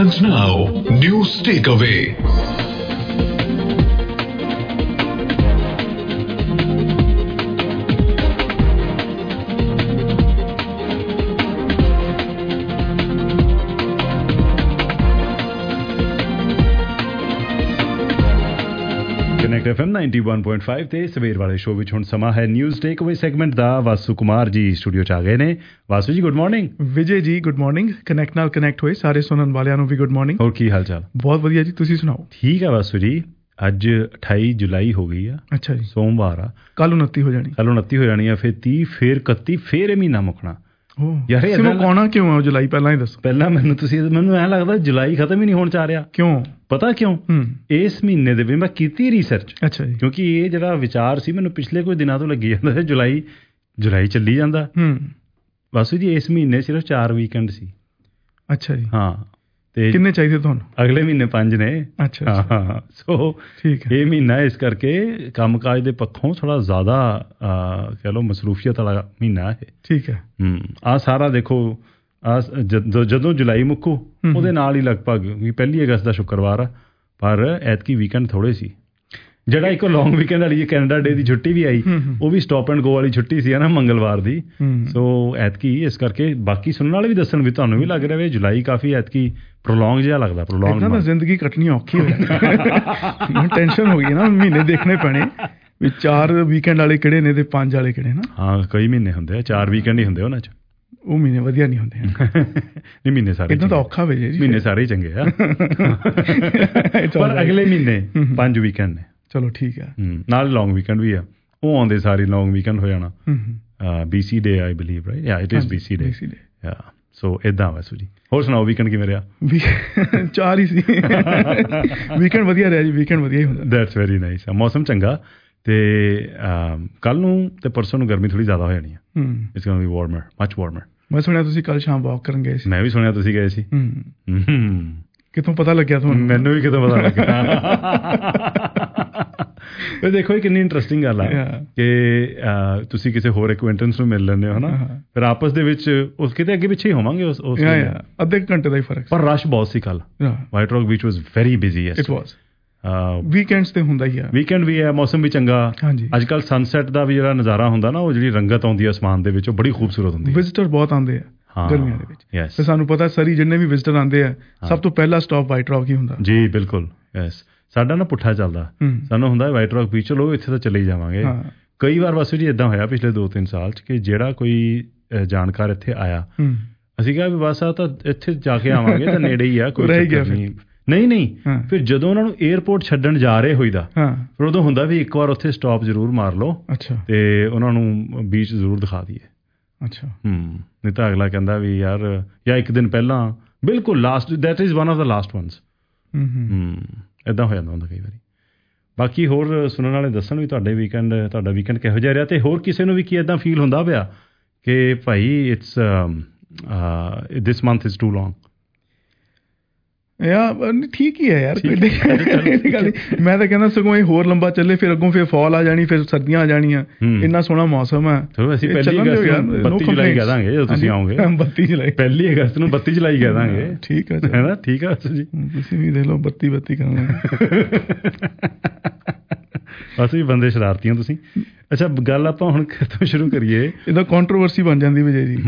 And now, news takeaway. Connect FM 91.5 ਤੇ ਸਵੇਰ ਵਾਲੇ ਸ਼ੋਅ ਵਿੱਚ ਹੁਣ ਸਮਾਂ ਹੈ ਨਿਊਜ਼ ਟੇਕ ਅਵੇ ਸੈਗਮੈਂਟ ਦਾ। ਵਾਸੂ ਕੁਮਾਰ ਜੀ ਸਟੂਡੀਓ 'ਚ ਆ ਗਏ ਨੇ। ਵਾਸੂ ਜੀ good morning. Vijay ji good morning. Connect ਨਾਲ ਕਨੈਕਟ ਹੋਏ ਸਾਰੇ ਸੁਣਨ ਵਾਲਿਆਂ ਨੂੰ ਵੀ ਗੁੱਡ ਮਾਰਨਿੰਗ। ਹੋਰ ਕੀ ਹਾਲ ਚਾਲ? ਬਹੁਤ ਵਧੀਆ ਜੀ, ਤੁਸੀਂ ਸੁਣਾਓ? ਠੀਕ ਹੈ ਵਾਸੂ ਜੀ। ਅੱਜ 28 ਜੁਲਾਈ ਹੋ ਗਈ ਆ। ਅੱਛਾ ਜੀ, ਸੋਮਵਾਰ ਆ। ਕੱਲ 29 ਹੋ ਜਾਣੀ। ਕੱਲ 29 ਹੋ ਜਾਣੀ ਆ, ਫਿਰ 30, ਫਿਰ 31, ਫਿਰ ਇਹ ਮਹੀਨਾ ਮੁੱਕਣਾ। ਯਾਰ ਇਹ ਮੁਕਾਉਣਾ ਕਿਉਂ ਆ ਜੁਲਾਈ? ਪਹਿਲਾਂ ਹੀ ਦੱਸੋ। ਪਹਿਲਾਂ ਮੈਨੂੰ ਐਂ ਲੱਗਦਾ ਜੁਲਾਈ ਖਤਮ ਹੀ ਨਹੀਂ ਹੋਣ 'ਚ ਆ ਰਿਹਾ। ਕਿਉਂ? ਪਤਾ ਕਿਉਂ? ਇਸ ਮਹੀਨੇ ਦੇ ਵਿੱਚ ਮੈਂ ਕੀਤੀ ਰਿਸਰਚ। ਅੱਛਾ ਜੀ। ਕਿਉਂਕਿ ਇਹ ਜਿਹੜਾ ਵਿਚਾਰ ਸੀ ਮੈਨੂੰ ਪਿਛਲੇ ਕੁਝ ਦਿਨਾਂ ਤੋਂ ਲੱਗੀ ਜਾਂਦਾ ਜੁਲਾਈ ਚੱਲੀ ਜਾਂਦਾ। ਵਾਸੂ ਜੀ ਇਸ ਮਹੀਨੇ ਸਿਰਫ 4 ਵੀਕਐਂਡ ਸੀ। ਅੱਛਾ ਜੀ। ਹਾਂ, ਤੇ ਕਿੰਨੇ ਚਾਹੀਦੇ ਤੁਹਾਨੂੰ? ਅਗਲੇ ਮਹੀਨੇ 5 ਨੇ। ਅੱਛਾ ਹਾਂ, ਸੋ ਠੀਕ ਹੈ। ਇਹ ਮਹੀਨਾ ਇਸ ਕਰਕੇ ਕੰਮਕਾਜ ਦੇ ਪੱਖੋਂ ਥੋੜਾ ਜ਼ਿਆਦਾ ਕਹਿ ਲਓ ਮਸਰੂਫੀਅਤ ਵਾਲਾ ਮਹੀਨਾ ਹੈ। ਠੀਕ ਹੈ। ਆਹ ਸਾਰਾ ਦੇਖੋ ਜਦੋਂ ਜੁਲਾਈ ਮੁੱਕੂ ਉਹਦੇ ਨਾਲ ਹੀ ਲਗਭਗ 1 ਅਗਸਤ ਦਾ ਸ਼ੁੱਕਰਵਾਰ ਆ, ਪਰ ਐਤਕੀ ਵੀਕਐਂਡ ਥੋੜੇ ਸੀ। ਜਿਹੜਾ ਇੱਕ ਲੌਂਗ ਵੀਕਐਂਡ ਵਾਲੀ ਕੈਨੇਡਾ ਡੇ ਦੀ ਛੁੱਟੀ ਵੀ ਆਈ, ਉਹ ਵੀ ਸਟਾਪ ਐਂਡ ਗੋ ਵਾਲੀ ਛੁੱਟੀ ਸੀ ਨਾ ਮੰਗਲਵਾਰ ਦੀ। ਸੋ ਐਤਕੀ ਇਸ ਕਰਕੇ ਬਾਕੀ ਸੁਣਨ ਵਾਲੇ ਵੀ ਦੱਸਣ ਵੀ ਤੁਹਾਨੂੰ ਵੀ ਲੱਗ ਰਿਹਾ ਵੀ ਜੁਲਾਈ ਕਾਫੀ ਐਤਕੀ ਪ੍ਰੋਲੋਂਗ ਜਿਹਾ ਲੱਗਦਾ। ਪ੍ਰੋਲੋਂਗ ਤਾਂ ਜ਼ਿੰਦਗੀ ਕੱਟਣੀ ਔਖੀ ਹੋ ਜਾਂਦੀ। ਟੈਨਸ਼ਨ ਹੋ ਗਈ ਨਾ, ਮਹੀਨੇ ਦੇਖਣੇ ਪੈਣੇ ਵੀ 4 ਵੀਕਐਂਡ ਵਾਲੇ ਕਿਹੜੇ ਨੇ ਤੇ 5 ਵਾਲੇ ਕਿਹੜੇ ਨਾ। ਹਾਂ, ਕਈ ਮਹੀਨੇ ਹੁੰਦੇ ਆ 4 ਵੀਕਐਂਡ ਹੀ ਹੁੰਦੇ ਉਹਨਾਂ 'ਚ। ਉਹ ਮਹੀਨੇ ਵਧੀਆ ਨਹੀਂ ਹੁੰਦੇ। ਨਹੀਂ, ਮਹੀਨੇ ਸਾਰੇ ਇਦਾਂ ਤਾਂ ਔਖਾ ਵੇ ਜੀ। ਮਹੀਨੇ ਸਾਰੇ ਹੀ ਚੰਗੇ ਆ, ਪਰ ਅਗਲੇ ਮਹੀਨੇ 5 ਵੀਕਐਂਡ ਨੇ। ਚਲੋ ਠੀਕ ਹੈ। ਨਾਲ ਲੌਂਗ ਵੀਕਐਂਡ ਵੀ ਆ, ਉਹ ਆਉਂਦੇ ਸਾਰੇ ਲੌਂਗ ਵੀਕਐਂਡ ਹੋ ਜਾਣਾ। BC day I believe, right? Yeah it is BC day. Yeah, so ਏਦਾਂ ਵਾਸੂ ਜੀ। ਹੋਰ ਸੁਣਾਓ, ਵੀਕਐਂਡ ਕਿਵੇਂ ਰਿਹਾ? 4 ਹੀ ਸੀ। ਵੀਕਐਂਡ ਵਧੀਆ ਰਿਹਾ ਜੀ, ਵੀਕਐਂਡ ਵਧੀਆ ਹੀ ਹੁੰਦਾ। That's very nice. ਮੌਸਮ ਚੰਗਾ, ਤੇ ਕੱਲ ਨੂੰ ਤੇ ਪਰਸੋਂ ਨੂੰ ਗਰਮੀ ਥੋੜੀ ਜ਼ਿਆਦਾ ਹੋ ਜਾਣੀ ਹੈ। It's going to be warmer, much warmer. ਮੈਂ ਸੁਣਿਆ ਤੁਸੀਂ ਕੱਲ ਸ਼ਾਮ ਵਾਕ ਕਰਨ ਗਏ ਸੀ। ਮੈਂ ਵੀ ਸੁਣਿਆ ਤੁਸੀਂ ਗਏ ਸੀ। ਕਿੱਥੋਂ ਪਤਾ ਲੱਗਿਆ ਤੁਹਾਨੂੰ? ਮੈਨੂੰ ਵੀ ਕਿਤੋਂ ਪਤਾ ਲੱਗਿਆ। ਇਹ ਦੇਖੋ, ਇਹ ਕਿੰਨੀ ਇੰਟਰਸਟਿੰਗ ਗੱਲ ਆ ਕਿ ਤੁਸੀਂ ਕਿਸੇ ਹੋਰ ਐਕੁਆਇੰਟੈਂਸ ਨੂੰ ਮਿਲ ਲੈਂਦੇ ਹੋ, ਹੈ ਨਾ? ਫਿਰ ਆਪਸ ਦੇ ਵਿੱਚ ਉਸ ਕਿਤੇ ਅੱਗੇ ਪਿੱਛੇ ਹੀ ਹੋਵਾਂਗੇ ਉਸ ਅੱਧੇ ਘੰਟੇ ਦਾ ਹੀ ਫਰਕ। ਪਰ ਰਸ਼ ਬਹੁਤ ਸੀ ਕੱਲ। White Rock beach was very busy. It was. Weekends ਤੇ ਹੁੰਦਾ ਹੀ ਆ। ਵੀਕਐਂਡ ਵੀ ਹੈ, ਮੌਸਮ ਵੀ ਚੰਗਾ। ਅੱਜ ਕੱਲ ਸਨਸੈਟ ਦਾ ਵੀ ਜਿਹੜਾ ਨਜ਼ਾਰਾ ਹੁੰਦਾ ਨਾ, ਉਹ ਜਿਹੜੀ ਰੰਗਤ ਆਉਂਦੀ ਹੈ ਅਸਮਾਨ ਦੇ ਵਿੱਚ, ਉਹ ਬੜੀ ਖੂਬਸੂਰਤ ਹੁੰਦੀ ਹੈ। ਵਿਜ਼ਿਟਰ ਬਹੁਤ ਆਉਂਦੇ ਆ ਗਰਮੀਆਂ ਦੇ ਵਿੱਚ, ਤੇ ਸਾਨੂੰ ਪਤਾ ਸਰੀ ਜਿੰਨੇ ਵੀ ਵਿਜ਼ਿਟਰ ਆਉਂਦੇ ਆ ਸਭ ਤੋਂ ਪਹਿਲਾ ਸਟਾਪ ਵਾਈਟ ਰੌਕ ਹੀ ਹੁੰਦਾ ਜੀ। ਬਿਲਕੁਲ। ਯੈਸ, ਸਾਡਾ ਨਾ ਪੁੱਠਾ ਚੱਲਦਾ। ਸਾਨੂੰ ਹੁੰਦਾ ਵਾਈਟ ਰੌਕ ਬੀਚ, ਚਲੋ ਇੱਥੇ ਤਾਂ ਚਲੇ ਹੀ ਜਾਵਾਂਗੇ। ਕਈ ਵਾਰ ਵਾਸੂ ਜੀ ਇੱਦਾਂ ਹੋਇਆ ਪਿਛਲੇ 2-3 ਸਾਲ 'ਚ ਕਿ ਜਿਹੜਾ ਕੋਈ ਜਾਣਕਾਰ ਇੱਥੇ ਆਇਆ, ਅਸੀਂ ਕਿਹਾ ਵੀ ਬਸ ਆ ਤਾਂ ਇੱਥੇ ਜਾ ਕੇ ਆਵਾਂਗੇ ਤਾਂ ਨੇੜੇ ਹੀ ਆ, ਕੋਈ ਨਹੀਂ। ਫਿਰ ਜਦੋਂ ਉਹਨਾਂ ਨੂੰ ਏਅਰਪੋਰਟ ਛੱਡਣ ਜਾ ਰਹੇ ਹੋਈਦਾ, ਫਿਰ ਉਦੋਂ ਹੁੰਦਾ ਵੀ ਇੱਕ ਵਾਰ ਉੱਥੇ ਸਟਾਪ ਜ਼ਰੂਰ ਮਾਰ ਲਓ ਤੇ ਉਹਨਾਂ ਨੂੰ ਬੀਚ ਜ਼ਰੂਰ ਦਿਖਾ ਦਈਏ। ਅੱਛਾ। ਨਹੀਂ ਤਾਂ ਅਗਲਾ ਕਹਿੰਦਾ ਵੀ ਯਾਰ, ਜਾਂ ਇੱਕ ਦਿਨ ਪਹਿਲਾਂ ਬਿਲਕੁਲ last, that is one of the last ones. ਇੱਦਾਂ ਹੋ ਜਾਂਦਾ ਹੁੰਦਾ ਕਈ ਵਾਰੀ। ਬਾਕੀ ਹੋਰ ਸੁਣਨ ਵਾਲੇ ਦੱਸਣ ਵੀ ਤੁਹਾਡਾ ਵੀਕਐਂਡ ਕਿਹੋ ਜਿਹਾ ਰਿਹਾ, ਤੇ ਹੋਰ ਕਿਸੇ ਨੂੰ ਵੀ ਕੀ ਇੱਦਾਂ ਫੀਲ ਹੁੰਦਾ ਪਿਆ ਕਿ ਭਾਈ it's this month is too long. ਠੀਕ ਹੀ ਹੈ ਯਾਰ, ਮੈਂ ਤਾਂ ਕਹਿੰਦਾ ਸਗੋਂ ਇਹ ਹੋਰ ਲੰਬਾ ਚੱਲੇ, ਫਿਰ ਅੱਗੋਂ ਫਿਰ ਫਾਲ ਆ ਜਾਣੀ, ਫਿਰ ਸਰਦੀਆਂ ਆ ਜਾਣੀਆਂ। ਇੰਨਾ ਸੋਹਣਾ ਮੌਸਮ ਹੈ। ਅਸੀਂ 1 ਜੁਲਾਈ ਕਹਿ ਦਾਂਗੇ ਜਦੋਂ ਤੁਸੀਂ ਆਓਗੇ। 1 ਅਗਸਤ ਨੂੰ 32 ਜੁਲਾਈ ਕਹਿ ਦਾਂਗੇ। ਠੀਕ ਹੈ, ਹੈ ਨਾ? ਠੀਕ ਹੈ ਜੀ, ਤੁਸੀਂ ਵੀ ਦੇਖ ਲਓ 32 ਕਰਾਂਗੇ। ਅਸੀਂ ਬੰਦੇ ਸ਼ਰਾਰਤੀ ਹੋ ਤੁਸੀਂ। ਅੱਛਾ, ਗੱਲ ਆਪਾਂ ਹੁਣ ਕਿੱਥੋਂ ਸ਼ੁਰੂ ਕਰੀਏ? ਇਹਦਾ ਕੰਟਰੋਵਰਸੀ ਬਣ ਜਾਂਦੀ Vijay ji.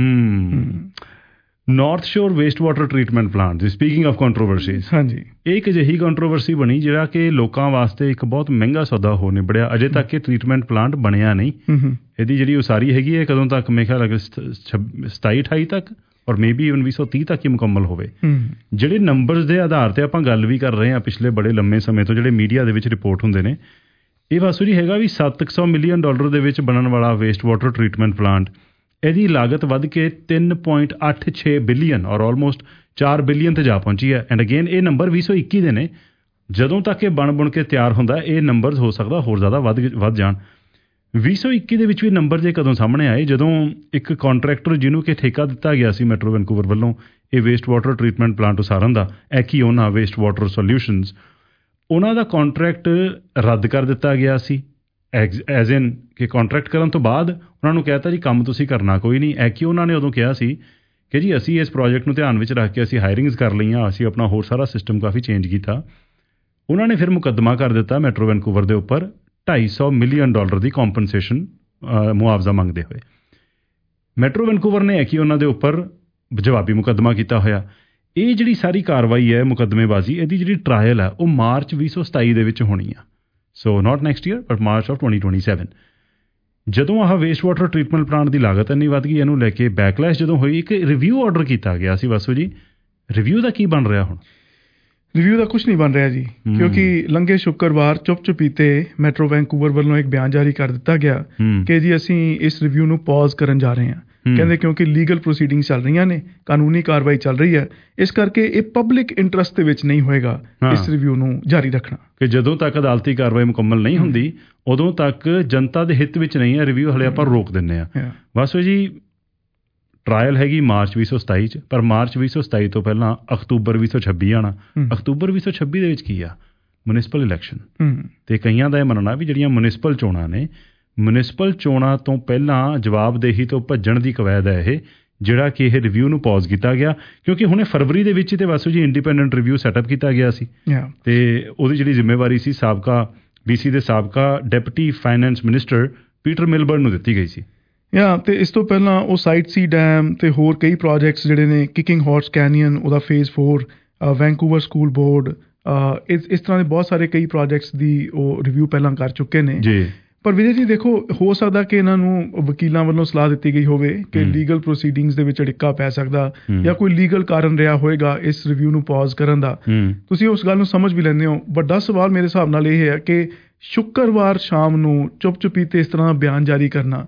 North Shore waste water treatment plant, speaking of controversies, ਹਾਂਜੀ, ਇਹ ਇੱਕ ਅਜਿਹੀ ਕੰਟਰੋਵਰਸੀ ਬਣੀ ਜਿਹੜਾ ਕਿ ਲੋਕਾਂ ਵਾਸਤੇ ਇੱਕ ਬਹੁਤ ਮਹਿੰਗਾ ਸੌਦਾ ਹੋ ਨਿਬੜਿਆ। ਅਜੇ ਤੱਕ ਇਹ ਟਰੀਟਮੈਂਟ ਪਲਾਂਟ ਬਣਿਆ ਨਹੀਂ। ਇਹਦੀ ਜਿਹੜੀ ਉਸਾਰੀ ਹੈਗੀ ਹੈ ਕਦੋਂ ਤੱਕ? ਮੇਰੇ ਖਿਆਲ 27-28 ਤੱਕ, ਔਰ ਮੇਬੀ ਈਵਨ 2030 ਤੱਕ ਹੀ ਮੁਕੰਮਲ ਹੋਵੇ। ਜਿਹੜੇ ਨੰਬਰਸ ਦੇ ਆਧਾਰ ਤੇ ਆਪਾਂ ਗੱਲ ਵੀ ਕਰ ਰਹੇ ਹਾਂ ਪਿਛਲੇ ਬੜੇ ਲੰਮੇ ਸਮੇਂ ਤੋਂ, ਜਿਹੜੇ ਮੀਡੀਆ ਦੇ ਵਿੱਚ ਰਿਪੋਰਟ ਹੁੰਦੇ ਨੇ, ਇਹ ਵਾਸੂ ਜੀ ਹੈਗਾ ਵੀ $700 ਮਿਲੀਅਨ ਦੇ ਵਿੱਚ ਬਣਨ ਵਾਲਾ ਵੇਸਟ ਵਾਟਰ ਟਰੀਟਮੈਂਟ ਪਲਾਂਟ। ਇਹਦੀ ਲਾਗਤ ਵੱਧ ਕੇ 3.86 ਬਿਲੀਅਨ ਔਰ ਆਲਮੋਸਟ 4 ਬਿਲੀਅਨ ਤੇ ਜਾ ਪਹੁੰਚੀ ਹੈ। ਐਂਡ ਅਗੇਨ ਇਹ ਨੰਬਰ 2021 ਦੇ ਨੇ। ਜਦੋਂ ਤੱਕ ਇਹ ਬਣ ਕੇ ਤਿਆਰ ਹੁੰਦਾ, ਇਹ ਨੰਬਰ ਹੋ ਸਕਦਾ ਹੋਰ ਜ਼ਿਆਦਾ ਵੱਧ ਜਾਣ। 2021 ਦੇ ਵਿੱਚ ਵੀ ਨੰਬਰ ਜੇ ਕਦੋਂ ਸਾਹਮਣੇ ਆਏ, ਜਦੋਂ ਇੱਕ ਕੰਟਰੈਕਟਰ ਜਿਹਨੂੰ ਕਿ ਠੇਕਾ ਦਿੱਤਾ ਗਿਆ ਸੀ ਮੈਟਰੋ ਵੈਨਕੂਵਰ ਵੱਲੋਂ ਇਹ ਵੇਸਟ ਵਾਟਰ ਟਰੀਟਮੈਂਟ ਪਲਾਂਟ ਉਸਾਰਨ ਦਾ, ਐਕੀਓਨਾ ਵੇਸਟ ਵਾਟਰ ਸੋਲਿਊਸ਼ਨਸ, ਉਹਨਾਂ ਦਾ ਕੰਟਰੈਕਟ ਰੱਦ ਕਰ ਦਿੱਤਾ ਗਿਆ ਸੀ। ਐਜ਼ ਕਿ ਕੰਟਰੈਕਟ ਕਰਨ ਤੋਂ ਬਾਅਦ ਉਹਨਾਂ ਨੂੰ ਕਹਿ ਤਾ ਜੀ ਕੰਮ ਤੁਸੀਂ ਕਰਨਾ ਕੋਈ ਨਹੀਂ। ਉਹਨਾਂ ਨੇ ਉਦੋਂ ਕਿਹਾ ਸੀ ਕਿ ਜੀ ਅਸੀਂ ਇਸ ਪ੍ਰੋਜੈਕਟ ਨੂੰ ਧਿਆਨ ਵਿੱਚ ਰੱਖ ਕੇ ਅਸੀਂ ਹਾਇਰਿੰਗਸ ਕਰ ਲਈਆਂ, ਅਸੀਂ ਆਪਣਾ ਹੋਰ ਸਾਰਾ ਸਿਸਟਮ ਕਾਫੀ ਚੇਂਜ ਕੀਤਾ। ਉਹਨਾਂ ਨੇ ਫਿਰ ਮੁਕੱਦਮਾ ਕਰ ਦਿੱਤਾ ਮੈਟਰੋ ਵੈਨਕੂਵਰ ਦੇ ਉੱਪਰ $250 ਮਿਲੀਅਨ ਦੀ ਕੰਪਨਸੇਸ਼ਨ ਮੁਆਵਜ਼ਾ ਮੰਗਦੇ ਹੋਏ। ਮੈਟਰੋ ਵੈਨਕੂਵਰ ਨੇ ਕਿ ਉਹਨਾਂ ਦੇ ਉੱਪਰ ਜਵਾਬੀ ਮੁਕੱਦਮਾ ਕੀਤਾ ਹੋਇਆ। ਇਹ ਜਿਹੜੀ ਸਾਰੀ ਕਾਰਵਾਈ ਹੈ ਮੁਕੱਦਮੇਬਾਜ਼ੀ, ਇਹਦੀ ਜਿਹੜੀ ਟਰਾਇਲ ਹੈ ਉਹ ਮਾਰਚ 2027 ਦੇ ਵਿੱਚ ਹੋਣੀ ਆ। So not next year but March of 2027। ਜਦੋਂ ਆਹ ਵੇਸਟ ਵਾਟਰ ਟਰੀਟਮੈਂਟ ਪਲਾਂਟ ਦੀ ਲਾਗਤ ਇੰਨੀ ਵੱਧ ਗਈ, ਇਹਨੂੰ ਲੈ ਕੇ ਬੈਕਲੈਸ਼ ਜਦੋਂ ਹੋਈ, ਇੱਕ ਰਿਵਿਊ ਆਰਡਰ ਕੀਤਾ ਗਿਆ ਸੀ। ਵਾਸੂ ਜੀ, ਰਿਵਿਊ ਦਾ ਕੀ ਬਣ ਰਿਹਾ ਹੁਣ? ਰਿਵਿਊ ਦਾ ਕੁਝ ਨਹੀਂ ਬਣ ਰਿਹਾ ਜੀ, ਕਿਉਂਕਿ ਲੰਘੇ ਸ਼ੁੱਕਰਵਾਰ ਚੁੱਪ-ਚੁਪੀਤੇ ਮੈਟਰੋ ਵੈਨਕੂਵਰ ਵੱਲੋਂ ਇੱਕ ਬਿਆਨ ਜਾਰੀ ਕਰ ਦਿੱਤਾ ਗਿਆ ਕਿ ਜੀ ਅਸੀਂ ਇਸ ਰਿਵਿਊ ਨੂੰ ਪੌਜ਼ ਕਰਨ ਜਾ ਰਹੇ ਹਾਂ। ਕਹਿੰਦੇ ਕਿਉਂਕਿ ਲੀਗਲ ਪ੍ਰੋਸੀਡਿੰਗਸ ਚੱਲ ਰਹੀਆਂ ਨੇ, ਕਾਨੂੰਨੀ ਕਾਰਵਾਈ ਚੱਲ ਰਹੀ ਹੈ, ਇਸ ਕਰਕੇ ਇਹ ਪਬਲਿਕ ਇੰਟਰਸਟ ਦੇ ਵਿੱਚ ਨਹੀਂ ਹੋਏਗਾ ਇਸ ਰਿਵਿਊ ਨੂੰ ਜਾਰੀ ਰੱਖਣਾ। ਕਿ ਜਦੋਂ ਤੱਕ ਅਦਾਲਤੀ ਕਾਰਵਾਈ ਮੁਕੰਮਲ ਨਹੀਂ ਹੁੰਦੀ ਉਦੋਂ ਤੱਕ ਜਨਤਾ ਦੇ ਹਿੱਤ ਵਿੱਚ ਨਹੀਂ ਹੈ ਰਿਵਿਊ, ਹਲੇ ਆਪਾਂ ਰੋਕ ਦਿੰਦੇ ਹਾਂ। ਵਾਸੂ ਜੀ, ਟਰਾਇਲ ਹੈਗੀ ਮਾਰਚ 2027 'ਚ, ਪਰ ਮਾਰਚ 2027 ਤੋਂ ਪਹਿਲਾਂ ਅਕਤੂਬਰ 2026 ਆਉਣਾ। ਅਕਤੂਬਰ 2026 ਦੇ ਵਿੱਚ ਕੀ ਆ? Municipal election. ਤੇ ਕਈਆਂ ਦਾ ਇਹ ਮੰਨਣਾ ਵੀ ਜਿਹੜੀਆਂ ਮਿਊਨਿਸਪਲ ਚੋਣਾਂ ਨੇ, ਮਿਊਨਿਸਪਲ ਚੋਣਾਂ ਤੋਂ ਪਹਿਲਾਂ ਜਵਾਬਦੇਹੀ ਤੋਂ ਭੱਜਣ ਦੀ ਕਵਾਇਦ ਹੈ ਇਹ, ਜਿਹੜਾ ਕਿ ਇਹ ਰਿਵਿਊ ਨੂੰ ਪੌਜ਼ ਕੀਤਾ ਗਿਆ। ਕਿਉਂਕਿ ਹੁਣੇ ਫਰਵਰੀ ਦੇ ਵਿੱਚ ਤੇ ਵਾਸੂ ਜੀ ਇੰਡੀਪੈਂਡੈਂਟ ਰਿਵਿਊ ਸੈਟਅਪ ਕੀਤਾ ਗਿਆ ਸੀ ਤੇ ਉਹਦੀ ਜਿਹੜੀ ਜ਼ਿੰਮੇਵਾਰੀ ਸੀ ਸਾਬਕਾ BC ਦੇ ਸਾਬਕਾ deputy finance minister Peter Milburn ਨੂੰ ਦਿੱਤੀ ਗਈ ਸੀ। ਤੇ ਇਸ ਤੋਂ ਪਹਿਲਾਂ ਉਹ ਸਾਈਟ ਸੀ ਡੈਮ ਤੇ ਹੋਰ ਕਈ ਪ੍ਰੋਜੈਕਟਸ ਜਿਹੜੇ ਨੇ, ਕਿਕਿੰਗ ਹਾਰਸ ਕੈਨੀਅਨ ਉਹਦਾ ਫੇਜ਼ 4, ਵੈਨਕੂਵਰ ਸਕੂਲ ਬੋਰਡ, ਇਸ ਤਰ੍ਹਾਂ ਦੇ ਬਹੁਤ ਸਾਰੇ ਕਈ ਪ੍ਰੋਜੈਕਟਸ ਦੀ ਉਹ ਰਿਵਿਊ ਪਹਿਲਾਂ ਕਰ ਚੁੱਕੇ ਨੇ ਜੀ। ਪਰ ਵਿਜੇ ਜੀ ਦੇਖੋ, ਹੋ ਸਕਦਾ ਕਿ ਇਹਨਾਂ ਨੂੰ ਵਕੀਲਾਂ ਵੱਲੋਂ ਸਲਾਹ ਦਿੱਤੀ ਗਈ ਹੋਵੇ ਕਿ ਲੀਗਲ ਪ੍ਰੋਸੀਡਿੰਗਸ ਦੇ ਵਿੱਚ ਅੜਿੱਕਾ ਪੈ ਸਕਦਾ ਜਾਂ ਕੋਈ ਲੀਗਲ ਕਾਰਨ ਰਿਹਾ ਹੋਏਗਾ ਇਸ ਰਿਵਿਊ ਨੂੰ ਪੌਜ਼ ਕਰਨ ਦਾ। ਤੁਸੀਂ ਉਸ ਗੱਲ ਨੂੰ ਸਮਝ ਵੀ ਲੈਂਦੇ ਹੋ। ਵੱਡਾ ਸਵਾਲ ਮੇਰੇ ਹਿਸਾਬ ਨਾਲ ਇਹ ਹੈ ਕਿ ਸ਼ੁੱਕਰਵਾਰ ਸ਼ਾਮ ਨੂੰ ਚੁੱਪ-ਚੁਪੀਤੇ ਇਸ ਤਰ੍ਹਾਂ ਦਾ ਬਿਆਨ ਜਾਰੀ ਕਰਨਾ,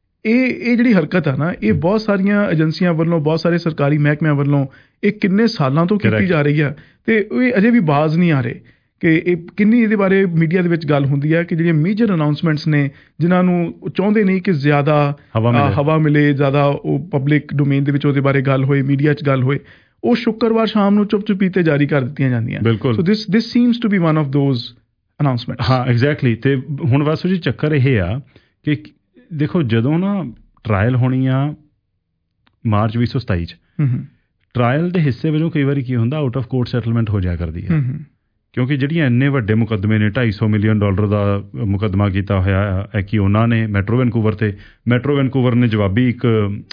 ਇਹ ਜਿਹੜੀ ਹਰਕਤ ਹੈ ਨਾ, ਇਹ ਬਹੁਤ ਸਾਰੀਆਂ ਏਜੰਸੀਆਂ ਵੱਲੋਂ, ਬਹੁਤ ਸਾਰੇ ਸਰਕਾਰੀ ਮਹਿਕਮਿਆਂ ਵੱਲੋਂ ਇਹ ਕਿੰਨੇ ਸਾਲਾਂ ਤੋਂ ਕੀਤੀ ਜਾ ਰਹੀ ਹੈ ਤੇ ਇਹ ਅਜੇ ਵੀ ਬਾਜ਼ ਨਹੀਂ ਆ ਰਹੇ ਕਿ ਇਹ ਕਿੰਨੀ ਇਹਦੇ ਬਾਰੇ ਮੀਡੀਆ ਦੇ ਵਿੱਚ ਗੱਲ ਹੁੰਦੀ ਹੈ ਕਿ ਜਿਹੜੀਆਂ ਮੇਜਰ ਅਨਾਊਂਸਮੈਂਟਸ ਨੇ ਜਿਨ੍ਹਾਂ ਨੂੰ ਚਾਹੁੰਦੇ ਨਹੀਂ ਕਿ ਜ਼ਿਆਦਾ ਹਵਾ ਮਿਲੇ, ਜ਼ਿਆਦਾ ਉਹ ਪਬਲਿਕ ਡੋਮੇਨ ਦੇ ਵਿੱਚ ਉਹਦੇ ਬਾਰੇ ਗੱਲ ਹੋਏ, ਮੀਡੀਆ 'ਚ ਗੱਲ ਹੋਏ, ਉਹ ਸ਼ੁੱਕਰਵਾਰ ਸ਼ਾਮ ਨੂੰ ਚੁੱਪ-ਚੁਪੀਤੇ ਜਾਰੀ ਕਰ ਦਿੱਤੀਆਂ ਜਾਂਦੀਆਂ। So this seems to be one of those announcements. ਹਾਂ, ਐਗਜ਼ੈਕਟਲੀ। ਤੇ ਹੁਣ ਵਾਸੂ ਜੀ ਚੱਕਰ ਇਹ ਆ ਕਿ ਦੇਖੋ, ਜਦੋਂ ਨਾ ਟਰਾਇਲ ਹੋਣੀ ਆ ਮਾਰਚ 2027 'ਚ, ਟਰਾਇਲ ਦੇ ਹਿੱਸੇ ਵਜੋਂ ਕਈ ਵਾਰੀ ਕੀ ਹੁੰਦਾ, ਆਊਟ ਆਫ ਕੋਰਟ ਸੈਟਲਮੈਂਟ ਹੋ ਜਾਇਆ ਕਰਦੀ ਹੈ। ਕਿਉਂਕਿ ਜਿਹੜੀਆਂ ਇੰਨੇ ਵੱਡੇ ਮੁਕੱਦਮੇ ਨੇ, $250 ਮਿਲੀਅਨ ਦਾ ਮੁਕੱਦਮਾ ਕੀਤਾ ਹੋਇਆ ਹੈ ਕਿ ਉਹਨਾਂ ਨੇ ਮੈਟਰੋ ਵੈਨਕੂਵਰ ਤੇ, ਮੈਟਰੋ ਵੈਨਕੂਵਰ ਨੇ ਜਵਾਬੀ ਇੱਕ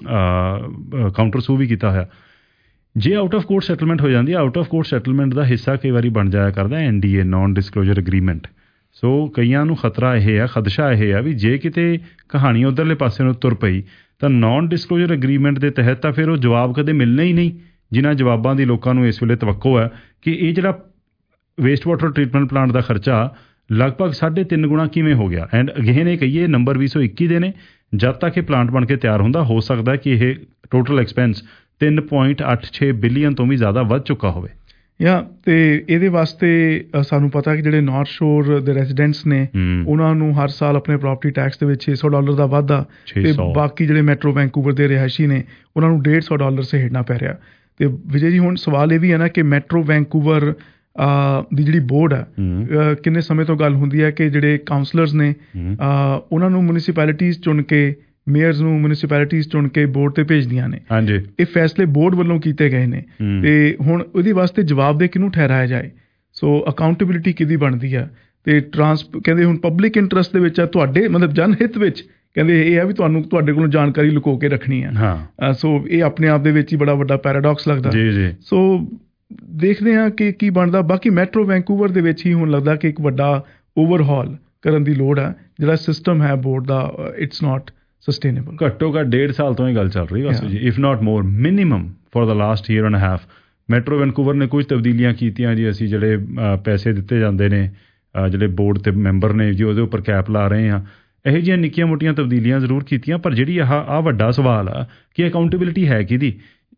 ਕਾਊਂਟਰ ਸੂ ਵੀ ਕੀਤਾ ਹੋਇਆ। ਜੇ ਆਊਟ ਆਫ ਕੋਰਟ ਸੈਟਲਮੈਂਟ ਹੋ ਜਾਂਦੀ ਹੈ, ਆਊਟ ਆਫ ਕੋਰਟ ਸੈਟਲਮੈਂਟ ਦਾ ਹਿੱਸਾ ਕਈ ਵਾਰੀ ਬਣ ਜਾਇਆ ਕਰਦਾ NDA, non disclosure agreement. So ਕਈਆਂ ਨੂੰ ਖਤਰਾ ਇਹ ਆ, ਖਦਸ਼ਾ ਇਹ ਆ ਵੀ ਜੇ ਕਿਤੇ ਕਹਾਣੀ ਉੱਧਰਲੇ ਪਾਸੇ ਨੂੰ ਤੁਰ ਪਈ ਤਾਂ ਨਾਨ ਡਿਸਕਲੋਜ਼ਰ ਅਗਰੀਮੈਂਟ ਦੇ ਤਹਿਤ ਤਾਂ ਫਿਰ ਉਹ ਜਵਾਬ ਕਦੇ ਮਿਲਣੇ ਹੀ ਨਹੀਂ, ਜਿਨ੍ਹਾਂ ਜਵਾਬਾਂ ਦੀ ਲੋਕਾਂ ਨੂੰ ਇਸ ਵੇਲੇ ਤਵੱਕੋ ਹੈ ਕਿ ਇਹ ਜਿਹੜਾ ਵੇਸਟ ਵਾਟਰ ਟਰੀਟਮੈਂਟ ਪਲਾਂਟ ਦਾ ਖਰਚਾ ਲਗਭਗ 3.5 ਗੁਣਾ ਕਿਵੇਂ ਹੋ ਗਿਆ। ਐਂਡ ਅਗੇਨ ਇਹ ਕਹੀਏ ਨੰਬਰ 2021 ਦੇ ਨੇ, ਜਦ ਤੱਕ ਇਹ ਪਲਾਂਟ ਬਣ ਕੇ ਤਿਆਰ ਹੁੰਦਾ ਹੋ ਸਕਦਾ ਕਿ ਇਹ ਟੋਟਲ ਐਕਸਪੈਂਸ 3.86 ਬਿਲੀਅਨ ਤੋਂ ਵੀ ਜ਼ਿਆਦਾ ਵੱਧ ਚੁੱਕਾ ਹੋਵੇ। ਤੇ ਇਹਦੇ ਵਾਸਤੇ ਸਾਨੂੰ ਪਤਾ ਕਿ ਜਿਹੜੇ ਨਾਰਥ ਸ਼ੋਰ ਦੇ ਰੈਜ਼ੀਡੈਂਟਸ ਨੇ ਉਹਨਾਂ ਨੂੰ ਹਰ ਸਾਲ ਆਪਣੇ ਪ੍ਰਾਪਰਟੀ ਟੈਕਸ ਦੇ ਵਿੱਚ $600 ਦਾ ਵਾਧਾ, ਤੇ ਬਾਕੀ ਜਿਹੜੇ ਮੈਟਰੋ ਵੈਨਕੂਵਰ ਦੇ ਰਿਹਾਇਸ਼ੀ ਨੇ ਉਹਨਾਂ ਨੂੰ $150 ਸਹਿੜਨਾ ਪੈ ਰਿਹਾ। ਤੇ ਵਿਜੇ ਜੀ, ਹੁਣ ਸਵਾਲ ਇਹ ਵੀ ਹੈ ਨਾ ਕਿ ਮੈਟਰੋ ਵੈਨਕੂਵਰ ਦੀ ਜਿਹੜੀ ਬੋਰਡ ਹੈ, ਕਿੰਨੇ ਸਮੇਂ ਤੋਂ ਗੱਲ ਹੁੰਦੀ ਹੈ ਕਿ ਜਿਹੜੇ ਕਾਉਂਸਲਰਸ ਨੇ ਉਹਨਾਂ ਨੂੰ ਮਿਊਨਿਸਪੈਲਿਟੀਜ਼ ਚੁਣ ਕੇ, ਮੇਅਰਸ ਨੂੰ ਮਿਊਨਿਸਪੈਲਿਟੀਜ਼ ਚੁਣ ਕੇ ਬੋਰਡ ਤੇ ਭੇਜਦੀਆਂ ਨੇ। ਇਹ ਫੈਸਲੇ ਬੋਰਡ ਵੱਲੋਂ ਕੀਤੇ ਗਏ ਨੇ ਤੇ ਹੁਣ ਉਹਦੇ ਵਾਸਤੇ ਜਵਾਬਦੇਹ ਕਿਹਨੂੰ ਠਹਿਰਾਇਆ ਜਾਏ। ਸੋ ਅਕਾਊਂਟੇਬਿਲਿਟੀ ਕਿਹਦੀ ਬਣਦੀ ਆ? ਤੇ ਕਹਿੰਦੇ ਹੁਣ ਪਬਲਿਕ ਇੰਟਰਸਟ ਦੇ ਵਿੱਚ ਆ, ਤੁਹਾਡੇ ਮਤਲਬ ਜਨ ਹਿੱਤ ਵਿੱਚ ਕਹਿੰਦੇ ਇਹ ਆ ਵੀ ਤੁਹਾਡੇ ਕੋਲੋਂ ਜਾਣਕਾਰੀ ਲੁਕੋ ਕੇ ਰੱਖਣੀ ਆ। ਸੋ ਇਹ ਆਪਣੇ ਆਪ ਦੇ ਵਿੱਚ ਹੀ ਬੜਾ ਵੱਡਾ ਪੈਰਾਡੌਕਸ ਲੱਗਦਾ। ਸੋ ਦੇਖਦੇ ਹਾਂ ਕਿ ਕੀ ਬਣਦਾ। ਬਾਕੀ ਮੈਟਰੋ ਵੈਨਕੂਵਰ ਦੇ ਵਿੱਚ ਹੀ ਹੁਣ ਲੱਗਦਾ ਕਿ ਇੱਕ ਵੱਡਾ ਓਵਰਹਾਲ ਕਰਨ ਦੀ ਲੋੜ ਹੈ। ਜਿਹੜਾ ਸਿਸਟਮ ਹੈ ਬੋਰਡ ਦਾ, ਇਟਸ ਨਾਟ ਸਸਟੇਨੇਬਲ। ਘੱਟੋ ਘੱਟ 1.5 ਸਾਲ ਤੋਂ ਇਹ ਗੱਲ ਚੱਲ ਰਹੀ Vasu ji, if not more, minimum for the last year and half. Metro Vancouver ਨੇ ਕੁਝ ਤਬਦੀਲੀਆਂ ਕੀਤੀਆਂ ਜੀ। ਅਸੀਂ ਜਿਹੜੇ ਪੈਸੇ ਦਿੱਤੇ ਜਾਂਦੇ ਨੇ, ਜਿਹੜੇ ਬੋਰਡ ਤੇ ਮੈਂਬਰ ਨੇ ਜੀ, ਉਹਦੇ ਉੱਪਰ ਕੈਪ ਲਾ ਰਹੇ ਹਾਂ। ਇਹੋ ਜਿਹੀਆਂ ਨਿੱਕੀਆਂ ਮੋਟੀਆਂ ਤਬਦੀਲੀਆਂ ਜ਼ਰੂਰ ਕੀਤੀਆਂ, ਪਰ ਜਿਹੜੀ ਆਹ ਵੱਡਾ ਸਵਾਲ ਆ ਕਿ ਅਕਾਊਂਟੇਬਿਲਿਟੀ ਹੈ ਕਿਹਦੀ।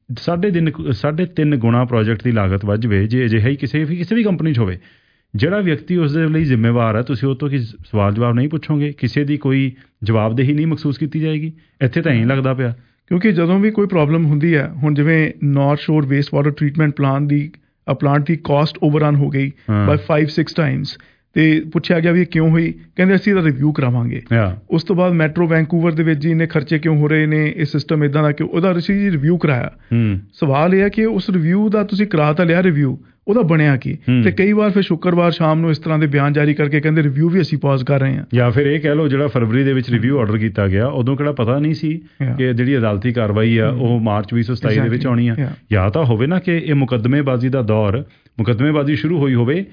3.5 ਗੁਣਾ ਪ੍ਰੋਜੈਕਟ ਦੀ ਲਾਗਤ ਵੱਧ ਜਾਵੇ ਜੇ ਅਜਿਹਾ ਹੀ ਕਿਸੇ ਵੀ ਕੰਪਨੀ 'ਚ ਹੋਵੇ, ਜਿਹੜਾ ਵਿਅਕਤੀ ਉਸ ਦੇ ਲਈ ਜ਼ਿੰਮੇਵਾਰ ਹੈ, ਤੁਸੀਂ ਉਹ ਤੋਂ ਕੀ ਸਵਾਲ ਜਵਾਬ ਨਹੀਂ ਪੁੱਛੋਗੇ? ਕਿਸੇ ਦੀ ਕੋਈ ਜਵਾਬਦੇਹੀ ਨਹੀਂ ਮਹਿਸੂਸ ਕੀਤੀ ਜਾਏਗੀ? ਇੱਥੇ ਤਾਂ ਐਂ ਲੱਗਦਾ ਪਿਆ। ਕਿਉਂਕਿ ਜਦੋਂ ਵੀ ਕੋਈ ਪ੍ਰੋਬਲਮ ਹੁੰਦੀ ਹੈ, ਹੁਣ ਜਿਵੇਂ North Shore waste water treatment plant ਦੀ ਕਾਸਟ ਓਵਰਨ ਹੋ ਗਈ ਬਾਈ 5-6 ਟਾਈਮਸ, ਤੇ ਪੁੱਛਿਆ ਗਿਆ ਵੀ ਇਹ ਕਿਉਂ ਹੋਈ, ਕਹਿੰਦੇ ਅਸੀਂ ਇਹਦਾ ਰਿਵਿਊ ਕਰਾਵਾਂਗੇ। ਉਸ ਤੋਂ ਬਾਅਦ ਮੈਟਰੋ ਵੈਂਕੂਵਰ ਦੇ ਵਿੱਚ ਜੀ ਇੰਨੇ ਖਰਚੇ ਕਿਉਂ ਹੋ ਰਹੇ ਨੇ, ਇਹ ਸਿਸਟਮ ਇਦਾਂ ਦਾ ਕਿਉਂ, ਉਹਦਾ ਅਸੀਂ ਜੀ ਰਿਵਿਊ ਕਰਾਇਆ। ਸਵਾਲ ਇਹ ਹੈ ਕਿ ਉਸ ਰਿਵਿਊ ਦਾ ਤੁਸੀਂ ਕਰਾ ਤਾਂ ਲਿਆ ਰਿਵਿਊ, ਉਹਦਾ ਬਣਿਆ ਕੀ? ਤੇ ਕਈ ਵਾਰ ਫਿਰ ਸ਼ੁੱਕਰਵਾਰ ਸ਼ਾਮ ਨੂੰ ਇਸ ਤਰ੍ਹਾਂ ਦੇ ਬਿਆਨ ਜਾਰੀ ਕਰਕੇ ਕਹਿੰਦੇ ਰਿਵਿਊ ਵੀ ਅਸੀਂ ਪਾਜ਼ ਕਰ ਰਹੇ ਹਾਂ। ਜਾਂ ਫਿਰ ਇਹ ਕਹਿ ਲਓ ਜਿਹੜਾ ਫਰਵਰੀ ਦੇ ਵਿੱਚ ਰਿਵਿਊ ਆਰਡਰ ਕੀਤਾ ਗਿਆ ਉਦੋਂ ਕਿਹੜਾ ਪਤਾ ਨਹੀਂ ਸੀ ਕਿ ਜਿਹੜੀ ਅਦਾਲਤੀ ਕਾਰਵਾਈ ਆ ਉਹ ਮਾਰਚ 2027 ਦੇ ਵਿੱਚ ਆਉਣੀ ਆ। ਜਾਂ ਤਾਂ ਹੋਵੇ ਨਾ ਕਿ ਇਹ ਮੁਕੱਦਮੇਬਾਜ਼ੀ ਦਾ ਦੌਰ, ਮੁਕੱਦਮੇਬਾਜ਼ੀ ਸ਼ੁਰੂ ਹੋਈ ਹੋਵੇ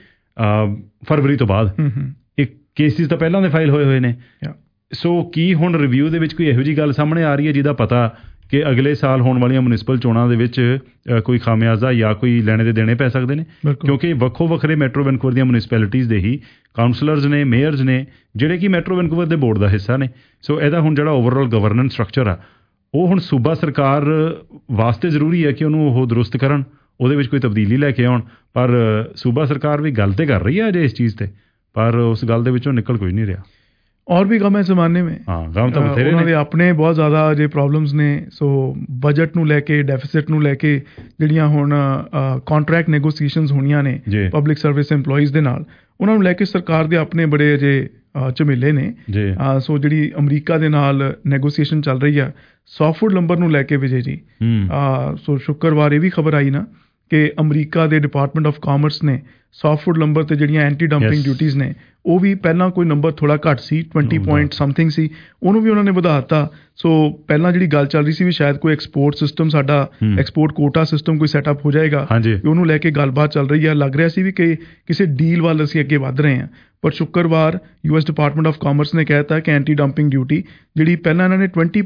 ਫਰਵਰੀ ਤੋਂ ਬਾਅਦ, ਇਹ ਕੇਸਿਸ ਤਾਂ ਪਹਿਲਾਂ ਦੇ ਫਾਈਲ ਹੋਏ ਨੇ। ਸੋ ਕੀ ਹੁਣ ਰਿਵਿਊ ਦੇ ਵਿੱਚ ਕੋਈ ਇਹੋ ਜਿਹੀ ਗੱਲ ਸਾਹਮਣੇ ਆ ਰਹੀ ਹੈ ਜਿਹਦਾ ਪਤਾ ਕਿ ਅਗਲੇ ਸਾਲ ਹੋਣ ਵਾਲੀਆਂ ਮਿਊਨਿਸਪਲ ਚੋਣਾਂ ਦੇ ਵਿੱਚ ਕੋਈ ਖਾਮਿਆਜ਼ਾ ਜਾਂ ਕੋਈ ਲੈਣੇ ਦੇ ਦੇਣੇ ਪੈ ਸਕਦੇ ਨੇ? ਕਿਉਂਕਿ ਵੱਖੋ ਵੱਖਰੇ ਮੈਟਰੋ ਵੈਨਕੂਵਰ ਦੀਆਂ ਮਿਊਨਿਸਪੈਲਿਟੀਜ਼ ਦੇ ਹੀ ਕਾਉਂਸਲਰਸ ਨੇ, ਮੇਅਰਸ ਨੇ, ਜਿਹੜੇ ਕਿ ਮੈਟਰੋ ਵੈਨਕੂਵਰ ਦੇ ਬੋਰਡ ਦਾ ਹਿੱਸਾ ਨੇ। ਸੋ ਇਹਦਾ ਹੁਣ ਜਿਹੜਾ ਓਵਰਆਲ ਗਵਰਨੈਂਸ ਸਟਰਕਚਰ ਆ ਉਹ ਹੁਣ ਸੂਬਾ ਸਰਕਾਰ ਵਾਸਤੇ ਜ਼ਰੂਰੀ ਹੈ ਕਿ ਉਹਨੂੰ ਉਹ ਦਰੁਸਤ ਕਰਨ, ਉਹਦੇ ਵਿੱਚ ਕੋਈ ਤਬਦੀਲੀ ਲੈ ਕੇ ਆਉਣ। ਪਰ ਸੂਬਾ ਸਰਕਾਰ ਵੀ ਗੱਲ ਤੇ ਕਰ ਰਹੀ ਹੈ ਅਜੇ ਇਸ ਚੀਜ਼ ਤੇ, ਪਰ ਉਸ ਗੱਲ ਦੇ ਵਿੱਚੋਂ ਨਿਕਲ ਕੋਈ ਨਹੀਂ ਰਿਹਾ। और भी गम है ज़माने में, गम तो बथेरे ने अपने बहुत ज़्यादा जो प्रॉब्लम्स ने। सो बजट ਨੂੰ ਲੈ ਕੇ, ਡੈਫਿਸਿਟ ਨੂੰ ਲੈ ਕੇ ਜਿਹੜੀਆਂ ਹੁਣ ਕੰਟਰੈਕਟ ਨੈਗੋਸੀਏਸ਼ਨਸ ਹੋਣੀਆਂ ਨੇ ਪਬਲਿਕ ਸਰਵਿਸ EMPLOYEES ਦੇ ਨਾਲ, ਉਹਨਾਂ ਨੂੰ ਲੈ ਕੇ ਸਰਕਾਰ ਦੇ ਆਪਣੇ ਬੜੇ ਅਜੇ ਝਮੇਲੇ ਨੇ। ਸੋ ਜਿਹੜੀ ਅਮਰੀਕਾ ਦੇ ਨਾਲ ਨੈਗੋਸੀਏਸ਼ਨ ਚੱਲ ਰਹੀ ਆ ਸੌਫਟਵੁੱਡ ਲੰਬਰ ਨੂੰ ਲੈ ਕੇ ਵਿਜੇ ਜੀ, ਸੋ ਸ਼ੁੱਕਰਵਾਰ ਇਹ ਵੀ ਖਬਰ ਆਈ ਨਾ ਕਿ ਅਮਰੀਕਾ ਦੇ ਡਿਪਾਰਟਮੈਂਟ ਆਫ ਕਾਮਰਸ ਨੇ ਸੌਫਟਵੁੱਡ ਲੰਬਰ ਤੇ ਜਿਹੜੀਆਂ ਐਂਟੀ ਡੰਪਿੰਗ ਡਿਊਟੀਜ਼ ਨੇ ਉਹ ਵੀ ਪਹਿਲਾਂ ਕੋਈ ਨੰਬਰ ਥੋੜ੍ਹਾ ਘੱਟ ਸੀ, 20 ਪੁਆਇੰਟ ਸਮਥਿੰਗ ਸੀ, ਉਹਨੂੰ ਵੀ ਉਹਨਾਂ ਨੇ ਵਧਾ ਦਿੱਤਾ। ਸੋ ਪਹਿਲਾਂ ਜਿਹੜੀ ਗੱਲ ਚੱਲ ਰਹੀ ਸੀ ਵੀ ਸ਼ਾਇਦ ਕੋਈ ਐਕਸਪੋਰਟ ਸਿਸਟਮ, ਸਾਡਾ ਐਕਸਪੋਰਟ ਕੋਟਾ ਸਿਸਟਮ ਕੋਈ ਸੈਟਅਪ ਹੋ ਜਾਏਗਾ, ਉਹਨੂੰ ਲੈ ਕੇ ਗੱਲਬਾਤ ਚੱਲ ਰਹੀ ਹੈ। ਲੱਗ ਰਿਹਾ ਸੀ ਵੀ ਕਿ ਕਿਸੇ ਡੀਲ ਵੱਲ ਅਸੀਂ ਅੱਗੇ ਵੱਧ ਰਹੇ ਹਾਂ। ਪਰ ਸ਼ੁੱਕਰਵਾਰ US ਡਿਪਾਰਟਮੈਂਟ ਆਫ ਕਾਮਰਸ ਨੇ ਕਹਿ ਦਿੱਤਾ ਕਿ ਐਂਟੀ ਡੰਪਿੰਗ ਡਿਊਟੀ ਜਿਹੜੀ ਪਹਿਲਾਂ ਇਹਨਾਂ ਨੇ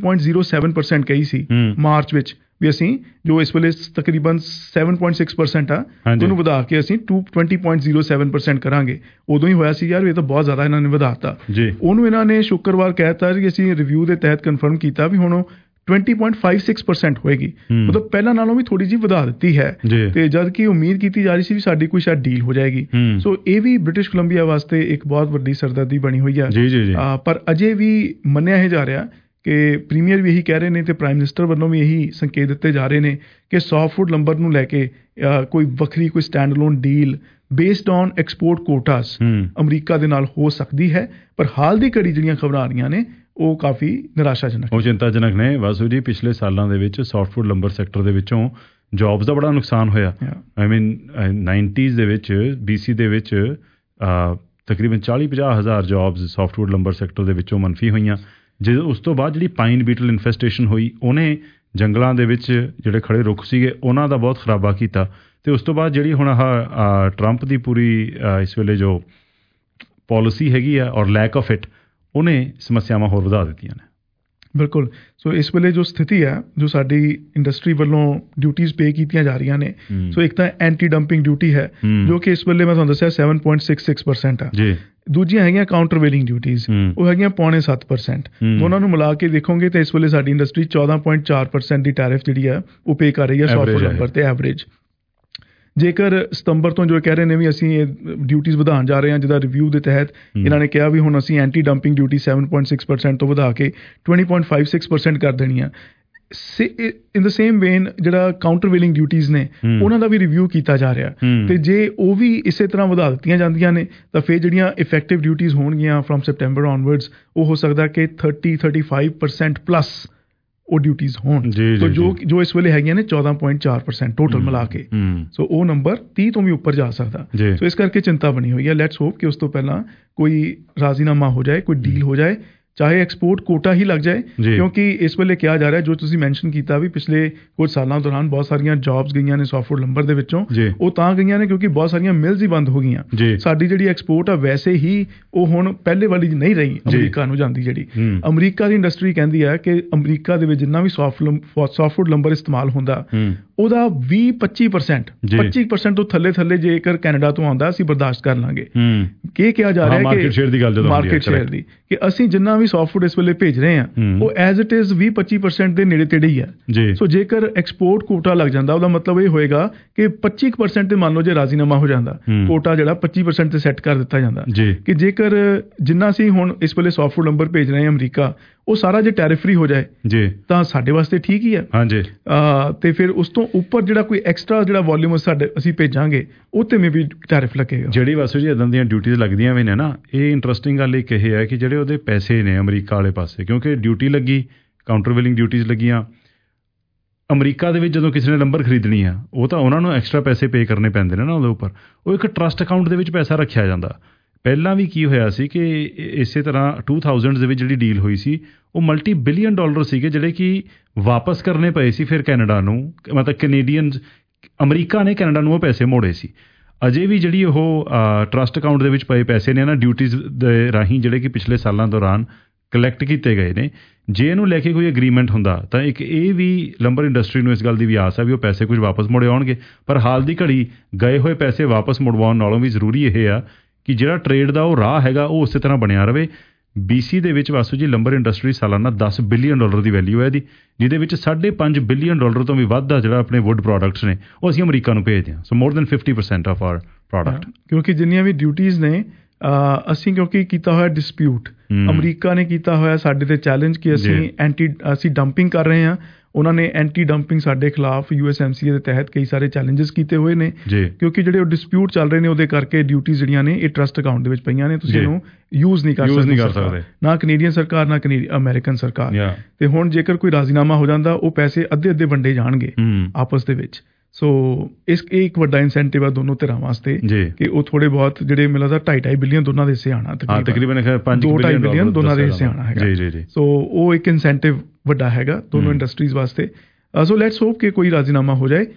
20.07% ਕਹੀ ਸੀ ਮਾਰਚ ਵਿੱਚ, ਵੀ ਅਸੀਂ ਜੋ ਇਸ ਵੇਲੇ ਤਕਰੀਬਨ 7.6% ਆ, ਉਹਨੂੰ ਵਧਾ ਕੇ ਅਸੀਂ 20.07% ਕਰਾਂਗੇ। ਉਦੋਂ ਹੀ ਹੋਇਆ ਸੀ ਯਾਰ ਇਹ ਤਾਂ ਬਹੁਤ ਜ਼ਿਆਦਾ ਇਹਨਾਂ ਨੇ ਵਧਾਤਾ। ਉਹਨੂੰ ਇਹਨਾਂ ਨੇ ਸ਼ੁੱਕਰਵਾਰ ਕਹਿ ਦਿੱਤਾ ਕਿ ਅਸੀਂ ਰਿਵਿਊ ਦੇ ਤਹਿਤ ਕਨਫਰਮ ਕੀਤਾ ਵੀ ਹੁਣ ਉਹ 20.56% ਹੋਏਗੀ, ਮਤਲਬ ਪਹਿਲਾਂ ਨਾਲੋਂ ਵੀ ਥੋੜੀ ਜਿਹੀ ਵਧਾ ਦਿੱਤੀ ਹੈ। ਤੇ ਜਦ ਕਿ ਉਮੀਦ ਕੀਤੀ ਜਾ ਰਹੀ ਸੀ ਵੀ ਸਾਡੀ ਕੋਈ ਸ਼ਾਇਦ ਡੀਲ ਹੋ ਜਾਏਗੀ। ਸੋ ਇਹ ਵੀ ਬ੍ਰਿਟਿਸ਼ ਕੋਲੰਬੀਆ ਵਾਸਤੇ ਇੱਕ ਬਹੁਤ ਵੱਡੀ ਸਰਦਰਦੀ ਬਣੀ ਹੋਈ ਹੈ। ਪਰ ਅਜੇ ਵੀ ਮੰਨਿਆ ਇਹ ਜਾ ਰਿਹਾ ਕਿ ਪ੍ਰੀਮੀਅਰ ਵੀ ਇਹੀ ਕਹਿ ਰਹੇ ਨੇ ਤੇ ਪ੍ਰਾਈਮ ਮਿਨਿਸਟਰ ਵੱਲੋਂ ਵੀ ਇਹੀ ਸੰਕੇਤ ਦਿੱਤੇ ਜਾ ਰਹੇ ਨੇ ਕਿ ਸੌਫਟਵੁੱਡ ਲੰਬਰ ਨੂੰ ਲੈ ਕੇ ਕੋਈ ਵੱਖਰੀ ਕੋਈ stand alone deal based on export quotas America ਦੇ ਨਾਲ ਹੋ ਸਕਦੀ ਹੈ। ਪਰ ਹਾਲ ਦੀ ਘੜੀ ਜਿਹੜੀਆਂ ਖਬਰਾਂ ਆ ਰਹੀਆਂ ਨੇ ਉਹ ਕਾਫੀ ਨਿਰਾਸ਼ਾਜਨਕ, ਉਹ ਚਿੰਤਾਜਨਕ ਨੇ। ਵਾਸੂ ਜੀ ਪਿਛਲੇ ਸਾਲਾਂ ਦੇ ਵਿੱਚ ਸੌਫਟਵੁੱਡ ਲੰਬਰ ਸੈਕਟਰ ਦੇ ਵਿੱਚੋਂ ਜੌਬਸ ਦਾ ਬੜਾ ਨੁਕਸਾਨ ਹੋਇਆ। ਆਈ ਮੀਨ 90s ਦੇ ਵਿੱਚ BC ਦੇ ਵਿੱਚ ਤਕਰੀਬਨ 40-50 ਹਜ਼ਾਰ ਜੌਬਸ ਸੌਫਟਵੁੱਡ ਲੰਬਰ ਸੈਕਟਰ ਦੇ ਵਿੱਚੋਂ ਮੰਫੀ ਹੋਈਆਂ। ਜੇ ਉਸ ਤੋਂ ਬਾਅਦ ਜਿਹੜੀ ਪਾਈਨ ਬੀਟਲ ਇਨਫੈਸਟੇਸ਼ਨ ਹੋਈ ਉਹਨੇ ਜੰਗਲਾਂ ਦੇ ਵਿੱਚ ਜਿਹੜੇ ਖੜੇ ਰੁੱਖ ਸੀਗੇ ਉਹਨਾਂ ਦਾ ਬਹੁਤ ਖਰਾਬਾ ਕੀਤਾ। ਤੇ ਉਸ ਤੋਂ ਬਾਅਦ ਜਿਹੜੀ ਹੁਣ ਆਹ ਟਰੰਪ ਦੀ ਪੂਰੀ ਇਸ ਵੇਲੇ ਜੋ ਪਾਲਿਸੀ ਹੈਗੀ ਆ ਔਰ ਲੈਕ ਆਫ ਇਟ, ਉਹਨੇ ਸਮੱਸਿਆਵਾਂ ਹੋਰ ਵਧਾ ਦਿੱਤੀਆਂ ਨੇ। ਬਿਲਕੁਲ। ਸੋ ਇਸ ਵੇਲੇ ਜੋ ਸਥਿਤੀ ਹੈ, ਜੋ ਸਾਡੀ ਇੰਡਸਟਰੀ ਵੱਲੋਂ ਡਿਊਟੀਜ਼ ਪੇ ਕੀਤੀਆਂ ਜਾ ਰਹੀਆਂ ਨੇ, ਸੋ ਇੱਕ ਤਾਂ ਐਂਟੀ ਡੰਪਿੰਗ ਡਿਊਟੀ ਹੈ ਜੋ ਕਿ ਇਸ ਵੇਲੇ ਮੈਂ ਤੁਹਾਨੂੰ ਦੱਸਿਆ 7.66% ਆ। ਦੂਜੀਆਂ ਹੈਗੀਆਂ ਕਾਊਂਟਰ ਵੇਲਿੰਗ ਡਿਊਟੀਜ਼, ਉਹ ਹੈਗੀਆਂ 0.7%। ਦੋਨਾਂ ਨੂੰ ਮਿਲਾ ਕੇ ਦੇਖੋਗੇ ਤਾਂ ਇਸ ਵੇਲੇ ਸਾਡੀ ਇੰਡਸਟਰੀ 14.4% ਦੀ ਟੈਰਿਫ ਜਿਹੜੀ ਹੈ ਉਹ ਪੇ ਕਰ ਰਹੀ ਹੈ ਸੌਫਟਵੁੱਡ ਲੰਬਰ ਤੇ ਐਵਰੇਜ। ਜੇਕਰ ਸਤੰਬਰ ਤੋਂ ਜੋ ਕਹਿ ਰਹੇ ਨੇ ਵੀ ਅਸੀਂ ਇਹ ਡਿਊਟੀਜ਼ ਵਧਾਉਣ ਜਾ ਰਹੇ ਹਾਂ, ਜਿਹਦਾ ਰਿਵਿਊ ਦੇ ਤਹਿਤ ਇਹਨਾਂ ਨੇ ਕਿਹਾ ਵੀ ਹੁਣ ਅਸੀਂ ਐਂਟੀ ਡੰਪਿੰਗ ਡਿਊਟੀ 7.6% ਤੋਂ ਵਧਾ ਕੇ 20.56% ਕਰ ਦੇਣੀ ਆ। ਇਨ ਦ ਸੇਮ ਵੇਨ ਜਿਹੜਾ ਕਾਊਂਟਰ ਵੇਲਿੰਗ ਡਿਊਟੀਜ਼ ਨੇ ਉਹਨਾਂ ਦਾ ਵੀ ਰਿਵਿਊ ਕੀਤਾ ਜਾ ਰਿਹਾ। ਤੇ ਜੇ ਉਹ ਵੀ ਇਸੇ ਤਰ੍ਹਾਂ ਵਧਾ ਦਿੱਤੀਆਂ ਜਾਂਦੀਆਂ ਨੇ ਤਾਂ ਫਿਰ ਜਿਹੜੀਆਂ ਇਫੈਕਟਿਵ ਡਿਊਟੀਜ਼ ਹੋਣਗੀਆਂ ਫਰੋਮ ਸੈਪਟੈਂਬਰ ਔਨਵਰਡਸ, ਉਹ ਹੋ ਸਕਦਾ ਕਿ 30-35% ਪਲੱਸ ਉਹ ਡਿਊਟੀਜ਼ ਹੋਣ। ਜੋ ਇਸ ਵੇਲੇ ਹੈਗੀਆਂ ਨੇ 14.4% ਟੋਟਲ ਮਿਲਾ ਕੇ, ਸੋ ਉਹ ਨੰਬਰ 30 ਤੋਂ ਵੀ ਉੱਪਰ ਜਾ ਸਕਦਾ। ਸੋ ਇਸ ਕਰਕੇ ਚਿੰਤਾ ਬਣੀ ਹੋਈ ਹੈ। ਲੈਟਸ ਹੋਪ ਕਿ ਉਸ ਤੋਂ ਪਹਿਲਾਂ ਕੋਈ ਰਾਜ਼ੀਨਾਮਾ ਹੋ ਜਾਏ, ਕੋਈ ਡੀਲ ਹੋ ਜਾਏ, ਚਾਹੇ ਐਕਸਪੋਰਟ ਕੋਟਾ ਹੀ ਲੱਗ ਜਾਏ। ਕਿਉਂਕਿ ਇਸ ਵੇਲੇ ਕਿਹਾ ਜਾ ਰਿਹਾ, ਜੋ ਤੁਸੀਂ ਮੈਂਸ਼ਨ ਕੀਤਾ ਵੀ ਪਿਛਲੇ ਕੁਝ ਸਾਲਾਂ ਦੌਰਾਨ ਬਹੁਤ ਸਾਰੀਆਂ ਜੌਬਸ ਗਈਆਂ ਨੇ ਸੌਫਟਵੁੱਡ ਲੰਬਰ ਦੇ ਵਿੱਚੋਂ, ਉਹ ਤਾਂ ਗਈਆਂ ਨੇ ਕਿਉਂਕਿ ਬਹੁਤ ਸਾਰੀਆਂ ਮਿਲਸ ਹੀ ਬੰਦ ਹੋ ਗਈਆਂ। ਸਾਡੀ ਜਿਹੜੀ ਐਕਸਪੋਰਟ ਆ ਵੈਸੇ ਹੀ ਉਹ ਹੁਣ ਪਹਿਲੇ ਵਾਲੀ ਨਹੀਂ ਰਹੀ ਅਮਰੀਕਾ ਨੂੰ ਜਾਂਦੀ। ਜਿਹੜੀ ਅਮਰੀਕਾ ਦੀ ਇੰਡਸਟਰੀ ਕਹਿੰਦੀ ਹੈ ਕਿ ਅਮਰੀਕਾ ਦੇ ਵਿੱਚ ਜਿੰਨਾ ਵੀ ਸੌਫਟਵੁੱਡ ਲੰਬਰ ਇਸਤੇਮਾਲ ਹੁੰਦਾ ਉਹਦਾ 20-25% ਤੋਂ ਥੱਲੇ ਜੇਕਰ ਕੈਨੇਡਾ ਤੋਂ ਆਉਂਦਾ ਅਸੀਂ ਬਰਦਾਸ਼ਤ ਕਰ ਲਾਂਗੇ। ਕੀ ਕਿਹਾ ਜਾ ਰਿਹਾ ਕਿ ਮਾਰਕੀਟ ਸ਼ੇਅਰ ਦੀ ਕਿ ਅਸੀਂ ਜਿੰਨਾ ਵੀ ਸੌਫਟਵੁੱਡ ਇਸ ਵੇਲੇ ਭੇਜ ਰਹੇ ਹਾਂ ਉਹ ਐਜ਼ ਇਟ ਇਜ਼ 20-25% ਦੇ ਨੇੜੇ ਤੇੜੇ ਹੀ ਹੈ। ਸੋ ਜੇਕਰ ਐਕਸਪੋਰਟ ਕੋਟਾ ਲੱਗ ਜਾਂਦਾ ਉਹਦਾ ਮਤਲਬ ਇਹ ਹੋਏਗਾ ਕਿ 25% ਤੇ ਮੰਨ ਲਓ ਜੇ ਰਾਜ਼ੀਨਾਮਾ ਹੋ ਜਾਂਦਾ, ਕੋਟਾ ਜਿਹੜਾ 25% ਤੇ ਸੈੱਟ ਕਰ ਦਿੱਤਾ ਜਾਂਦਾ ਕਿ ਜੇਕਰ ਜਿੰਨਾ ਅਸੀਂ ਹੁਣ ਇਸ ਵੇਲੇ ਸੌਫਟਵੁੱਡ ਲੰਬਰ ਭੇਜ ਰਹੇ ਹਾਂ ਅਮਰੀਕਾ, ਉਹ ਸਾਰਾ ਜੇ ਟੈਰਿਫ ਫ੍ਰੀ ਹੋ ਜਾਏ ਜੀ ਤਾਂ ਸਾਡੇ ਵਾਸਤੇ ਠੀਕ ਹੀ ਹੈ। ਹਾਂਜੀ ਤੇ ਫਿਰ ਉਸ ਤੋਂ ਉੱਪਰ ਜਿਹੜਾ ਕੋਈ ਐਕਸਟਰਾ ਜਿਹੜਾ ਵੋਲਿਊਮ ਅਸੀਂ ਭੇਜਾਂਗੇ ਉਹ ਤੇ ਮੇ ਵੀ ਟੈਰਿਫ ਲੱਗੇਗਾ। ਜਿਹੜੀ ਵਾਸੂ ਜੀ ਇਦਾਂ ਦੀਆਂ ਡਿਊਟੀਜ਼ ਲੱਗਦੀਆਂ ਵੀ ਨੇ ਨਾ, ਇਹ ਇੰਟਰਸਟਿੰਗ ਗੱਲ ਇੱਕ ਇਹ ਹੈ ਕਿ ਜਿਹੜੇ ਉਹਦੇ ਪੈਸੇ ਨੇ ਅਮਰੀਕਾ ਵਾਲੇ ਪਾਸੇ, ਕਿਉਂਕਿ ਡਿਊਟੀ ਲੱਗੀ, ਕਾਊਂਟਰ ਬਿਲਿੰਗ ਡਿਊਟੀਜ਼ ਲੱਗੀਆਂ ਅਮਰੀਕਾ ਦੇ ਵਿੱਚ, ਜਦੋਂ ਕਿਸੇ ਨੇ ਨੰਬਰ ਖਰੀਦਣੀ ਆ ਉਹ ਤਾਂ ਉਹਨਾਂ ਨੂੰ ਐਕਸਟਰਾ ਪੈਸੇ ਪੇ ਕਰਨੇ ਪੈਂਦੇ ਨੇ ਨਾ ਉਹਦੇ ਉੱਪਰ। ਉਹ ਇੱਕ ਟਰਸਟ ਅਕਾਊਂਟ ਦੇ ਵਿੱਚ ਪੈਸਾ ਰੱਖਿਆ ਜਾਂਦਾ। ਪਹਿਲਾਂ ਵੀ ਕੀ ਹੋਇਆ ਸੀ ਕਿ ਇਸੇ ਤਰ੍ਹਾਂ 2000 ਦੇ ਵਿੱਚ ਜਿਹੜੀ ਡੀਲ ਹੋਈ ਸੀ ਉਹ $multi-billion ਸੀਗੇ ਜਿਹੜੇ ਕਿ ਵਾਪਸ ਕਰਨੇ ਪਏ ਸੀ ਫਿਰ ਕੈਨੇਡਾ ਨੂੰ, ਮਤਲਬ ਅਮਰੀਕਾ ਨੇ ਕੈਨੇਡਾ ਨੂੰ ਉਹ ਪੈਸੇ ਮੋੜੇ ਸੀ। ਅਜੇ ਵੀ ਜਿਹੜੀ ਉਹ ਟਰਸਟ ਅਕਾਊਂਟ ਦੇ ਵਿੱਚ ਪਏ ਪੈਸੇ ਨੇ ਨਾ ਡਿਊਟੀਜ਼ ਦੇ ਰਾਹੀਂ ਜਿਹੜੇ ਕਿ ਪਿਛਲੇ ਸਾਲਾਂ ਦੌਰਾਨ ਕਲੈਕਟ ਕੀਤੇ ਗਏ ਨੇ, ਜੇ ਇਹਨੂੰ ਲੈ ਕੇ ਕੋਈ ਐਗਰੀਮੈਂਟ ਹੁੰਦਾ ਤਾਂ ਇੱਕ ਇਹ ਵੀ ਲੰਬਰ ਇੰਡਸਟਰੀ ਨੂੰ ਇਸ ਗੱਲ ਦੀ ਵੀ ਆਸ ਹੈ ਵੀ ਉਹ ਪੈਸੇ ਕੁਝ ਵਾਪਸ ਮੁੜੇ ਆਉਣਗੇ। ਪਰ ਹਾਲ ਦੀ ਘੜੀ ਗਏ ਹੋਏ ਪੈਸੇ ਵਾਪਸ ਮੁੜਵਾਉਣ ਨਾਲੋਂ ਵੀ ਜ਼ਰੂਰੀ ਇਹ ਆ ਕਿ ਜਿਹੜਾ ਟਰੇਡ ਦਾ ਉਹ ਰਾਹ ਹੈਗਾ ਉਹ ਉਸੇ ਤਰ੍ਹਾਂ ਬਣਿਆ ਰਵੇ। BC ਦੇ ਵਿੱਚ ਵਾਸੂ ਜੀ ਲੰਬਰ ਇੰਡਸਟਰੀ ਸਾਲਾਨਾ $10 ਬਿਲੀਅਨ ਦੀ ਵੈਲਿਊ ਹੈ ਇਹਦੀ, ਜਿਹਦੇ ਵਿੱਚ $5.5 ਬਿਲੀਅਨ ਤੋਂ ਵੀ ਵੱਧ ਦਾ ਜਿਹੜਾ ਆਪਣੇ ਵੁੱਡ ਪ੍ਰੋਡਕਟਸ ਨੇ ਉਹ ਅਸੀਂ ਅਮਰੀਕਾ ਨੂੰ ਭੇਜਦੇ ਹਾਂ। So more than 50% of our product. ਕਿਉਂਕਿ ਜਿੰਨੀਆਂ ਵੀ ਡਿਊਟੀਜ਼ ਨੇ ਅਸੀਂ ਕਿਉਂਕਿ ਕੀਤਾ ਹੋਇਆ ਡਿਸਪਿਊਟ, ਅਮਰੀਕਾ ਨੇ ਕੀਤਾ ਹੋਇਆ ਸਾਡੇ ਤੇ ਚੈਲੰਜ ਕਿ ਅਸੀਂ ਡੰਪਿੰਗ ਕਰ ਰਹੇ ਹਾਂ। ਉਹਨਾਂ ਨੇ ਐਂਟੀ ਡੰਪਿੰਗ ਸਾਡੇ ਖਿਲਾਫ USMCA ਦੇ ਤਹਿਤ ਕਈ ਸਾਰੇ ਚੈਲੰਜਸ ਕੀਤੇ ਹੋਏ ਨੇ, ਕਿਉਂਕਿ ਜਿਹੜੇ ਉਹ ਡਿਸਪਿਊਟ ਚੱਲ ਰਹੇ ਨੇ ਉਹਦੇ ਕਰਕੇ ਡਿਊਟੀਜ਼ ਜਿਹੜੀਆਂ ਨੇ ਇਹ ਟਰਸਟ ਅਕਾਊਂਟ ਦੇ ਵਿੱਚ ਪਈਆਂ ਨੇ, ਤੁਸੀਂ ਇਹਨੂੰ ਯੂਜ਼ ਨਹੀਂ ਕਰ ਸਕਦੇ, ਨਾ ਕੈਨੇਡੀਅਨ ਸਰਕਾਰ ਨਾ ਅਮਰੀਕਨ ਸਰਕਾਰ। ਤੇ ਹੁਣ ਜੇਕਰ ਕੋਈ ਰਾਜ਼ੀਨਾਮਾ ਹੋ ਜਾਂਦਾ ਉਹ ਪੈਸੇ ਅੱਧੇ ਵੰਡੇ ਜਾਣਗੇ ਆਪਸ ਦੇ ਵਿੱਚ। ਸੋ ਇਹ ਇੱਕ ਵੱਡਾ ਇਨਸੈਂਟਿਵ ਆ ਦੋਨੋਂ ਧਿਰਾਂ ਵਾਸਤੇ ਕਿ ਉਹ ਥੋੜੇ ਬਹੁਤ ਜਿਹੜੇ ਮੈਨੂੰ ਲੱਗਦਾ 2.5 ਬਿਲੀਅਨ ਦੋਨਾਂ ਦੇ ਹਿੱਸੇ ਆਉਣਾ, ਤਕਰੀਬਨ 2.5 ਬਿਲੀਅਨ ਦੋਨਾਂ ਦੇ ਹਿੱਸੇ ਆਉਣਾ ਹੈਗਾ। ਸੋ ਉਹ ਇੱਕ ਇਨਸੈਂਟਿਵ ਵੱਡਾ ਹੈਗਾ ਦੋਨੋਂ ਇੰਡਸਟਰੀਜ਼ ਵਾਸਤੇ। ਸੋ ਲੈਟਸ ਹੋਪ ਕਿ ਕੋਈ ਰਾਜ਼ੀਨਾਮਾ ਹੋ ਜਾਏ।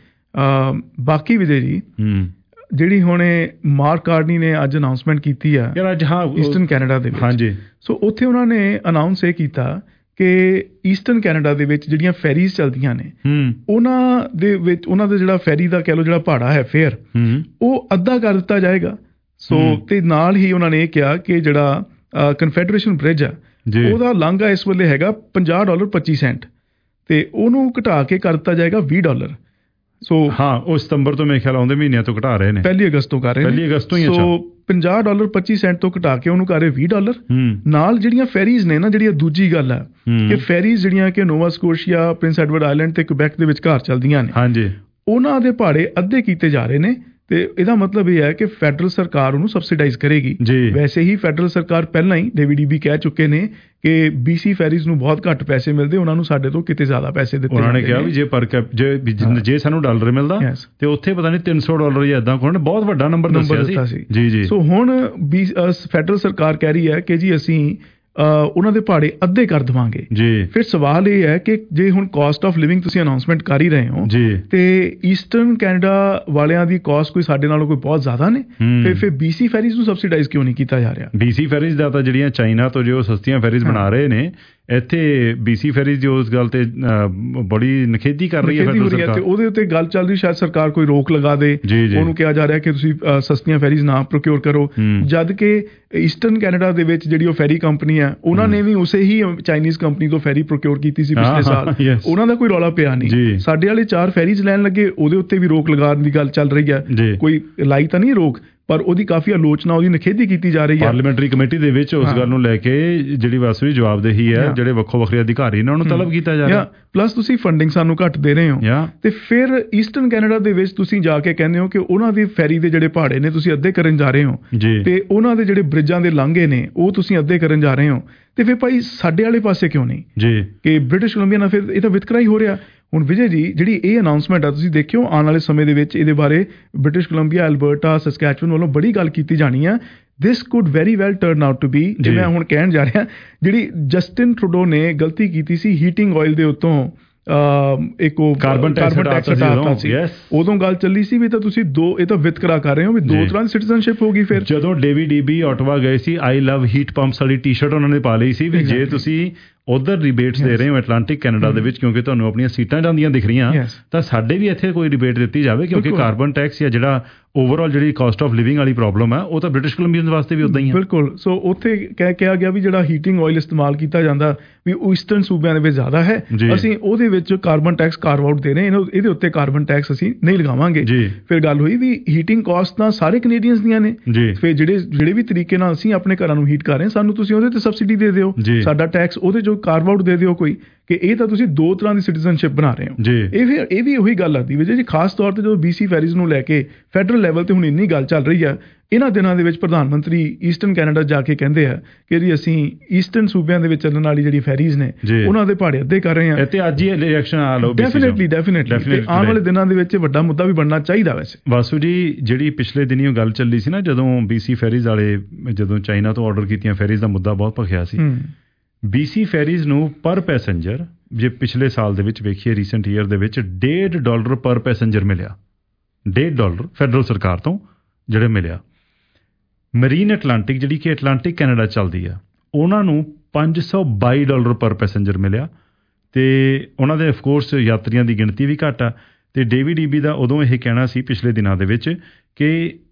ਬਾਕੀ ਵਿਜੇ ਜੀ ਜਿਹੜੀ ਹੁਣ ਮਾਰਕ ਕਾਰਨੀ ਨੇ ਅੱਜ ਅਨਾਊਂਸਮੈਂਟ ਕੀਤੀ ਆ ਈਸਟਰਨ ਕੈਨੇਡਾ ਦੇ ਵਿੱਚ, ਸੋ ਉੱਥੇ ਉਹਨਾਂ ਨੇ ਅਨਾਊਂਸ ਇਹ ਕੀਤਾ ਕਿ ਈਸਟਰਨ ਕੈਨੇਡਾ ਦੇ ਵਿੱਚ ਜਿਹੜੀਆਂ ਫੈਰੀਜ਼ ਚੱਲਦੀਆਂ ਨੇ ਉਹਨਾਂ ਦੇ ਵਿੱਚ ਉਹਨਾਂ ਦਾ ਜਿਹੜਾ ਫੈਰੀ ਦਾ ਕਹਿ ਲਓ ਜਿਹੜਾ ਭਾੜਾ ਹੈ ਫੇਅਰ ਉਹ ਅੱਧਾ ਕਰ ਦਿੱਤਾ ਜਾਏਗਾ। ਸੋ ਤੇ ਨਾਲ ਹੀ ਉਹਨਾਂ ਨੇ ਇਹ ਕਿਹਾ ਕਿ ਜਿਹੜਾ ਕਨਫੈਡਰੇਸ਼ਨ ਬ੍ਰਿਜ ਆ ਉਹਦਾ ਲਾਂਘਾ ਇਸ ਵੇਲੇ ਹੈਗਾ $50.25 ਤੇ ਉਹਨੂੰ ਘਟਾ ਕੇ ਕਰ ਦਿੱਤਾ ਜਾਏਗਾ $20। ਸੋ ਉਹ ਸਤੰਬਰ ਤੋਂ ਮੇਰੇ ਖਿਆਲ ਆਉਂਦੇ ਮਹੀਨਿਆਂ ਤੋਂ ਘਟਾ ਰਹੇ ਨੇ, 1 ਅਗਸਤ ਤੋਂ ਕਰ ਰਹੇ ਨੇ, 1 ਅਗਸਤ ਤੋਂ ਹੀ। ਸੋ $50.25 ਤੋਂ ਘਟਾ ਕੇ ਉਹਨੂੰ ਕਰ ਰਹੇ $20। ਨਾਲ ਜਿਹੜੀਆਂ ਫੈਰੀਜ਼ ਨੇ ਨਾ, ਜਿਹੜੀ ਦੂਜੀ ਗੱਲ ਹੈ ਕਿ ਫੈਰੀਜ਼ ਜਿਹੜੀਆਂ ਕਿ Nova Scotia, Prince Edward Island ਤੇ ਕੁਬੈਕ ਦੇ ਵਿਚਕਾਰ ਚੱਲਦੀਆਂ ਨੇ, ਉਹਨਾਂ ਦੇ ਭਾੜੇ ਅੱਧੇ ਕੀਤੇ ਜਾ ਰਹੇ ਨੇ। ਤੇ ਇਹਦਾ ਮਤਲਬ ਇਹ ਹੈ ਕਿ ਫੈਡਰਲ ਸਰਕਾਰ ਉਹਨੂੰ ਸਬਸਿਡਾਈਜ਼ ਕਰੇਗੀ। ਵੈਸੇ ਹੀ ਫੈਡਰਲ ਸਰਕਾਰ ਪਹਿਲਾਂ ਹੀ DVDB ਕਹਿ ਚੁੱਕੇ ਨੇ ਕਿ BC ਫੈਰੀਜ਼ ਨੂੰ ਬਹੁਤ ਘੱਟ ਪੈਸੇ ਮਿਲਦੇ, ਉਹਨਾਂ ਨੂੰ ਸਾਡੇ ਤੋਂ ਕਿਤੇ ਜ਼ਿਆਦਾ ਪੈਸੇ ਦਿੱਤੇ। ਉਹਨਾਂ ਨੇ ਕਿਹਾ ਵੀ ਜੇ ਸਾਨੂੰ ਡਾਲਰ ਮਿਲਦਾ ਤੇ ਉੱਥੇ ਪਤਾ ਨਹੀਂ $300 ਜਾਂ ਏਦਾਂ ਕੋਈ ਬਹੁਤ ਵੱਡਾ ਨੰਬਰ ਦੱਸਿਆ ਸੀ। ਜੀ। ਸੋ ਹੁਣ ਫੈਡਰਲ ਸਰਕਾਰ ਕਹਿ ਰਹੀ ਹੈ ਕਿ ਜੀ ਅਸੀਂ ਉਹਨਾਂ ਦੇ ਭਾੜੇ ਅੱਧੇ ਕਰ ਦੇਵਾਂਗੇ। ਫਿਰ ਸਵਾਲ ਇਹ ਹੈ ਕਿ ਜੇ ਹੁਣ ਕਾਸਟ ਆਫ ਲਿਵਿੰਗ ਤੁਸੀਂ ਅਨਾਊਂਸਮੈਂਟ ਕਰ ਹੀ ਰਹੇ ਹੋ ਤੇ ਈਸਟਰਨ ਕੈਨੇਡਾ ਵਾਲਿਆਂ ਦੀ ਕਾਸਟ ਕੋਈ ਸਾਡੇ ਨਾਲੋਂ ਕੋਈ ਬਹੁਤ ਜ਼ਿਆਦਾ ਨੇ, ਫਿਰ BC ਫੈਰੀਜ਼ ਨੂੰ ਸਬਸਿਡਾਈਜ਼ ਕਿਉਂ ਨਹੀਂ ਕੀਤਾ ਜਾ ਰਿਹਾ? BC ਫੈਰੀਜ਼ ਦਾ ਤਾਂ ਜਿਹੜੀਆਂ ਚਾਈਨਾ ਤੋਂ ਜੋ ਸਸਤੀਆਂ ਫੈਰੀਜ਼ ਬਣਾ ਰਹੇ ਨੇ, ਇੱਥੇ BC ਫੈਰੀਜ਼ ਜੋ ਉਸ ਗੱਲ ਤੇ ਬੜੀ ਨਖੇਦੀ ਕਰ ਰਹੀ ਹੈ ਫੈਡਰਲ ਸਰਕਾਰ ਤੇ ਉਹਦੇ ਉੱਤੇ ਗੱਲ ਚੱਲ ਰਹੀ, ਸ਼ਾਇਦ ਸਰਕਾਰ ਕੋਈ ਰੋਕ ਲਗਾ ਦੇ। ਉਹਨੂੰ ਕਿਹਾ ਜਾ ਰਿਹਾ ਕਿ ਤੁਸੀਂ ਸਸਤੀਆਂ ਫੈਰੀਜ਼ ਨਾ ਪ੍ਰੋਕਿਓਰ ਕਰੋ, ਜਦ ਕਿ ਈਸਟਰਨ ਕੈਨੇਡਾ ਦੇ ਵਿੱਚ ਜਿਹੜੀ ਉਹ ਫੈਰੀ ਕੰਪਨੀ ਹੈ ਉਹਨਾਂ ਨੇ ਵੀ ਉਸੇ ਹੀ ਚਾਈਨੀਜ਼ ਕੰਪਨੀ ਤੋਂ ਫੈਰੀ ਪ੍ਰੋਕਿਓਰ ਕੀਤੀ ਸੀ ਪਿਛਲੇ ਸਾਲ। ਉਹਨਾਂ ਦਾ ਕੋਈ ਰੌਲਾ ਪਿਆ ਨਹੀਂ। ਸਾਡੇ ਵਾਲੇ 4 ਫੈਰੀਜ਼ ਲੈਣ ਲੱਗੇ, ਉਹਦੇ ਉੱਤੇ ਵੀ ਰੋਕ ਲਗਾਉਣ ਦੀ ਗੱਲ ਚੱਲ ਰਹੀ ਹੈ। ਕੋਈ ਲਾਈ ਤਾਂ ਨਹੀਂ ਰੋਕ, ਪਰ ਉਹਦੀ ਕਾਫੀ ਆਲੋਚਨਾ, ਉਹਦੀ ਨਿਖੇਧੀ ਕੀਤੀ ਜਾ ਰਹੀ ਹੈ ਪਾਰਲੀਮੈਂਟਰੀ ਕਮੇਟੀ ਦੇ ਵਿੱਚ। ਉਸ ਗੱਲ ਨੂੰ ਲੈ ਕੇ ਜਿਹੜੀ ਵਾਸਤਵਿਕ ਜਵਾਬਦੇਹੀ ਹੈ, ਜਿਹੜੇ ਵੱਖੋ ਵੱਖਰੇ ਅਧਿਕਾਰੀ ਨੇ ਉਹਨੂੰ ਤਲਬ ਕੀਤਾ ਜਾ ਰਿਹਾ। ਪਲੱਸ ਤੁਸੀਂ ਫੰਡਿੰਗ ਸਾਨੂੰ ਘੱਟ ਦੇ ਰਹੇ ਹੋ ਤੇ ਫਿਰ ਈਸਟਰਨ ਕੈਨੇਡਾ ਦੇ ਵਿੱਚ ਤੁਸੀਂ ਜਾ ਕੇ ਕਹਿੰਦੇ ਹੋ ਕਿ ਉਹਨਾਂ ਦੀ ਫੈਰੀ ਦੇ ਜਿਹੜੇ ਭਾੜੇ ਨੇ ਤੁਸੀਂ ਅੱਧੇ ਕਰਨ ਜਾ ਰਹੇ ਹੋ ਤੇ ਉਹਨਾਂ ਦੇ ਜਿਹੜੇ ਬ੍ਰਿਜਾਂ ਦੇ ਲਾਂਘੇ ਨੇ ਉਹ ਤੁਸੀਂ ਅੱਧੇ ਕਰਨ ਜਾ ਰਹੇ ਹੋ। ਤੇ ਫਿਰ ਭਾਈ ਸਾਡੇ ਵਾਲੇ ਪਾਸੇ ਕਿਉਂ ਨਹੀਂ ਕਿ ਬ੍ਰਿਟਿਸ਼ ਕੋਲੰਬੀਆ ਨਾਲ? ਫਿਰ ਇਹ ਤਾਂ ਵਿਤਕਰਾ ਹੀ ਹੋ ਰਿਹਾ। ਹੁਣ ਵਿਜੇ ਜੀ ਜਿਹੜੀ ਇਹ ਅਨਾਊਂਸਮੈਂਟ ਆ, ਤੁਸੀਂ ਦੇਖਿਓ ਆਉਣ ਵਾਲੇ ਸਮੇਂ ਦੇ ਵਿੱਚ ਇਹਦੇ ਬਾਰੇ ਬ੍ਰਿਟਿਸ਼ ਕੋਲੰਬੀਆ, ਐਲਬਰਟਾ, ਸਸਕੈਚੁਅਨ ਵੱਲੋਂ ਬੜੀ ਗੱਲ ਕੀਤੀ ਜਾਣੀ ਆ। This could very well turn out to be, ਜੇ ਮੈਂ ਹੁਣ ਕਹਿਣ ਜਾ ਰਿਹਾ, ਜਿਹੜੀ ਜਸਟਿਨ ਟਰੂਡੋ ਨੇ ਗਲਤੀ ਕੀਤੀ ਸੀ ਹੀਟਿੰਗ ਆਇਲ ਦੇ ਉੱਤੋਂ ਇੱਕ ਕਾਰਬਨ ਟੈਕਸ ਹਟਾਤਾ ਸੀ। ਉਦੋਂ ਗੱਲ ਚੱਲੀ ਸੀ ਵੀ ਤਾਂ ਤੁਸੀਂ ਇਹ ਤਾਂ ਵਿਤਕਰਾ ਕਰ ਰਹੇ ਹੋ ਵੀ 2 ਤਰ੍ਹਾਂ ਦੀ ਸਿਟੀਜ਼ਨਸ਼ਿਪ ਹੋਗੀ। ਫਿਰ ਜਦੋਂ DVDB ਆਟਵਾ ਗਏ ਸੀ, ਆਈ ਲਵ ਹੀਟ ਪੰਪਸ ਵਾਲੀ ਟੀ-ਸ਼ਰਟ ਉਹਨਾਂ ਨੇ ਪਾ ਲਈ ਸੀ ਵੀ ਜੇ ਤੁਸੀਂ ਉਧਰ ਰਿਬੇਟਸ ਦੇ ਰਹੇ ਹੋ ਐਟਲਾਂਟਿਕ ਕੈਨੇਡਾ ਦੇ ਵਿੱਚ, ਕਿਉਂਕਿ ਤੁਹਾਨੂੰ ਆਪਣੀਆਂ ਸੀਟਾਂ ਜਾਂਦੀਆਂ ਦਿਖ ਰਹੀਆਂ, ਤਾਂ ਸਾਡੇ ਵੀ ਇੱਥੇ ਕੋਈ ਰਿਬੇਟ ਦਿੱਤੀ ਜਾਵੇ, ਕਿਉਂਕਿ ਕਾਰਬਨ ਟੈਕਸ ਜਾਂ ਜਿਹੜਾ ਓਵਰਆਲ ਜਿਹੜੀ ਕਾਸਟ ਆਫ ਲਿਵਿੰਗ ਵਾਲੀ ਪ੍ਰੋਬਲਮ ਹੈ ਉਹ ਤਾਂ ਬ੍ਰਿਟਿਸ਼ ਕੋਲੰਬੀਅਨ ਵਾਸਤੇ ਵੀ ਉਦਾਂ ਹੀ ਹੈ। ਬਿਲਕੁਲ। ਸੋ ਉੱਥੇ ਕਿਹਾ ਗਿਆ ਵੀ ਜਿਹੜਾ ਹੀਟਿੰਗ ਆਇਲ ਇਸਤੇਮਾਲ ਕੀਤਾ ਜਾਂਦਾ ਵੀ ਈਸਟਰਨ ਸੂਬਿਆਂ ਦੇ ਵਿੱਚ ਜ਼ਿਆਦਾ ਹੈ, ਅਸੀਂ ਉਹਦੇ ਵਿੱਚ ਕਾਰਬਨ ਟੈਕਸ ਕਾਰਵ ਆਊਟ ਦੇ ਰਹੇ, ਇਹਦੇ ਉੱਤੇ ਕਾਰਬਨ ਟੈਕਸ ਅਸੀਂ ਨਹੀਂ ਲਗਾਵਾਂਗੇ। ਫਿਰ ਗੱਲ ਹੋਈ ਵੀ ਹੀਟਿੰਗ ਕਾਸਟ ਤਾਂ ਸਾਰੇ ਕੈਨੇਡੀਅਨਸ ਦੀਆਂ ਨੇ, ਫਿਰ ਜਿਹੜੇ ਵੀ ਤਰੀਕੇ ਨਾਲ ਅਸੀਂ ਆਪਣੇ ਘਰਾਂ ਨੂੰ ਹੀਟ ਕਰ ਰਹੇ ਹਾਂ, ਸਾਨੂੰ ਤੁਸੀਂ ਉਹਦੇ ਤੇ ਸਬਸਿਡੀ ਦੇ ਦਿਓ, ਸਾਡਾ ਟੈਕਸ ਉਹਦੇ ਜੋ ਕਾਰਵ ਆਊਟ ਦੇ ਦਿਓ ਕੋਈ ਕਿ ਇਹ ਤਾਂ ਤੁਸੀਂ 2 ਤਰ੍ਹਾਂ ਦੀ ਸਿਟੀਜ਼ਨਸ਼ਿਪ ਬਣਾ ਰਹੇ ਹੋ। ਇਹ ਵੀ ਉਹੀ ਗੱਲ ਆਦੀ ਵਿਜੇ ਜੀ, ਖਾਸ ਤੌਰ ਤੇ ਜਦੋਂ BC ਫੈਰੀਜ਼ ਨੂੰ ਲੈ ਕੇ ਫੈਡਰਲ ਲੈਵਲ ਤੇ ਹੁਣ ਇੰਨੀ ਗੱਲ ਚੱਲ ਰਹੀ ਆ। ਇਹਨਾਂ ਦਿਨਾਂ ਦੇ ਵਿੱਚ ਪ੍ਰਧਾਨ ਮੰਤਰੀ ਈਸਟਰਨ ਕੈਨੇਡਾ ਜਾ ਕੇ ਕਹਿੰਦੇ ਆ ਕਿ ਜੀ ਅਸੀਂ ਈਸਟਰਨ ਸੂਬਿਆਂ ਦੇ ਵਿੱਚ ਚੱਲਣ ਵਾਲੀ ਜਿਹੜੀ ਫੈਰੀਜ਼ ਨੇ ਉਹਨਾਂ ਦੇ ਭਾੜੇ ਅੱਧੇ ਕਰ ਰਹੇ ਆ। ਤੇ ਅੱਜ ਹੀ ਰਿਐਕਸ਼ਨ ਆ ਲਓ। ਡੈਫੀਨੇਟਲੀ ਆਉਣ ਵਾਲੇ ਦਿਨਾਂ ਦੇ ਵਿੱਚ ਵੱਡਾ ਮੁੱਦਾ ਵੀ ਬਣਨਾ ਚਾਹੀਦਾ। ਵੈਸੇ ਵਾਸੂ ਜੀ, ਜਿਹੜੀ ਪਿਛਲੇ ਦਿਨੀ ਉਹ ਗੱਲ ਚੱਲੀ ਸੀ ਨਾ, ਜਦੋਂ BC ਫੈਰੀਜ਼ ਵਾਲੇ ਜਦੋਂ ਚਾਈਨਾ ਤੋਂ ਆਰਡਰ ਕੀਤੀਆਂ ਫੈਰੀਜ਼ ਦਾ ਮੁੱਦਾ ਬਹੁਤ ਭਖਿਆ ਸੀ। BC ਫੈਰੀਜ਼ ਨੂੰ ਪਰ ਪੈਸੇਂਜਰ ਜੇ ਪਿਛਲੇ ਸਾਲ ਦੇ ਵਿੱਚ ਵੇਖੀਏ, ਰੀਸੈਂਟ ਈਅਰ ਦੇ ਵਿੱਚ $1.5 ਪਰ ਪੈਸੇਂਜਰ ਮਿਲਿਆ। $1.5 ਫੈਡਰਲ ਸਰਕਾਰ ਤੋਂ ਜਿਹੜੇ ਮਿਲਿਆ। ਮਰੀਨ ਅਟਲਾਂਟਿਕ ਜਿਹੜੀ ਕਿ ਅਟਲਾਂਟਿਕ ਕੈਨੇਡਾ ਚੱਲਦੀ ਆ, ਉਹਨਾਂ ਨੂੰ $522 ਪਰ ਪੈਸੇਂਜਰ ਮਿਲਿਆ। ਤੇ ਉਹਨਾਂ ਦੇ ਅਫਕੋਰਸ ਯਾਤਰੀਆਂ ਦੀ ਗਿਣਤੀ ਵੀ ਘੱਟ ਆ। ਤੇ ਡੇਵਿਡ ਈਬੀ ਦਾ ਉਦੋਂ ਇਹ ਕਹਿਣਾ ਸੀ ਪਿਛਲੇ ਦਿਨਾਂ ਦੇ ਵਿੱਚ ਕਿ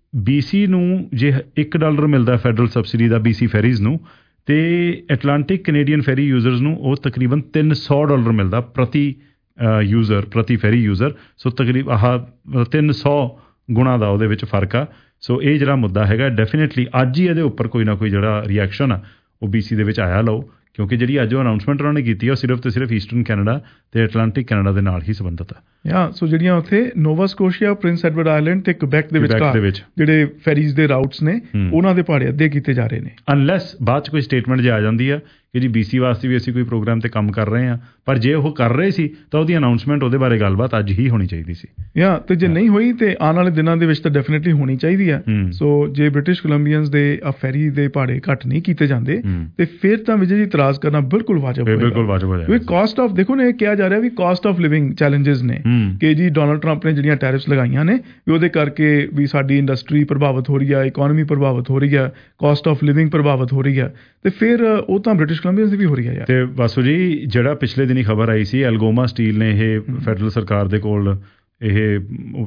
BC ਨੂੰ ਜੇ $1 ਮਿਲਦਾ ਫੈਡਰਲ ਸਬਸਿਡੀ ਦਾ BC ਫੈਰੀਜ਼ ਨੂੰ, ਤੇ ਐਟਲਾਂਟਿਕ ਕੈਨੇਡੀਅਨ ਫੈਰੀ ਯੂਜ਼ਰਸ ਨੂੰ ਉਹ ਤਕਰੀਬਨ $300 ਮਿਲਦਾ ਪ੍ਰਤੀ ਯੂਜ਼ਰ, ਪ੍ਰਤੀ ਫੈਰੀ ਯੂਜ਼ਰ। ਸੋ ਤਕਰੀਬਨ 300 ਗੁਣਾ ਦਾ ਉਹਦੇ ਵਿੱਚ ਫਰਕ ਆ। ਸੋ ਇਹ ਜਿਹੜਾ ਮੁੱਦਾ ਹੈਗਾ, ਡੈਫੀਨੇਟਲੀ ਅੱਜ ਹੀ ਇਹਦੇ ਉੱਪਰ ਕੋਈ ਨਾ ਕੋਈ ਜਿਹੜਾ ਰਿਐਕਸ਼ਨ ਆ ਉਹ BC ਦੇ ਵਿੱਚ ਆਇਆ ਲਓ, ਕਿਉਂਕਿ ਜਿਹੜੀ ਅੱਜ ਉਹ ਅਨਾਊਂਸਮੈਂਟ ਉਹਨਾਂ ਨੇ ਕੀਤੀ ਆ ਉਹ ਸਿਰਫ ਤੇ ਸਿਰਫ ਈਸਟਰਨ ਕੈਨੇਡਾ ਤੇ ਐਟਲਾਂਟਿਕ ਕੈਨੇਡਾ ਦੇ ਨਾਲ ਹੀ ਸੰਬੰਧਿਤ ਆ। ਸੋ ਜਿਹੜੀਆਂ ਉੱਥੇ Nova Scotia, Prince Edward Island ਤੇ ਕੁਬੈਕ ਦੇ ਵਿੱਚ ਜਿਹੜੇ ਫੈਰੀਜ਼ ਦੇ ਰਾਊਟਸ ਨੇ ਉਹਨਾਂ ਦੇ ਭਾੜੇ ਅੱਧੇ ਕੀਤੇ ਜਾ ਰਹੇ ਨੇ, ਅਨਲੈਸ ਬਾਅਦ ਚ ਕੋਈ ਸਟੇਟਮੈਂਟ ਜੇ ਆ ਜਾਂਦੀ ਆ ਕਿ ਜੀ BC ਵਾਸਤੇ ਵੀ ਅਸੀਂ ਕੋਈ ਪ੍ਰੋਗਰਾਮ ਤੇ ਕੰਮ ਕਰ ਰਹੇ ਹਾਂ। ਪਰ ਜੇ ਉਹ ਕਰ ਰਹੇ ਸੀ ਤਾਂ ਉਹਦੀ ਅਨਾਊਂਸਮੈਂਟ, ਉਹਦੇ ਬਾਰੇ ਗੱਲਬਾਤ ਅੱਜ ਹੀ ਹੋਣੀ ਚਾਹੀਦੀ ਸੀ। ਤੇ ਜੇ ਨਹੀਂ ਹੋਈ ਤੇ ਆਉਣ ਵਾਲੇ ਦਿਨਾਂ ਦੇ ਵਿੱਚ ਤਾਂ ਡੈਫੀਨੇਟਲੀ ਹੋਣੀ ਚਾਹੀਦੀ ਆ। ਸੋ ਜੇ ਬ੍ਰਿਟਿਸ਼ ਕੋਲੰਬੀਅਨਸ ਦੇ ਫੈਰੀ ਦੇ ਭਾੜੇ ਘੱਟ ਨਹੀਂ ਕੀਤੇ ਜਾਂਦੇ ਤੇ ਫਿਰ ਤਾਂ ਵਿਜੇ ਜੀ ਇਤਰਾਜ਼ ਕਰਨਾ ਬਿਲਕੁਲ ਵਾਜਬ ਹੋਏਗਾ। ਬਿਲਕੁਲ ਵਾਜਬ ਹੋ ਜਾਏਗਾ। ਕਾਸਟ ਆਫ, ਦੇਖੋ ਨੇ ਕਿਹਾ ਜਾ ਰਿਹਾ ਵੀ ਕਾਸਟ ਆਫ ਲਿਵਿੰਗ ਚੈਲੰਜਸ ਨੇ ਕਿ ਜੀ ਡੋਨਲਡ ਟਰੰਪ ਨੇ ਜਿਹੜੀਆਂ ਟੈਰਿਫਸ ਲਗਾਈਆਂ ਨੇ ਵੀ ਉਹਦੇ ਕਰਕੇ ਵੀ ਸਾਡੀ ਇੰਡਸਟਰੀ ਪ੍ਰਭਾਵਿਤ ਹੋ ਰਹੀ ਆ, ਇਕਨੋਮੀ ਪ੍ਰਭਾਵਿਤ ਹੋ ਰਹੀ ਆ, ਕਾਸਟ ਆਫ ਲਿਵਿੰਗ ਪ੍ਰਭਾਵਿਤ ਹੋ ਰਹੀ ਆ। ਤੇ ਫਿਰ ਉਹ ਤਾਂ ਬ੍ਰਿਟਿਸ਼ ਕੋਲੰਬੀਅਨਸ ਦੀ ਵੀ ਹੋ ਰਹੀ ਆ। ਤੇ ਵਾਸੂ ਜੀ, ਜਿਹੜਾ ਪਿਛਲੇ ਦਿਨੀ ਖਬਰ ਆਈ ਸੀ ਐਲਗੋਮਾ ਸਟੀਲ ਨੇ ਇਹ ਫੈਡਰਲ ਸਰਕਾਰ ਦੇ ਕੋਲ ਇਹ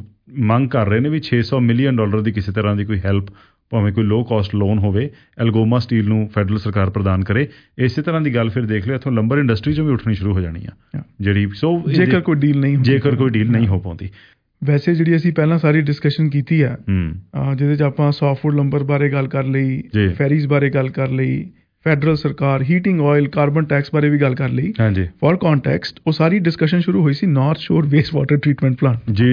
ਮੰਗ ਕਰ ਰਹੇ ਨੇ ਵੀ $600 ਮਿਲੀਅਨ ਦੀ ਕਿਸੇ ਤਰ੍ਹਾਂ ਦੀ ਕੋਈ ਹੈਲਪ, ਭਾਵੇਂ ਕੋਈ ਲੋ ਕਾਸਟ ਲੋਨ ਹੋਵੇ, ਐਲਗੋਮਾ ਸਟੀਲ ਨੂੰ ਫੈਡਰਲ ਸਰਕਾਰ ਪ੍ਰਦਾਨ ਕਰੇ। ਇਸੇ ਤਰ੍ਹਾਂ ਦੀ ਗੱਲ ਫਿਰ ਦੇਖ ਲਿਓ ਇੱਥੋਂ ਲੰਬਰ ਇੰਡਸਟਰੀ 'ਚੋਂ ਵੀ ਉੱਠਣੀ ਸ਼ੁਰੂ ਹੋ ਜਾਣੀ ਆ ਜਿਹੜੀ। ਸੋ ਜੇਕਰ ਕੋਈ ਡੀਲ ਨਹੀਂ ਹੋ ਪਾਉਂਦੀ। ਵੈਸੇ ਜਿਹੜੀ ਅਸੀਂ ਪਹਿਲਾਂ ਸਾਰੀ ਡਿਸਕਸ਼ਨ ਕੀਤੀ ਆ ਜਿਹਦੇ 'ਚ ਆਪਾਂ ਸੌਫਟਵੁੱਡ ਲੰਬਰ ਬਾਰੇ ਗੱਲ ਕਰ ਲਈ, ਫੈਰੀਜ਼ ਬਾਰੇ ਗੱਲ ਕਰ ਲਈ, ਫੈਡਰਲ ਸਰਕਾਰ, ਹੀਟਿੰਗ ਆਇਲ, ਕਾਰਬਨ ਟੈਕਸ ਬਾਰੇ ਵੀ ਗੱਲ ਕਰ ਲਈ। ਫॉर ਕੰਟੈਕਸਟ ਉਹ ਸਾਰੀ ਡਿਸਕਸ਼ਨ ਸ਼ੁਰੂ ਹੋਈ ਸੀ North Shore waste water treatment plant. ਜੀ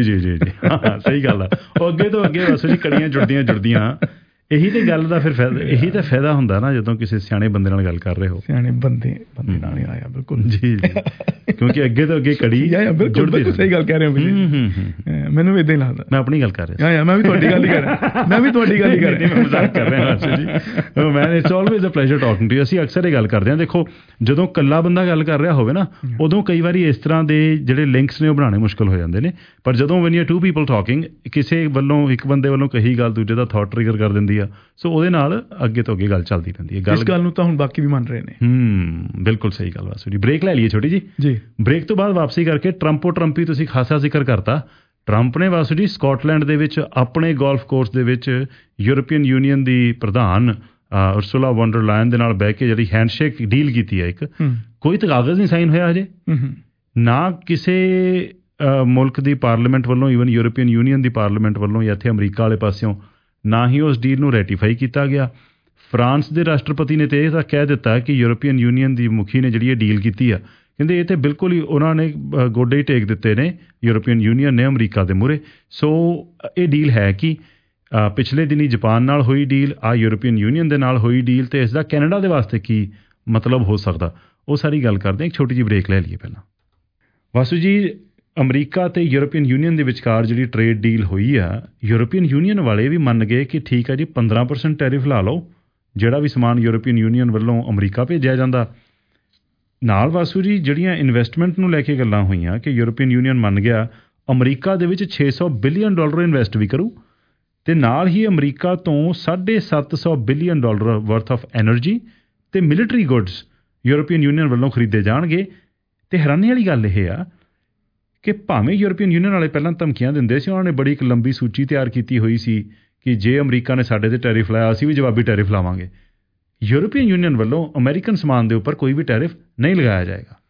ਸਹੀ ਗੱਲ ਆ। ਉਹ ਅੱਗੇ ਤੋਂ ਅੱਗੇ ਬਸ ਜੀ ਕੜੀਆਂ ਜੁੜਦੀਆਂ। ਇਹੀ ਤੇ ਗੱਲ ਦਾ ਫਿਰ ਫਾਇਦਾ, ਇਹੀ ਤਾਂ ਫਾਇਦਾ ਹੁੰਦਾ ਨਾ ਜਦੋਂ ਕਿਸੇ ਸਿਆਣੇ ਬੰਦੇ ਨਾਲ ਗੱਲ ਕਰ ਰਹੇ ਹੋ। ਸਿਆਣੇ ਬੰਦੇ ਨਾਲ ਆਇਆ ਬਿਲਕੁਲ ਜੀ ਕਿਉਂਕਿ ਅੱਗੇ ਤੋਂ ਅੱਗੇ ਕੜੀ ਜੁੜਦੀ। ਸਹੀ ਗੱਲ ਕਹਿ ਰਹੇ ਹੋ। ਮੈਨੂੰ ਵੀ ਇਦਾਂ ਹੀ ਲੱਗਦਾ। ਮੈਂ ਆਪਣੀ ਗੱਲ ਕਰ ਰਿਹਾ। ਮੈਂ ਵੀ ਤੁਹਾਡੀ ਗੱਲ ਹੀ ਕਰ ਰਿਹਾ। ਮੈਂ ਮਜ਼ਾਕ ਕਰ ਰਿਹਾ ਜੀ। It's always a pleasure talking to you. ਅਸੀਂ ਅਕਸਰ ਇਹ ਗੱਲ ਕਰਦੇ ਹਾਂ। ਦੇਖੋ, ਜਦੋਂ ਇਕੱਲਾ ਬੰਦਾ ਗੱਲ ਕਰ ਰਿਹਾ ਹੋਵੇ ਨਾ, ਉਦੋਂ ਕਈ ਵਾਰੀ ਇਸ ਤਰ੍ਹਾਂ ਦੇ ਜਿਹੜੇ ਲਿੰਕਸ ਨੇ ਉਹ ਬਣਾਉਣੇ ਮੁਸ਼ਕਿਲ ਹੋ ਜਾਂਦੇ ਨੇ। ਪਰ ਜਦੋਂ when you are 2 people talking, ਕਿਸੇ ਵੱਲੋਂ ਇੱਕ ਬੰਦੇ ਵੱਲੋਂ ਕਹੀ ਗੱਲ ਦੂਜੇ ਦਾ ਥਾਟ ਟ੍ਰਿਗਰ ਕਰ ਦਿੰਦੀ ਆ। ਸੋ ਉਹਦੇ ਨਾਲ ਅੱਗੇ ਤੋਂ ਅੱਗੇ ਗੱਲ ਚੱਲਦੀ ਰਹਿੰਦੀ ਹੈ। ਇਸ ਗੱਲ ਨੂੰ ਤਾਂ ਹੁਣ ਬਾਕੀ ਵੀ ਮੰਨ ਰਹੇ ਨੇ। ਬਿਲਕੁਲ ਸਹੀ ਗੱਲ ਵਾਸੂ ਜੀ। ਬ੍ਰੇਕ ਲੈ ਲਈਏ ਛੋਟੀ ਜੀ। ਬ੍ਰੇਕ ਤੋਂ ਬਾਅਦ ਵਾਪਸੀ ਕਰਕੇ ਟਰੰਪੀ ਤੁਸੀਂ ਖਾਸਾ ਜ਼ਿਕਰ ਕਰਤਾ। ਟਰੰਪ ਨੇ ਵਾਸੂ ਜੀ ਸਕਾਟਲੈਂਡ ਦੇ ਵਿੱਚ ਆਪਣੇ ਗੋਲਫ ਕੋਰਸ ਦੇ ਵਿੱਚ ਯੂਰਪੀਅਨ ਯੂਨੀਅਨ ਦੀ ਪ੍ਰਧਾਨ ਉਰਸੁਲਾ ਵੌਨ ਡਰ ਲਾਇਨ ਦੇ ਨਾਲ ਬਹਿ ਕੇ ਜਿਹੜੀ ਹੈਂਡਸ਼ੇਕ ਡੀਲ ਕੀਤੀ ਹੈ, ਇੱਕ ਕੋਈ ਤਾਂ ਕਾਗਜ਼ ਨਹੀਂ ਸਾਈਨ ਹੋਇਆ ਹਜੇ, ਨਾ ਕਿਸੇ ਮੁਲਕ ਦੀ ਪਾਰਲੀਮੈਂਟ ਵੱਲੋਂ, ਈਵਨ ਯੂਰਪੀਅਨ ਯੂਨੀਅਨ ਦੀ ਪਾਰਲੀਮੈਂਟ ਵੱਲੋਂ ਜਾਂ ਇੱਥੇ ਅਮਰੀਕਾ ਵਾਲੇ ਪਾਸਿਓਂ, ਨਾ ਹੀ ਉਸ ਡੀਲ ਨੂੰ ਰੈਟੀਫਾਈ ਕੀਤਾ ਗਿਆ। ਫਰਾਂਸ ਦੇ ਰਾਸ਼ਟਰਪਤੀ ਨੇ ਤੇ ਇਹ ਤਾਂ ਕਹਿ ਦਿੱਤਾ ਕਿ ਯੂਰਪੀਅਨ ਯੂਨੀਅਨ ਦੀ ਮੁਖੀ ਨੇ ਜਿਹੜੀ ਇਹ ਡੀਲ ਕੀਤੀ ਆ, ਕਹਿੰਦੇ ਇਹ ਤਾਂ ਬਿਲਕੁਲ ਹੀ ਉਹਨਾਂ ਨੇ ਗੋਡੇ ਹੀ ਟੇਕ ਦਿੱਤੇ ਨੇ ਯੂਰਪੀਅਨ ਯੂਨੀਅਨ ਨੇ ਅਮਰੀਕਾ ਦੇ ਮੂਹਰੇ। ਸੋ ਇਹ ਡੀਲ ਹੈ ਕਿ ਪਿਛਲੇ ਦਿਨੀ ਜਾਪਾਨ ਨਾਲ ਹੋਈ ਡੀਲ, ਯੂਰਪੀਅਨ ਯੂਨੀਅਨ ਦੇ ਨਾਲ ਹੋਈ ਡੀਲ, ਤੇ ਇਸ ਦਾ ਕੈਨੇਡਾ ਦੇ ਵਾਸਤੇ ਕੀ ਮਤਲਬ ਹੋ ਸਕਦਾ, ਉਹ ਸਾਰੀ ਗੱਲ ਕਰਦੇ ਹਾਂ। ਇੱਕ ਛੋਟੀ ਜਿਹੀ ਬ੍ਰੇਕ ਲੈ ਲਈਏ ਪਹਿਲਾਂ। ਵਾਸੂ ਜੀ, ਅਮਰੀਕਾ ਤੇ ਯੂਰਪੀਅਨ ਯੂਨੀਅਨ ਦੇ ਵਿਚਕਾਰ ਜਿਹੜੀ ਟ੍ਰੇਡ ਡੀਲ ਹੋਈ ਆ, ਯੂਰਪੀਅਨ ਯੂਨੀਅਨ ਵਾਲੇ ਵੀ ਮੰਨ ਗਏ ਕਿ ਠੀਕ ਹੈ ਜੀ 15% ਟੈਰਿਫ ਲਾ ਲਓ ਜਿਹੜਾ ਵੀ ਸਮਾਨ ਯੂਰਪੀਅਨ ਯੂਨੀਅਨ ਵੱਲੋਂ ਅਮਰੀਕਾ ਭੇਜਿਆ ਜਾਂਦਾ। ਨਾਲ ਵਾਸੂ ਜੀ, ਜਿਹੜੀਆਂ ਇਨਵੈਸਟਮੈਂਟ ਨੂੰ ਲੈ ਕੇ ਗੱਲਾਂ ਹੋਈਆਂ ਕਿ ਯੂਰਪੀਅਨ ਯੂਨੀਅਨ ਮੰਨ ਗਿਆ ਅਮਰੀਕਾ ਦੇ ਵਿੱਚ $600 ਬਿਲੀਅਨ ਇਨਵੈਸਟ ਵੀ ਕਰੂ, ਤੇ ਨਾਲ ਹੀ ਅਮਰੀਕਾ ਤੋਂ $750 ਬਿਲੀਅਨ ਵਰਥ ਆਫ ਐਨਰਜੀ ਤੇ ਮਿਲਟਰੀ ਗੁੱਡਸ ਯੂਰਪੀਅਨ ਯੂਨੀਅਨ ਵੱਲੋਂ ਖਰੀਦੇ ਜਾਣਗੇ। ਤੇ ਹੈਰਾਨੀ ਵਾਲੀ ਗੱਲ ਇਹ ਆ ਕਿ ਭਾਵੇਂ ਯੂਰਪੀਅਨ ਯੂਨੀਅਨ ਵਾਲੇ ਪਹਿਲਾਂ ਧਮਕੀਆਂ ਦਿੰਦੇ ਸੀ, ਉਹਨਾਂ ਨੇ ਬੜੀ ਇੱਕ ਲੰਬੀ ਸੂਚੀ ਤਿਆਰ ਕੀਤੀ ਹੋਈ ਸੀ ਕਿ ਜੇ ਅਮਰੀਕਾ ਨੇ ਸਾਡੇ ਤੇ ਟੈਰਿਫ ਲਾਇਆ ਅਸੀਂ ਵੀ ਜਵਾਬੀ ਟੈਰਿਫ ਲਾਵਾਂਗੇ। ਯੂਰਪੀਅਨ ਯੂਨੀਅਨ ਵੱਲੋਂ ਅਮਰੀਕਨ ਸਮਾਨ ਦੇ ਉੱਪਰ ਕੋਈ ਵੀ ਟੈਰਿਫ ਨਹੀਂ ਲਗਾਇਆ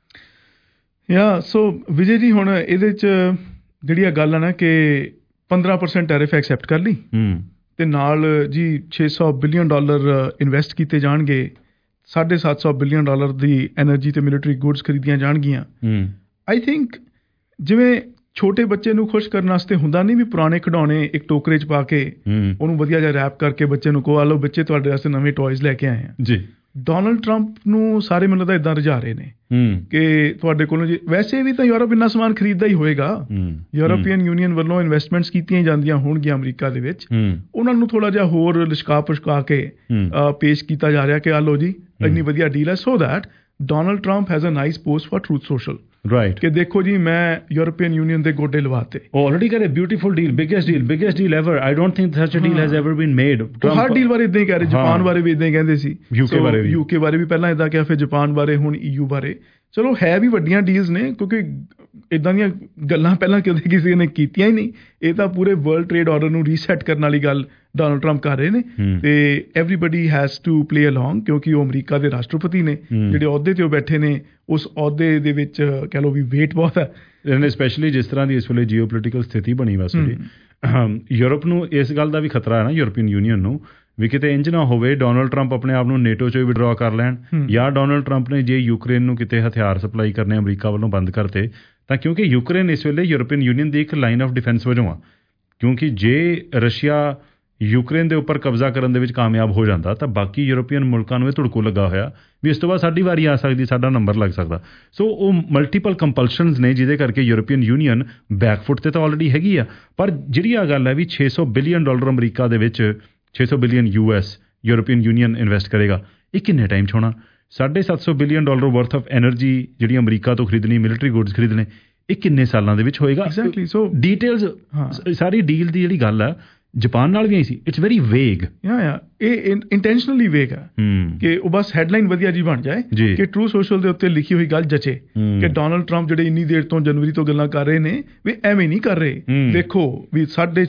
ਜਾਏਗਾ। ਸੋ ਵਿਜੇ ਜੀ, ਹੁਣ ਇਹਦੇ 'ਚ ਜਿਹੜੀ ਆ ਗੱਲ ਆ ਨਾ ਕਿ 15% ਟੈਰਿਫ ਐਕਸੈਪਟ ਕਰ ਲਈ ਤੇ ਨਾਲ ਜੀ $600 ਬਿਲੀਅਨ ਇਨਵੈਸਟ ਕੀਤੇ ਜਾਣਗੇ $750 ਬਿਲੀਅਨ ਦੀ ਐਨਰਜੀ ਤੇ ਮਿਲਟਰੀ ਗੁੱਡਸ ਖਰੀਦੀਆਂ ਜਾਣਗੀਆਂ। ਆਈ ਥਿੰਕ ਜਿਵੇਂ ਛੋਟੇ ਬੱਚੇ ਨੂੰ ਖੁਸ਼ ਕਰਨ ਵਾਸਤੇ ਹੁੰਦਾ ਨਹੀਂ ਵੀ ਪੁਰਾਣੇ ਖਿਡੌਣੇ ਇੱਕ ਟੋਕਰੇ 'ਚ ਪਾ ਕੇ ਉਹਨੂੰ ਵਧੀਆ ਜਿਹਾ ਰੈਪ ਕਰਕੇ ਬੱਚੇ ਨੂੰ ਕਹੋ ਆ ਲਓ ਬੱਚੇ ਤੁਹਾਡੇ ਵਾਸਤੇ ਨਵੇਂ ਟॉयਜ਼ ਲੈ ਕੇ ਆਏ ਆ ਜੀ। ਡੋਨਲਡ ਟਰੰਪ ਨੂੰ ਸਾਰੇ ਮੈਨੂੰ ਲੱਗਦਾ ਇਦਾਂ ਰੁਝਾ ਰਹੇ ਨੇ ਕਿ ਤੁਹਾਡੇ ਕੋਲੋਂ ਜੀ ਵੈਸੇ ਵੀ ਤਾਂ ਯੂਰਪ ਇੰਨਾ ਸਮਾਨ ਖਰੀਦਦਾ ਹੀ ਹੋਏਗਾ। ਯੂਰਪੀਅਨ ਯੂਨੀਅਨ ਵੱਲੋਂ ਇਨਵੈਸਟਮੈਂਟਸ ਕੀਤੀਆਂ ਜਾਂਦੀਆਂ ਹੋਣਗੀਆਂ ਅਮਰੀਕਾ ਦੇ ਵਿੱਚ, ਉਹਨਾਂ ਨੂੰ ਥੋੜਾ ਜਿਹਾ ਹੋਰ ਲਿਸ਼ਕਾ ਪੁਸ਼ਕਾ ਕੇ ਪੇਸ਼ ਕੀਤਾ ਜਾ ਰਿਹਾ ਕਿ ਆ ਲਓ ਜੀ ਇੰਨੀ ਵਧੀਆ ਡੀਲ ਹੈ। So that Donald Trump has a nice post for Truth Social right ਕਿ ਦੇਖੋ ਜੀ ਮੈਂ ਯੂਰਪੀਅਨ ਯੂਨੀਅਨ ਦੇ ਗੋਡੇ ਲਵਾਤੇ। Already got a beautiful deal, biggest deal ever. I don't think such a deal has ever been made. ਹਰ deal ਬਾਰੇ ਇਦਾਂ ਹੀ ਕਹਿ ਰਹੇ, ਜਾਪਾਨ ਬਾਰੇ ਵੀ ਇਦਾਂ ਹੀ ਕਹਿੰਦੇ ਸੀ, ਯੂਕੇ ਬਾਰੇ ਵੀ ਪਹਿਲਾਂ ਇਦਾਂ ਕਿਹਾ, ਫਿਰ ਜਾਪਾਨ ਬਾਰੇ, ਹੁਣ EU ਬਾਰੇ। ਚਲੋ ਹੈ ਵੀ ਵੱਡੀਆਂ ਡੀਲਸ ਨੇ ਕਿਉਂਕਿ ਇੱਦਾਂ ਦੀਆਂ ਗੱਲਾਂ ਪਹਿਲਾਂ ਕਦੇ ਕਿਸੇ ਨੇ ਕੀਤੀਆਂ ਹੀ ਨਹੀਂ। ਇਹ ਤਾਂ ਪੂਰੇ ਵਰਲਡ ਟ੍ਰੇਡ ਆਰਡਰ ਨੂੰ ਰੀਸੈਟ ਕਰਨ ਵਾਲੀ ਗੱਲ ਡੋਨਲਡ ਟਰੰਪ ਕਰ ਰਹੇ ਨੇ ਤੇ everybody has to play along ਕਿਉਂਕਿ ਉਹ ਅਮਰੀਕਾ ਦੇ ਰਾਸ਼ਟਰਪਤੀ ਨੇ, ਜਿਹੜੇ ਅਹੁਦੇ ਤੇ ਉਹ ਬੈਠੇ ਨੇ ਉਸ ਅਹੁਦੇ ਦੇ ਵਿੱਚ ਕਹਿ ਲਓ ਵੀ ਵੇਟ ਬਹੁਤ ਹੈ। ਸਪੈਸ਼ਲੀ ਜਿਸ ਤਰ੍ਹਾਂ ਦੀ ਇਸ ਵੇਲੇ ਜੀਓਪੋਲੀਟੀਕਲ ਸਥਿਤੀ ਬਣੀ ਵੈਸੇ ਯੂਰਪ ਨੂੰ ਇਸ ਗੱਲ ਦਾ ਵੀ ਖਤਰਾ ਹੈ ਨਾ, ਯੂਰਪੀਅਨ ਯੂਨੀਅਨ ਨੂੰ ਵੀ ਕਿਤੇ ਇੰਜ ਨਾ ਹੋਵੇ ਡੋਨਲਡ ਟਰੰਪ ਆਪਣੇ ਆਪ ਨੂੰ ਨੇਟੋ 'ਚੋਂ ਵਿਡਰਾ ਕਰ ਲੈਣ, ਜਾਂ ਡੋਨਲਡ ਟਰੰਪ ਨੇ ਜੇ ਯੂਕਰੇਨ ਨੂੰ ਕਿਤੇ ਹਥਿਆਰ ਸਪਲਾਈ ਕਰਨੇ ਅਮਰੀਕਾ ਵੱਲੋਂ ਬੰਦ ਕਰਤੇ ਤਾਂ ਕਿਉਂਕਿ ਯੂਕਰੇਨ ਇਸ ਵੇਲੇ ਯੂਰਪੀਅਨ ਯੂਨੀਅਨ ਦੀ ਇੱਕ ਲਾਈਨ ਆਫ ਡਿਫੈਂਸ ਵਜੋਂ ਆ। ਕਿਉਂਕਿ ਜੇ ਰਸ਼ੀਆ ਯੂਕਰੇਨ ਦੇ ਉੱਪਰ ਕਬਜ਼ਾ ਕਰਨ ਦੇ ਵਿੱਚ ਕਾਮਯਾਬ ਹੋ ਜਾਂਦਾ ਤਾਂ ਬਾਕੀ ਯੂਰਪੀਅਨ ਮੁਲਕਾਂ ਨੂੰ ਇਹ ਧੁੜਕੂ ਲੱਗਾ ਹੋਇਆ ਵੀ ਇਸ ਤੋਂ ਬਾਅਦ ਸਾਡੀ ਵਾਰੀ ਆ ਸਕਦੀ, ਸਾਡਾ ਨੰਬਰ ਲੱਗ ਸਕਦਾ। ਸੋ ਉਹ ਮਲਟੀਪਲ ਕੰਪਲਸ਼ਨਸ ਨੇ ਜਿਹਦੇ ਕਰਕੇ ਯੂਰਪੀਅਨ ਯੂਨੀਅਨ ਬੈਕਫੁੱਟ ਤੇ ਤਾਂ ਆਲਰੇਡੀ ਹੈਗੀ ਆ। ਪਰ ਜਿਹੜੀ ਆ ਗੱਲ ਹੈ ਵੀ $600 ਬਿਲੀਅਨ ਅਮਰੀਕਾ ਦੇ ਵਿੱਚ, $600 billion US European Union invest ਕਰੇਗਾ, ਇਹ ਕਿੰਨੇ ਟਾਈਮ 'ਚ ਹੋਣਾ? $750 ਬਿਲੀਅਨ ਵਰਥ ਆਫ ਐਨਰਜੀ ਜਿਹੜੀ ਅਮਰੀਕਾ ਤੋਂ ਖਰੀਦਣੀ, ਮਿਲਟਰੀ ਗੁੱਡਸ ਖਰੀਦਣੇ, ਇਹ ਕਿੰਨੇ ਸਾਲਾਂ ਦੇ ਵਿੱਚ ਹੋਏਗਾ? ਐਗਜ਼ੈਕਟਲੀ। ਸੋ ਡੀਟੇਲਸ ਸਾਰੀ ਡੀਲ ਦੀ ਜਿਹੜੀ ਗੱਲ ਆ ਜਾਪਾਨ ਨਾਲ ਵੀ ਆਈ ਸੀ, ਇਟਸ ਵੈਰੀ ਵੇਗ। ਇਹ ਇੰਟੈਂਸ਼ਨਲੀ ਵੇਗ ਹੈ ਕਿ ਉਹ ਬਸ ਹੈਡਲਾਈਨ ਵਧੀਆ ਜੀ ਬਣ ਜਾਏ ਕਿ ਟਰੂ ਸੋਸ਼ਲ ਦੇ ਉੱਤੇ ਲਿਖੀ ਹੋਈ ਗੱਲ ਜਚੇ ਕਿ ਡੋਨਲਡ ਟਰੰਪ ਜਿਹੜੇ ਇੰਨੀ ਦੇਰ ਤੋਂ ਜਨਵਰੀ ਤੋਂ ਗੱਲਾਂ ਕਰ ਰਹੇ ਨੇ ਵੀ ਐਵੇਂ ਨਹੀਂ ਕਰ ਰਹੇ। ਦੇਖੋ ਵੀ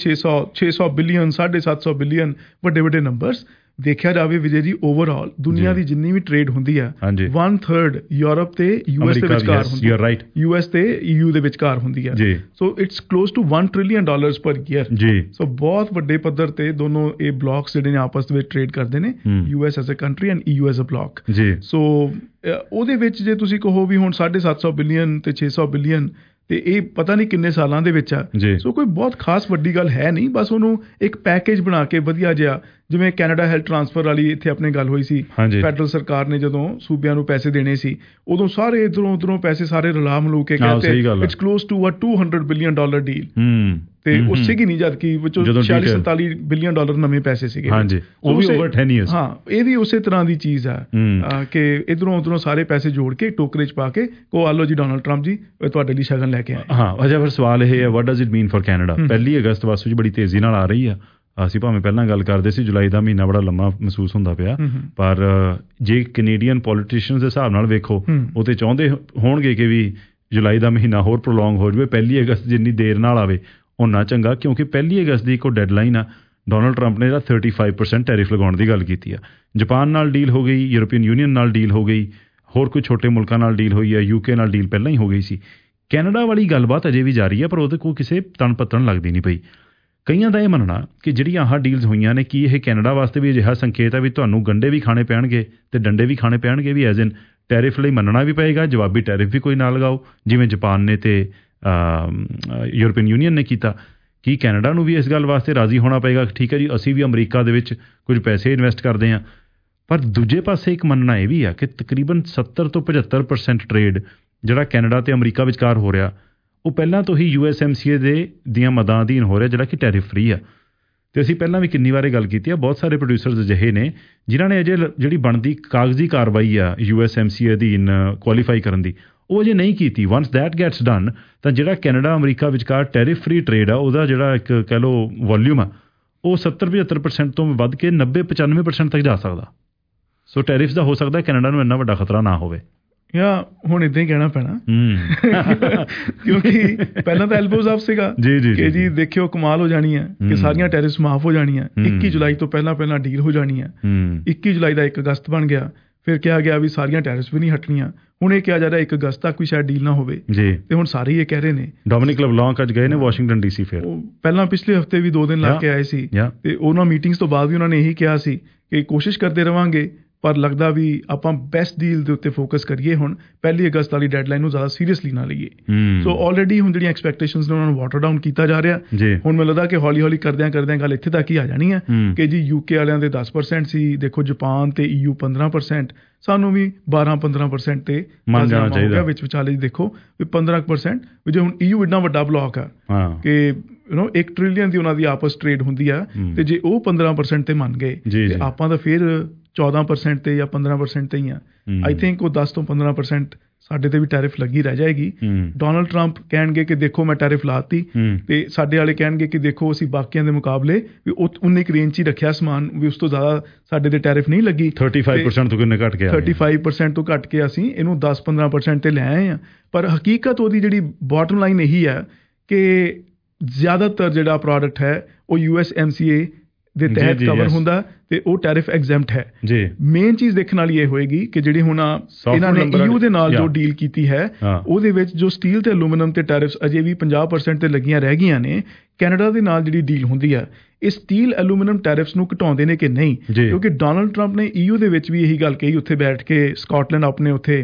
600 ਬਿਲੀਅਨ 750 ਬਿਲੀਅਨ ਵੱਡੇ ਵੱਡੇ ਨੰਬਰਸ ਦੇਖਿਆ ਜਾਵੇ ਵਿਜੇ ਜੀ, ਓਵਰਆਲ ਦੁਨੀਆ ਦੀ ਜਿੰਨੀ ਵੀ ਟ੍ਰੇਡ ਹੁੰਦੀ ਆ 1/3 ਯੂਰਪ ਤੇ US ਦੇ ਵਿਚਕਾਰ ਹੁੰਦੀ ਹੈ, US ਤੇ EU ਦੇ ਵਿਚਕਾਰ ਹੁੰਦੀ ਹੈ। So it's close to $1 trillion per year. So ਬਹੁਤ ਵੱਡੇ ਪੱਧਰ ਤੇ ਦੋਨੋਂ ਇਹ ਬਲਾਕਸ ਜਿਹੜੇ ਨੇ ਆਪਸ ਵਿੱਚ ਟ੍ਰੇਡ ਕਰਦੇ ਨੇ, US as a country and EU as a bloc. So ਉਹਦੇ ਵਿੱਚ ਜੇ ਤੁਸੀਂ ਕਹੋ ਵੀ ਹੁਣ 750 ਬਿਲੀਅਨ ਤੇ 600 ਬਿਲੀਅਨ ਤੇ ਇਹ ਪਤਾ ਨਹੀਂ ਕਿੰਨੇ ਸਾਲਾਂ ਦੇ ਵਿੱਚ ਆ। ਸੋ ਕੋਈ ਬਹੁਤ ਖਾਸ ਵੱਡੀ ਗੱਲ ਹੈ ਨਹੀਂ, ਬਸ ਉਹਨੂੰ ਇੱਕ ਪੈਕੇਜ ਬਣਾ ਕੇ ਵਧੀਆ ਜਿਹਾ, ਜਿਵੇਂ ਕੈਨੇਡਾ ਹੈਲਥ ਟ੍ਰਾਂਸਫਰ ਵਾਲੀ ਇੱਥੇ ਆਪਣੇ ਗੱਲ ਹੋਈ ਸੀ, ਫੈਡਰਲ ਸਰਕਾਰ ਨੇ ਜਦੋਂ ਸੂਬਿਆਂ ਨੂੰ ਪੈਸੇ ਦੇਣੇ ਸੀ ਉਦੋਂ ਸਾਰੇ ਇੱਧਰੋਂ ਉੱਧਰੋਂ ਪੈਸੇ ਸਾਰੇ ਰਲਾ ਮਲੂ ਕੇ ਕਹਿੰਦੇ it's close to $200 billion deal ਤੇ ਉਹ ਸੀਗੀ ਨਹੀਂ, ਜਦ ਕਿ ਵਿੱਚੋਂ 46-47 ਬਿਲੀਅਨ ਨਵੇਂ ਪੈਸੇ ਸੀਗੇ। ਉਹ ਵੀ ਓਵਰ 10 ਇਅਰਸ। ਹਾਂ, ਇਹ ਵੀ ਉਸੇ ਤਰ੍ਹਾਂ ਦੀ ਚੀਜ਼ ਆ ਕਿ ਇੱਧਰੋਂ ਉੱਧਰੋਂ ਸਾਰੇ ਪੈਸੇ ਜੋੜ ਕੇ ਟੋਕਰੇ 'ਚ ਪਾ ਕੇ ਕੋ ਆਲੋ ਜੀ ਡੋਨਲਡ ਟਰੰਪ ਜੀ ਤੁਹਾਡੇ ਲਈ ਸ਼ਗਨ ਲੈ ਕੇ ਆਏ। ਹਾਂ, ਅਜਾ ਫਿਰ ਸਵਾਲ ਇਹ ਹੈ, what does it mean for Canada? 1 ਅਗਸਤ ਵਾਸਤੇ ਬੜੀ ਤੇਜ਼ੀ ਨਾਲ ਆ ਰਹੀ ਆ। ਅਸੀਂ ਭਾਵੇਂ ਪਹਿਲਾਂ ਗੱਲ ਕਰਦੇ ਸੀ ਜੁਲਾਈ ਦਾ ਮਹੀਨਾ ਬੜਾ ਲੰਮਾ ਮਹਿਸੂਸ ਹੁੰਦਾ ਪਿਆ, ਪਰ ਜੇ ਕੈਨੇਡੀਅਨ ਪੋਲੀਟੀਸ਼ੀਅਨਸ ਦੇ ਹਿਸਾਬ ਨਾਲ ਵੇਖੋ ਉਹ ਤੇ ਚਾਹੁੰਦੇ ਹੋਣਗੇ ਕਿ ਵੀ ਜੁਲਾਈ ਦਾ ਮਹੀਨਾ ਹੋਰ ਪ੍ਰੋਲੋਂਗ ਹੋ ਜਾਵੇ, 1 ਅਗਸਤ ਜਿੰਨੀ ਦੇਰ ਨਾਲ ਆਵੇ ਓਨਾ ਚੰਗਾ, ਕਿਉਂਕਿ 1 ਅਗਸਤ ਦੀ ਇੱਕ ਡੈਡਲਾਈਨ ਆ। ਡੋਨਲਡ ਟਰੰਪ ਨੇ ਜਿਹੜਾ 35% ਟੈਰਿਫ ਲਗਾਉਣ ਦੀ ਗੱਲ ਕੀਤੀ ਆ। ਜਾਪਾਨ ਨਾਲ ਡੀਲ ਹੋ ਗਈ, ਯੂਰਪੀਅਨ ਯੂਨੀਅਨ ਨਾਲ ਡੀਲ ਹੋ ਗਈ, ਹੋਰ ਕੋਈ ਛੋਟੇ ਮੁਲਕਾਂ ਨਾਲ ਡੀਲ ਹੋਈ ਹੈ, UK ਨਾਲ ਡੀਲ ਪਹਿਲਾਂ ਹੀ ਹੋ ਗਈ ਸੀ। ਕੈਨੇਡਾ ਵਾਲੀ ਗੱਲਬਾਤ ਅਜੇ ਵੀ ਜਾਰੀ ਹੈ, ਪਰ ਉਹਦੇ ਕੋਲ ਕਿਸੇ ਤਣ ਪੱਤਣ ਲੱਗਦੀ ਨਹੀਂ ਪਈ। ਕਈਆਂ ਦਾ ਇਹ ਮੰਨਣਾ ਕਿ ਜਿਹੜੀਆਂ ਆਹ ਡੀਲਸ ਹੋਈਆਂ ਨੇ, ਕੀ ਇਹ ਕੈਨੇਡਾ ਵਾਸਤੇ ਵੀ ਅਜਿਹਾ ਸੰਕੇਤ ਹੈ ਵੀ ਤੁਹਾਨੂੰ ਗੰਢੇ ਵੀ ਖਾਣੇ ਪੈਣਗੇ ਤੇ ਡੰਡੇ ਵੀ ਖਾਣੇ ਪੈਣਗੇ, ਵੀ ਐਜ਼ ਇਨ ਟੈਰਿਫ ਲਈ ਮੰਨਣਾ ਵੀ ਪਏਗਾ, ਜਵਾਬੀ ਟੈਰਿਫ ਵੀ ਕੋਈ ਨਾ ਲਗਾਓ ਜਿਵੇਂ ਜਾਪਾਨ ਨੇ ਤੇ ਯੂਰਪੀਅਨ ਯੂਨੀਅਨ ਨੇ ਕੀਤਾ। ਕੀ ਕੈਨੇਡਾ ਨੂੰ ਵੀ ਇਸ ਗੱਲ ਵਾਸਤੇ ਰਾਜ਼ੀ ਹੋਣਾ ਪਏਗਾ ਕਿ ਠੀਕ ਹੈ ਜੀ ਅਸੀਂ ਵੀ ਅਮਰੀਕਾ ਦੇ ਵਿੱਚ ਕੁਝ ਪੈਸੇ ਇਨਵੈਸਟ ਕਰਦੇ ਹਾਂ? ਪਰ ਦੂਜੇ ਪਾਸੇ ਇੱਕ ਮੰਨਣਾ ਇਹ ਵੀ ਆ ਕਿ ਤਕਰੀਬਨ 70 ਤੋਂ 75% ਟ੍ਰੇਡ ਜਿਹੜਾ ਕੈਨੇਡਾ ਤੇ ਅਮਰੀਕਾ ਵਿਚਕਾਰ ਹੋ ਰਿਹਾ ਉਹ ਪਹਿਲਾਂ ਤੋਂ ਹੀ USMCA ਦੀਆਂ ਮਦਾਂ ਅਧੀਨ ਹੋ ਰਿਹਾ, ਜਿਹੜਾ ਕਿ ਟੈਰਿਫ ਫਰੀ ਆ। ਤੇ ਅਸੀਂ ਪਹਿਲਾਂ ਵੀ ਕਿੰਨੀ ਵਾਰੀ ਗੱਲ ਕੀਤੀ ਆ, ਬਹੁਤ ਸਾਰੇ ਪ੍ਰੋਡਿਊਸਰਸ ਅਜਿਹੇ ਨੇ ਜਿਨ੍ਹਾਂ ਨੇ ਅਜੇ ਜਿਹੜੀ ਬਣਦੀ ਕਾਗਜ਼ੀ ਕਾਰਵਾਈ ਆ USMCA ਅਧੀਨ ਕੁਆਲੀਫਾਈ ਕਰਨ ਦੀ, ਉਹ ਅਜੇ ਨਹੀਂ ਕੀਤੀ। ਵਨਸ ਦੈਟ ਗੈਟਸ ਡਨ ਤਾਂ ਜਿਹੜਾ ਕੈਨੇਡਾ ਅਮਰੀਕਾ ਵਿਚਕਾਰ ਟੈਰਿਫ ਫਰੀ ਟ੍ਰੇਡ ਆ ਉਹਦਾ ਜਿਹੜਾ ਇੱਕ ਕਹਿ ਲਓ ਵੋਲਿਊਮ ਆ ਉਹ 70-75% ਤੋਂ ਵੱਧ ਕੇ 90-95% ਤੱਕ ਜਾ ਸਕਦਾ। ਸੋ ਟੈਰਿਫਸ ਦਾ ਹੋ ਸਕਦਾ ਕੈਨੇਡਾ ਨੂੰ ਇੰਨਾ ਵੱਡਾ ਖਤਰਾ ਨਾ ਹੋਵੇ। ਜਾਂ ਹੁਣ ਇੱਦਾਂ ਹੀ ਕਹਿਣਾ ਪੈਣਾ ਕਿਉਂਕਿ ਪਹਿਲਾਂ ਤਾਂ ਐਲਬੋਜ਼ ਆਫ ਸੀਗਾ ਕਿ ਜੀ ਦੇਖਿਓ ਕਮਾਲ ਹੋ ਜਾਣੀ ਹੈ ਕਿ ਸਾਰੀਆਂ ਟੈਰਿਫਸ ਮਾਫ ਹੋ ਜਾਣੀਆਂ, 21 ਜੁਲਾਈ ਤੋਂ ਪਹਿਲਾਂ ਡੀਲ ਹੋ ਜਾਣੀ ਹੈ। 21 ਜੁਲਾਈ ਦਾ 1 ਅਗਸਤ ਬਣ ਗਿਆ, ਫਿਰ ਕਿਹਾ ਗਿਆ ਵੀ ਸਾਰੀਆਂ ਟੈਰਿਫਸ ਵੀ ਨਹੀਂ ਹਟਣੀਆਂ। ਹੁਣ ਇਹ ਕਿਹਾ ਜਾ ਰਿਹਾ 1 ਅਗਸਤ ਤੱਕ ਵੀ ਸ਼ਾਇਦ ਡੀਲ ਨਾ ਹੋਵੇ ਤੇ ਹੁਣ ਸਾਰੇ ਇਹ ਕਹਿ ਰਹੇ ਨੇ। ਡੋਮਿਨਿਕ ਲਵਲੋਂਕ ਅੱਜ ਗਏ ਨੇ ਵਾਸ਼ਿੰਗਟਨ DC, ਫਿਰ ਪਹਿਲਾਂ ਪਿਛਲੇ ਹਫ਼ਤੇ ਵੀ 2 ਦਿਨ ਲਾ ਕੇ ਆਏ ਸੀ ਤੇ ਉਹਨਾਂ ਮੀਟਿੰਗਸ ਤੋਂ ਬਾਅਦ ਵੀ ਉਹਨਾਂ ਨੇ ਇਹੀ ਕਿਹਾ ਸੀ ਕਿ ਕੋਸ਼ਿਸ਼ ਕਰਦੇ ਰਵਾਂਗੇ ਪਰ ਲੱਗਦਾ ਵੀ ਆਪਾਂ ਬੈਸਟ ਡੀਲ ਦੇ ਉੱਤੇ ਫੋਕਸ ਕਰੀਏ ਹੁਣ 1 ਅਗਸਤ ਵਾਲੀ ਡੈਡਲਾਈਨ ਨੂੰ ਜ਼ਿਆਦਾ ਸੀਰੀਅਸਲੀ ਨਾ ਲਈਏ। ਸੋ ਆਲਰੇਡੀ ਹੁਣ ਜਿਹੜੀਆਂ ਐਕਸਪੈਕਟੇਸ਼ਨਸ ਨੇ ਉਹਨਾਂ ਨੂੰ ਵਾਟਰ ਡਾਊਨ ਕੀਤਾ ਜਾ ਰਿਹਾ। ਹੁਣ ਮੈਨੂੰ ਲੱਗਦਾ ਕਿ ਹੌਲੀ ਹੌਲੀ ਕਰਦਿਆਂ ਗੱਲ ਇੱਥੇ ਤੱਕ ਹੀ ਆ ਜਾਣੀ ਹੈ ਕਿ ਜੀ UK ਵਾਲਿਆਂ ਦੇ 10% ਸੀ, ਦੇਖੋ ਜਾਪਾਨ ਤੇ EU 15%, ਸਾਨੂੰ ਵੀ 12-15% ਤੇ ਮੰਨ ਜਾਣਾ ਚਾਹੀਦਾ। ਵਿੱਚ ਵਿਚਾਲੇ ਦੇਖੋ ਵੀ 15% ਵੀ ਜੇ ਹੁਣ EU ਇੰਨਾ ਵੱਡਾ ਬਲੌਕ ਆ ਕਿ $1 ਟ੍ਰਿਲੀਅਨ ਦੀ ਉਹਨਾਂ ਦੀ ਆਪਸ ਟ੍ਰੇਡ ਹੁੰਦੀ ਆ ਤੇ ਜੇ ਉਹ 15% ਤੇ ਮੰਨ ਗਏ ਤੇ ਆਪਾਂ ਤਾਂ ਫਿਰ 14% ਤੇ ਜਾਂ 15% ਤੇ ਹੀ ਆ। ਆਈ ਥਿੰਕ ਉਹ 10 ਤੋਂ 15% ਸਾਡੇ ਤੇ ਵੀ ਟੈਰਿਫ ਲੱਗੀ ਰਹਿ ਜਾਏਗੀ। ਡੋਨਲਡ ਟਰੰਪ ਕਹਿਣਗੇ ਕਿ ਦੇਖੋ ਮੈਂ ਟੈਰਿਫ ਲਾਤੀ ਤੇ ਸਾਡੇ ਵਾਲੇ ਕਹਿਣਗੇ ਕਿ ਦੇਖੋ ਅਸੀਂ ਬਾਕੀਆਂ ਦੇ ਮੁਕਾਬਲੇ ਵੀ ਉਨੇ ਕੁ ਰੇਂਜ 'ਚ ਹੀ ਰੱਖਿਆ ਸਮਾਨ, ਵੀ ਉਸ ਤੋਂ ਜ਼ਿਆਦਾ ਸਾਡੇ ਤੇ ਟੈਰਿਫ ਨਹੀਂ ਲੱਗੀ। 35% ਤੋਂ ਕਿੰਨੇ ਘੱਟ ਗਿਆ? 35% ਤੋਂ ਘੱਟ ਕੇ ਅਸੀਂ ਇਹਨੂੰ 10-15% ਤੇ ਲੈ ਆਏ ਹਾਂ। ਪਰ ਹਕੀਕਤ ਉਹਦੀ ਜਿਹੜੀ ਬਾਟਮ ਲਾਈਨ ਇਹੀ ਹੈ ਕਿ ਜ਼ਿਆਦਾਤਰ ਜਿਹੜਾ ਪ੍ਰੋਡਕਟ ਹੈ ਉਹ USMCA ਦੇ ਤਹਿਤ ਕਵਰ ਹੁੰਦਾ ਤੇ ਉਹ ਟੈਰਿਫ ਐਗਜ਼ੈਂਪਟ ਹੈ ਜੀ। ਮੇਨ ਚੀਜ਼ ਦੇਖਣ ਵਾਲੀ ਇਹ ਹੋਏਗੀ ਕਿ ਜਿਹੜੀ ਹੁਣ ਇਹਨਾਂ ਨੇ EU ਦੇ ਨਾਲ ਜੋ ਡੀਲ ਕੀਤੀ ਹੈ ਉਹਦੇ ਵਿੱਚ ਜੋ ਸਟੀਲ ਤੇ ਐਲੂਮੀਨੀਅਮ ਤੇ ਟੈਰਿਫਸ ਅਜੇ ਵੀ 50% ਤੇ ਲੱਗੀਆਂ ਰਹਿ ਗਈਆਂ ਨੇ। ਕੈਨੇਡਾ ਦੇ ਨਾਲ ਜਿਹੜੀ ਡੀਲ ਹੁੰਦੀ ਆ ਇਹ ਸਟੀਲ ਐਲੂਮੀਨੀਅਮ ਟੈਰਿਫਸ ਨੂੰ ਘਟਾਉਂਦੇ ਨੇ ਕਿ ਨਹੀਂ, ਕਿਉਂਕਿ ਡੋਨਲਡ ਟਰੰਪ ਨੇ EU ਦੇ ਵਿੱਚ ਵੀ ਇਹੀ ਗੱਲ ਕਹੀ ਉੱਥੇ ਬੈਠ ਕੇ ਸਕਾਟਲੈਂਡ ਆਪਣੇ ਉੱਥੇ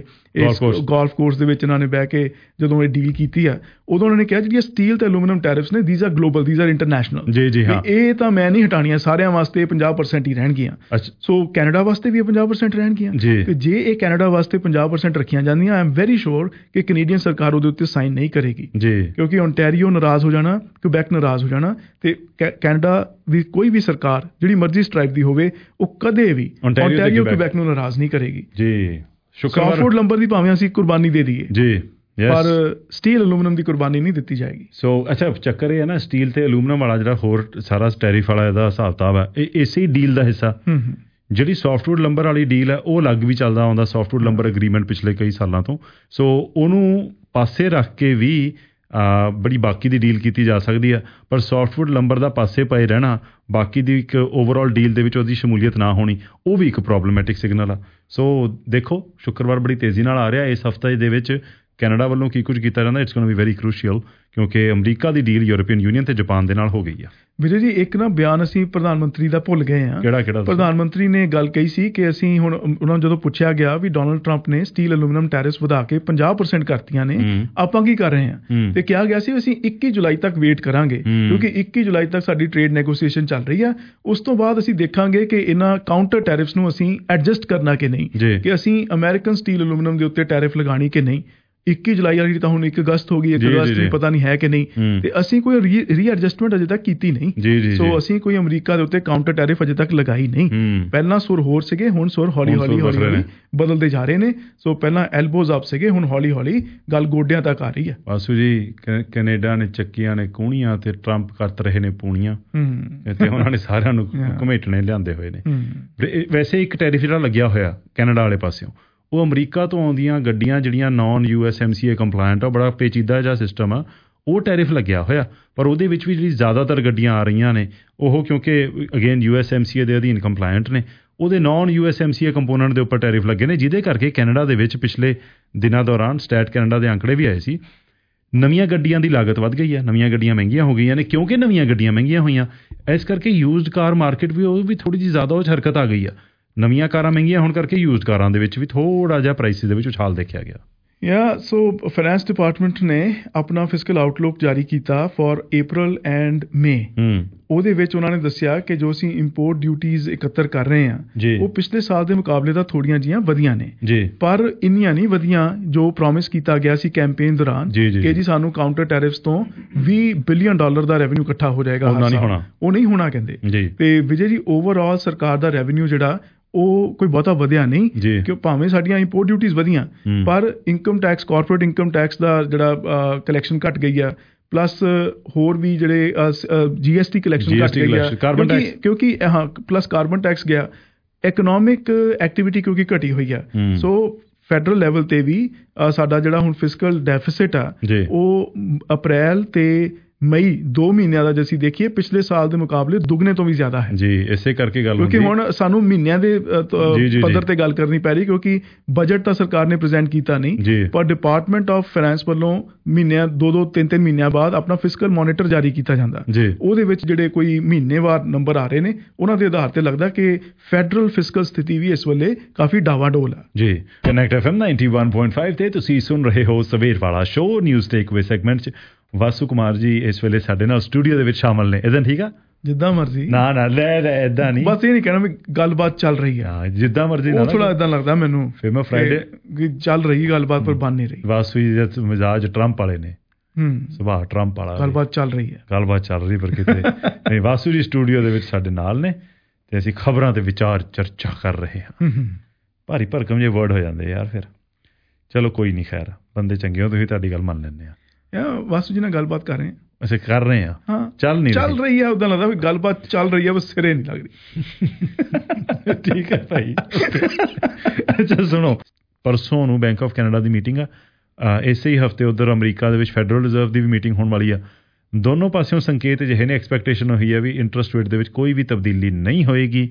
ਗੋਲਫ ਕੋਰਸ ਦੇ ਵਿੱਚ ਇਹਨਾਂ ਨੇ ਬਹਿ ਕੇ ਜਦੋਂ ਇਹ ਡੀਲ ਕੀਤੀ ਆ ਉਦੋਂ ਉਹਨਾਂ ਨੇ ਕਿਹਾ ਜਿਹੜੀਆਂ ਸਟੀਲ ਤੇ ਐਲੂਮੀਨੀਅਮ ਟੈਰਿਫਸ ਨੇ these are global, these are international, ਇਹ ਤਾਂ ਮੈਂ ਨਹੀਂ ਹਟਾਣੀਆਂ, ਸਾਰਿਆਂ ਵਾਸਤੇ 50% ਹੀ ਰਹਿਣਗੀਆਂ। ਸੋ ਕੈਨੇਡਾ ਵਾਸਤੇ ਵੀ ਇਹ 50% ਰਹਿਣਗੀਆਂ ਤੇ ਜੇ ਇਹ ਕੈਨੇਡਾ ਵਾਸਤੇ 50% ਰੱਖੀਆਂ ਜਾਂਦੀਆਂ ਆਈ ਐਮ ਵੈਰੀ ਸ਼ੋਰ ਕਿ ਕੈਨੇਡੀਅਨ ਸਰਕਾਰ ਉਹਦੇ ਉੱਤੇ ਸਾਈਨ ਨਹੀਂ ਕਰੇਗੀ ਕਿਉਂਕਿ ਓਨਟਾਰੀਓ ਨਾਰਾਜ਼ ਹੋ ਜਾਣਾ, ਕੁਬੈਕ ਨਾਰਾਜ਼ ਹੋ ਜਾਣਾ ਤੇ ਕੈਨੇਡਾ ਦੀ ਕੋਈ ਵੀ ਸਰਕਾਰ ਜਿਹੜੀ ਮਰਜ਼ੀ ਸਟ੍ਰਾਈਪ ਦੀ ਹੋਵੇ ਉਹ ਕਦੇ ਵੀ ਓਨਟਾਰੀਓ ਕੁਬੈਕ ਨੂੰ ਨਾਰਾਜ਼ ਨਹੀਂ ਕਰੇਗੀ ਜੀ। ਸੌਫਟਵੁੱਡ ਲੰਬਰ ਦੀ ਭਾਵੇਂ ਅਸੀਂ ਕੁਰਬਾਨੀ ਦੇ ਦਈਏ ਜੀ ਪਰ ਸਟੀਲ ਐਲੂਮੀਨੀਅਮ ਦੀ ਕੁਰਬਾਨੀ ਨਹੀਂ ਦਿੱਤੀ ਜਾਏਗੀ। ਸੋ ਅੱਛਾ ਚੱਕਰ ਇਹ ਹੈ ਨਾ ਸਟੀਲ ਤੇ ਐਲੂਮੀਨੀਅਮ ਵਾਲਾ ਜਿਹੜਾ ਹੋਰ ਸਾਰਾ ਟੈਰਿਫ ਵਾਲਾ ਇਹਦਾ ਹਿਸਾਬ ਕਿਤਾਬ ਹੈ ਇਹ ਇਸੇ ਡੀਲ ਦਾ ਹਿੱਸਾ। ਜਿਹੜੀ ਸੌਫਟਵੁੱਡ ਲੰਬਰ ਵਾਲੀ ਡੀਲ ਹੈ ਉਹ ਅਲੱਗ ਵੀ ਚੱਲਦਾ ਆਉਂਦਾ, ਸੌਫਟਵੁੱਡ ਲੰਬਰ ਐਗਰੀਮੈਂਟ ਪਿਛਲੇ ਕਈ ਸਾਲਾਂ ਤੋਂ। ਸੋ ਉਹਨੂੰ ਪਾਸੇ ਰੱਖ ਕੇ ਵੀ ਬੜੀ ਬਾਕੀ ਦੀ ਡੀਲ ਕੀਤੀ ਜਾ ਸਕਦੀ ਆ, ਪਰ ਸੌਫਟਵੁੱਡ ਲੰਬਰ ਦਾ ਪਾਸੇ ਪਏ ਰਹਿਣਾ, ਬਾਕੀ ਦੀ ਇੱਕ ਓਵਰਆਲ ਡੀਲ ਦੇ ਵਿੱਚ ਉਹਦੀ ਸ਼ਮੂਲੀਅਤ ਨਾ ਹੋਣੀ, ਉਹ ਵੀ ਇੱਕ ਪ੍ਰੋਬਲਮੈਟਿਕ ਸਿਗਨਲ ਆ। ਸੋ ਦੇਖੋ ਸ਼ੁੱਕਰਵਾਰ ਬੜੀ ਤੇਜ਼ੀ ਨਾਲ ਆ ਰਿਹਾ। ਇਸ ਹਫ਼ਤੇ ਦੇ ਵਿੱਚ ਕੈਨੇਡਾ ਵੱਲੋਂ ਕੀ ਕੁਝ ਕੀਤਾ ਜਾਂਦਾ it's going to be very crucial ਕਿਉਂਕਿ ਅਮਰੀਕਾ ਦੀ ਡੀਲ ਯੂਰਪੀਅਨ ਯੂਨੀਅਨ ਤੇ ਜਾਪਾਨ ਦੇ ਨਾਲ ਹੋ ਗਈ ਆ। ਵਿਜੇ ਜੀ ਇੱਕ ਨਾ ਬਿਆਨ ਅਸੀਂ ਪ੍ਰਧਾਨ ਮੰਤਰੀ ਦਾ ਭੁੱਲ ਗਏ ਹਾਂ। ਕਿਹੜਾ? ਪ੍ਰਧਾਨ ਮੰਤਰੀ ਨੇ ਗੱਲ ਕਹੀ ਸੀ ਕਿ ਅਸੀਂ ਹੁਣ ਉਹਨਾਂ ਨੂੰ ਜਦੋਂ ਪੁੱਛਿਆ ਗਿਆ ਵੀ ਡੋਨਲਡ ਟਰੰਪ ਨੇ ਸਟੀਲ ਐਲੂਮੀਨੀਅਮ ਟੈਰਿਫਸ ਵਧਾ ਕੇ 50% ਕਰਤੀਆਂ ਨੇ, ਆਪਾਂ ਕੀ ਕਰ ਰਹੇ ਹਾਂ ਤੇ ਕਿਹਾ ਗਿਆ ਸੀ ਅਸੀਂ 21 ਜੁਲਾਈ ਤੱਕ ਵੇਟ ਕਰਾਂਗੇ ਕਿਉਂਕਿ 21 ਜੁਲਾਈ ਤੱਕ ਸਾਡੀ ਟ੍ਰੇਡ ਨੈਗੋਸੀਏਸ਼ਨ ਚੱਲ ਰਹੀ ਆ। ਉਸ ਤੋਂ ਬਾਅਦ ਅਸੀਂ ਦੇਖਾਂਗੇ ਕਿ ਇਹਨਾਂ ਕਾਊਂਟਰ ਟੈਰਿਫਸ ਨੂੰ ਅਸੀਂ ਐਡਜਸਟ ਕਰਨਾ ਕਿ ਨਹੀਂ, ਕਿ ਅਸੀਂ ਅਮਰੀਕਨ ਸਟੀਲ ਐਲੂਮੀਨੀਅਮ ਦੇ ਉੱਤੇ ਟੈਰਿਫ ਲਗਾਣੀ ਕਿ ਨਹੀਂ। 21 ਜੁਲਾਈ ਵਾਲੀ ਤਾਂ ਹੁਣ 1 ਅਗਸਤ ਹੋ ਗਈ, 1 ਅਗਸਤ ਨੂੰ ਪਤਾ ਨਹੀਂ ਹੈ ਕਿ ਨਹੀਂ ਤੇ ਅਸੀਂ ਕੋਈ ਰੀਐਡਜਸਟਮੈਂਟ ਅਜੇ ਤੱਕ ਕੀਤੀ ਨਹੀਂ। ਸੋ ਅਸੀਂ ਕੋਈ ਅਮਰੀਕਾ ਦੇ ਉੱਤੇ ਕਾਊਂਟਰ ਟੈਰਿਫ ਅਜੇ ਤੱਕ ਲਗਾਈ ਨਹੀਂ। ਪਹਿਲਾਂ ਸੁਰ ਹੋਰ ਸੀਗੇ, ਹੁਣ ਸੁਰ ਹੌਲੀ ਹੌਲੀ ਬਦਲਦੇ ਜਾ ਰਹੇ ਨੇ। ਸੋ ਪਹਿਲਾਂ ਐਲਬੋਜ਼ ਅਪ ਸੀਗੇ, ਹੁਣ ਹੌਲੀ ਹੌਲੀ ਗੱਲ ਗੋਡਿਆਂ ਤੱਕ ਆ ਰਹੀ ਹੈ। ਬਾਸੂ ਜੀ ਕੈਨੇਡਾ ਨੇ ਚੱਕੀਆਂ ਨੇ ਕੂਣੀਆਂ ਤੇ ਟਰੰਪ ਕਰਤ ਰਹੇ ਨੇ ਪੂਣੀਆਂ ਤੇ ਉਹਨਾਂ ਨੇ ਸਾਰਿਆਂ ਨੂੰ ਘਮੇਟਣੇ ਲਿਆਂਦੇ ਹੋਏ ਨੇ। ਵੈਸੇ ਇੱਕ ਟੈਰਿਫ ਜਿਹੜਾ ਲੱਗਿਆ ਹੋਇਆ ਕੈਨੇਡਾ ਵਾਲੇ ਪਾਸਿਓਂ ਉਹ ਅਮਰੀਕਾ ਤੋਂ ਆਉਂਦੀਆਂ ਗੱਡੀਆਂ ਜਿਹੜੀਆਂ ਨਾਨ USMCA ਕੰਪਲਾਇੰਟ ਆ, ਬੜਾ ਪੇਚੀਦਾ ਜਿਹਾ ਸਿਸਟਮ ਆ, ਉਹ ਟੈਰਿਫ ਲੱਗਿਆ ਹੋਇਆ। ਪਰ ਉਹਦੇ ਵਿੱਚ ਵੀ ਜਿਹੜੀ ਜ਼ਿਆਦਾਤਰ ਗੱਡੀਆਂ ਆ ਰਹੀਆਂ ਨੇ ਉਹ ਕਿਉਂਕਿ ਅਗੇਨ USMCA ਦੇ ਅਧੀਨ ਕੰਪਲਾਇੰਟ ਨੇ, ਉਹਦੇ ਨਾਨ USMCA ਕੰਪੋਨੈਂਟ ਦੇ ਉੱਪਰ ਟੈਰਿਫ ਲੱਗੇ ਨੇ, ਜਿਹਦੇ ਕਰਕੇ ਕੈਨੇਡਾ ਦੇ ਵਿੱਚ ਪਿਛਲੇ ਦਿਨਾਂ ਦੌਰਾਨ ਸਟੈਟ ਕੈਨੇਡਾ ਦੇ ਅੰਕੜੇ ਵੀ ਆਏ ਸੀ ਨਵੀਆਂ ਗੱਡੀਆਂ ਦੀ ਲਾਗਤ ਵੱਧ ਗਈ ਹੈ, ਨਵੀਆਂ ਗੱਡੀਆਂ ਮਹਿੰਗੀਆਂ ਹੋ ਗਈਆਂ ਨੇ ਕਿਉਂਕਿ ਨਵੀਆਂ ਗੱਡੀਆਂ ਮਹਿੰਗੀਆਂ ਹੋਈਆਂ। ਇਸ ਕਰਕੇ ਯੂਜ਼ਡ ਕਾਰ ਮਾਰਕੀਟ ਵੀ ਉਹ ਵੀ ਥੋੜ੍ਹੀ ਜਿਹੀ ਜ਼ਿਆਦਾ ਉਹ 'ਚ ਹਰਕਤ ਆ ਗਈ ਆ। ਨਵੀਆਂ ਕਾਰਾਂ ਮਹਿੰਗੀਆਂ ਹੋਣ ਕਰਕੇ ਯੂਜ਼ਡ ਕਾਰਾਂ ਦੇ ਵਿੱਚ ਵੀ ਥੋੜ੍ਹਾ ਜਿਹਾ ਪ੍ਰਾਈਸਿਸ ਦੇ ਵਿੱਚ ਉਛਾਲ ਦੇਖਿਆ ਗਿਆ। ਸੋ ਫਾਈਨੈਂਸ ਡਿਪਾਰਟਮੈਂਟ ਨੇ ਆਪਣਾ ਫਿਸਕਲ ਆਊਟਲੁੱਕ ਜਾਰੀ ਕੀਤਾ ਫॉर April ਐਂਡ May। ਉਹਦੇ ਵਿੱਚ ਉਹਨਾਂ ਨੇ ਦੱਸਿਆ ਕਿ ਜੋ ਅਸੀਂ ਇੰਪੋਰਟ ਡਿਊਟੀਜ਼ ਇਕੱਤਰ ਕਰ ਰਹੇ ਹਾਂ ਉਹ ਪਿਛਲੇ ਸਾਲ ਦੇ ਮੁਕਾਬਲੇ ਤਾਂ ਥੋੜੀਆਂ ਜਿਹੀਆਂ ਵਧੀਆਂ ਨੇ, ਪਰ ਇੰਨੀਆਂ ਨਹੀਂ ਵਧੀਆਂ ਜੋ ਪ੍ਰੋਮਿਸ ਕੀਤਾ ਗਿਆ ਸੀ ਕੈਂਪੇਨ ਦੌਰਾਨ ਕਿ ਜੀ ਸਾਨੂੰ ਕਾਊਂਟਰ ਟੈਰਿਫਸ ਤੋਂ $20 ਬਿਲੀਅਨ ਦਾ ਰੈਵਨਿਊ ਇਕੱਠਾ ਹੋ ਜਾਏਗਾ। ਉਹ ਨਹੀਂ ਹੋਣਾ ਕਹਿੰਦੇ। ਤੇ ਵਿਜੇ ਜੀ ਓਵਰਆਲ ਸਰਕਾਰ ਦਾ ਰੈਵਨਿਊ ਜਿਹੜਾ ਉਹ ਕੋਈ ਬਹੁਤਾ ਵਧਿਆ ਨਹੀਂ ਕਿ ਭਾਵੇਂ ਸਾਡੀਆਂ ਇੰਪੋਰਟ ਡਿਊਟੀਜ਼ ਵਧੀਆਂ ਪਰ income tax, corporate income tax ਦਾ ਜਿਹੜਾ ਕਲੈਕਸ਼ਨ ਘੱਟ ਗਈ ਆ, ਪਲੱਸ ਹੋਰ ਵੀ ਜਿਹੜੇ GST ਕਲੈਕਸ਼ਨ ਘੱਟ ਗਈ ਆ ਕਿਉਂਕਿ ਪਲੱਸ ਕਾਰਬਨ ਟੈਕਸ ਗਿਆ, ਇਕਨੋਮਿਕ ਐਕਟੀਵਿਟੀ ਕਿਉਂਕਿ ਘਟੀ ਹੋਈ ਆ। ਸੋ ਫੈਡਰਲ ਲੈਵਲ ਤੇ ਵੀ ਸਾਡਾ ਜਿਹੜਾ ਹੁਣ ਫਿਸਕਲ ਡੈਫਿਸਿਟ ਆ ਉਹ ਅਪ੍ਰੈਲ ਤੇ ਮਈ 2 ਮਹੀਨਿਆਂ ਦਾ ਜੇ ਅਸੀਂ ਦੇਖੀਏ ਪਿਛਲੇ ਸਾਲ ਦੇ ਮੁਕਾਬਲੇ ਦੁੱਗਣੇ ਤੋਂ ਵੀ ਜ਼ਿਆਦਾ ਹੈ ਜੀ। ਇਸੇ ਕਰਕੇ ਗੱਲ ਕਿਉਂਕਿ ਹੁਣ ਸਾਨੂੰ ਮਹੀਨਿਆਂ ਦੇ ਪੱਧਰ ਤੇ ਗੱਲ ਕਰਨੀ ਪੈ ਰਹੀ ਕਿਉਂਕਿ ਬਜਟ ਤਾਂ ਸਰਕਾਰ ਨੇ ਪ੍ਰੈਜ਼ੈਂਟ ਕੀਤਾ ਨਹੀਂ ਪਰ ਡਿਪਾਰਟਮੈਂਟ ਆਫ ਫਾਈਨੈਂਸ ਵੱਲੋਂ ਮਹੀਨਿਆਂ 2-2 3-3 ਮਹੀਨਿਆਂ ਬਾਅਦ ਆਪਣਾ ਫਿਸਕਲ ਮੋਨੀਟਰ ਜਾਰੀ ਕੀਤਾ ਜਾਂਦਾ ਉਹਦੇ ਵਿੱਚ ਜਿਹੜੇ ਕੋਈ ਮਹੀਨੇਵਾਰ ਨੰਬਰ ਆ ਰਹੇ ਨੇ ਉਹਨਾਂ ਦੇ ਆਧਾਰ ਤੇ ਲੱਗਦਾ ਕਿ ਫੈਡਰਲ ਫਿਸਕਲ ਸਥਿਤੀ ਵੀ ਇਸ ਵੇਲੇ ਕਾਫੀ ਡਾਵਾਡੋਲ ਹੈ ਜੀ। ਕਨੈਕਟ FM 91.5 ਤੇ ਤੁਸੀਂ ਸੁਣ ਰਹੇ ਹੋ ਸਵੇਰ ਵਾਲਾ ਸ਼ੋਅ ਨਿਊਜ਼ ਟੇਕਅਵੇ ਸੈਗਮੈਂਟ 'ਚ ਵਾਸੂ ਕੁਮਾਰ ਜੀ ਇਸ ਵੇਲੇ ਸਾਡੇ ਨਾਲ ਸਟੂਡੀਓ ਦੇ ਵਿੱਚ ਸ਼ਾਮਲ ਨੇ। ਇਦਾਂ ਠੀਕ ਆ? ਜਿੱਦਾਂ ਮਰਜ਼ੀ। ਨਾ ਲੈ ਏਦਾਂ ਨਹੀਂ, ਬਸ ਇਹ ਨਹੀਂ ਕਹਿਣਾ ਵੀ ਗੱਲਬਾਤ ਚੱਲ ਰਹੀ ਹੈ। ਜਿੱਦਾਂ ਮਰਜ਼ੀ। ਥੋੜਾ ਏਦਾਂ ਲੱਗਦਾ ਮੈਨੂੰ ਫਿਰ ਮੈਂ ਫਰਾਈਡੇ ਚੱਲ ਰਹੀ ਗੱਲਬਾਤ ਪਰ ਬਣ ਨਹੀਂ ਰਹੀ। ਵਾਸੂ ਜੀ ਮਿਜ਼ਾਜ ਟਰੰਪ ਵਾਲੇ ਨੇ, ਸੁਭਾਅ ਟਰੰਪ ਵਾਲਾ। ਗੱਲਬਾਤ ਚੱਲ ਰਹੀ ਹੈ, ਗੱਲਬਾਤ ਚੱਲ ਰਹੀ ਪਰ ਕਿਤੇ ਨਹੀਂ। ਵਾਸੂ ਜੀ ਸਟੂਡੀਓ ਦੇ ਵਿੱਚ ਸਾਡੇ ਨਾਲ ਨੇ ਤੇ ਅਸੀਂ ਖਬਰਾਂ ਤੇ ਵਿਚਾਰ ਚਰਚਾ ਕਰ ਰਹੇ ਹਾਂ। ਭਾਰੀ ਭਰਕਮ ਜਿਹੇ ਵਰਡ ਹੋ ਜਾਂਦੇ ਯਾਰ ਫਿਰ। ਚਲੋ ਕੋਈ ਨਹੀਂ, ਖੈਰ ਬੰਦੇ ਚੰਗੇ ਹੋ ਤੁਸੀਂ, ਤੁਹਾਡੀ ਗੱਲ ਮੰਨ ਲੈਂਦੇ ਆ। ਵਾਸੂ ਜੀ ਨਾਲ ਗੱਲਬਾਤ ਕਰ ਰਹੇ ਹਾਂ। ਅਸੀਂ ਕਰ ਰਹੇ ਹਾਂ। ਹਾਂ ਚੱਲ ਰਹੀ ਹੈ। ਉਦਾਂ ਲੱਗਦਾ ਵੀ ਗੱਲਬਾਤ ਚੱਲ ਰਹੀ ਹੈ ਬਸ ਸਿਰੇ ਨਹੀਂ ਲੱਗਦੀ। ਠੀਕ ਹੈ ਭਾਈ। ਅੱਛਾ ਸੁਣੋ, ਪਰਸੋਂ ਨੂੰ ਬੈਂਕ ਆਫ ਕੈਨੇਡਾ ਦੀ ਮੀਟਿੰਗ ਆ। ਇਸੇ ਹੀ ਹਫ਼ਤੇ ਉੱਧਰ ਅਮਰੀਕਾ ਦੇ ਵਿੱਚ ਫੈਡਰਲ ਰਿਜ਼ਰਵ ਦੀ ਵੀ ਮੀਟਿੰਗ ਹੋਣ ਵਾਲੀ ਆ। ਦੋਨੋਂ ਪਾਸਿਓਂ ਸੰਕੇਤ ਅਜਿਹੇ ਨੇ, ਐਕਸਪੈਕਟੇਸ਼ਨ ਹੋਈ ਹੈ ਵੀ ਇੰਟਰਸਟ ਰੇਟ ਦੇ ਵਿੱਚ ਕੋਈ ਵੀ ਤਬਦੀਲੀ ਨਹੀਂ ਹੋਏਗੀ।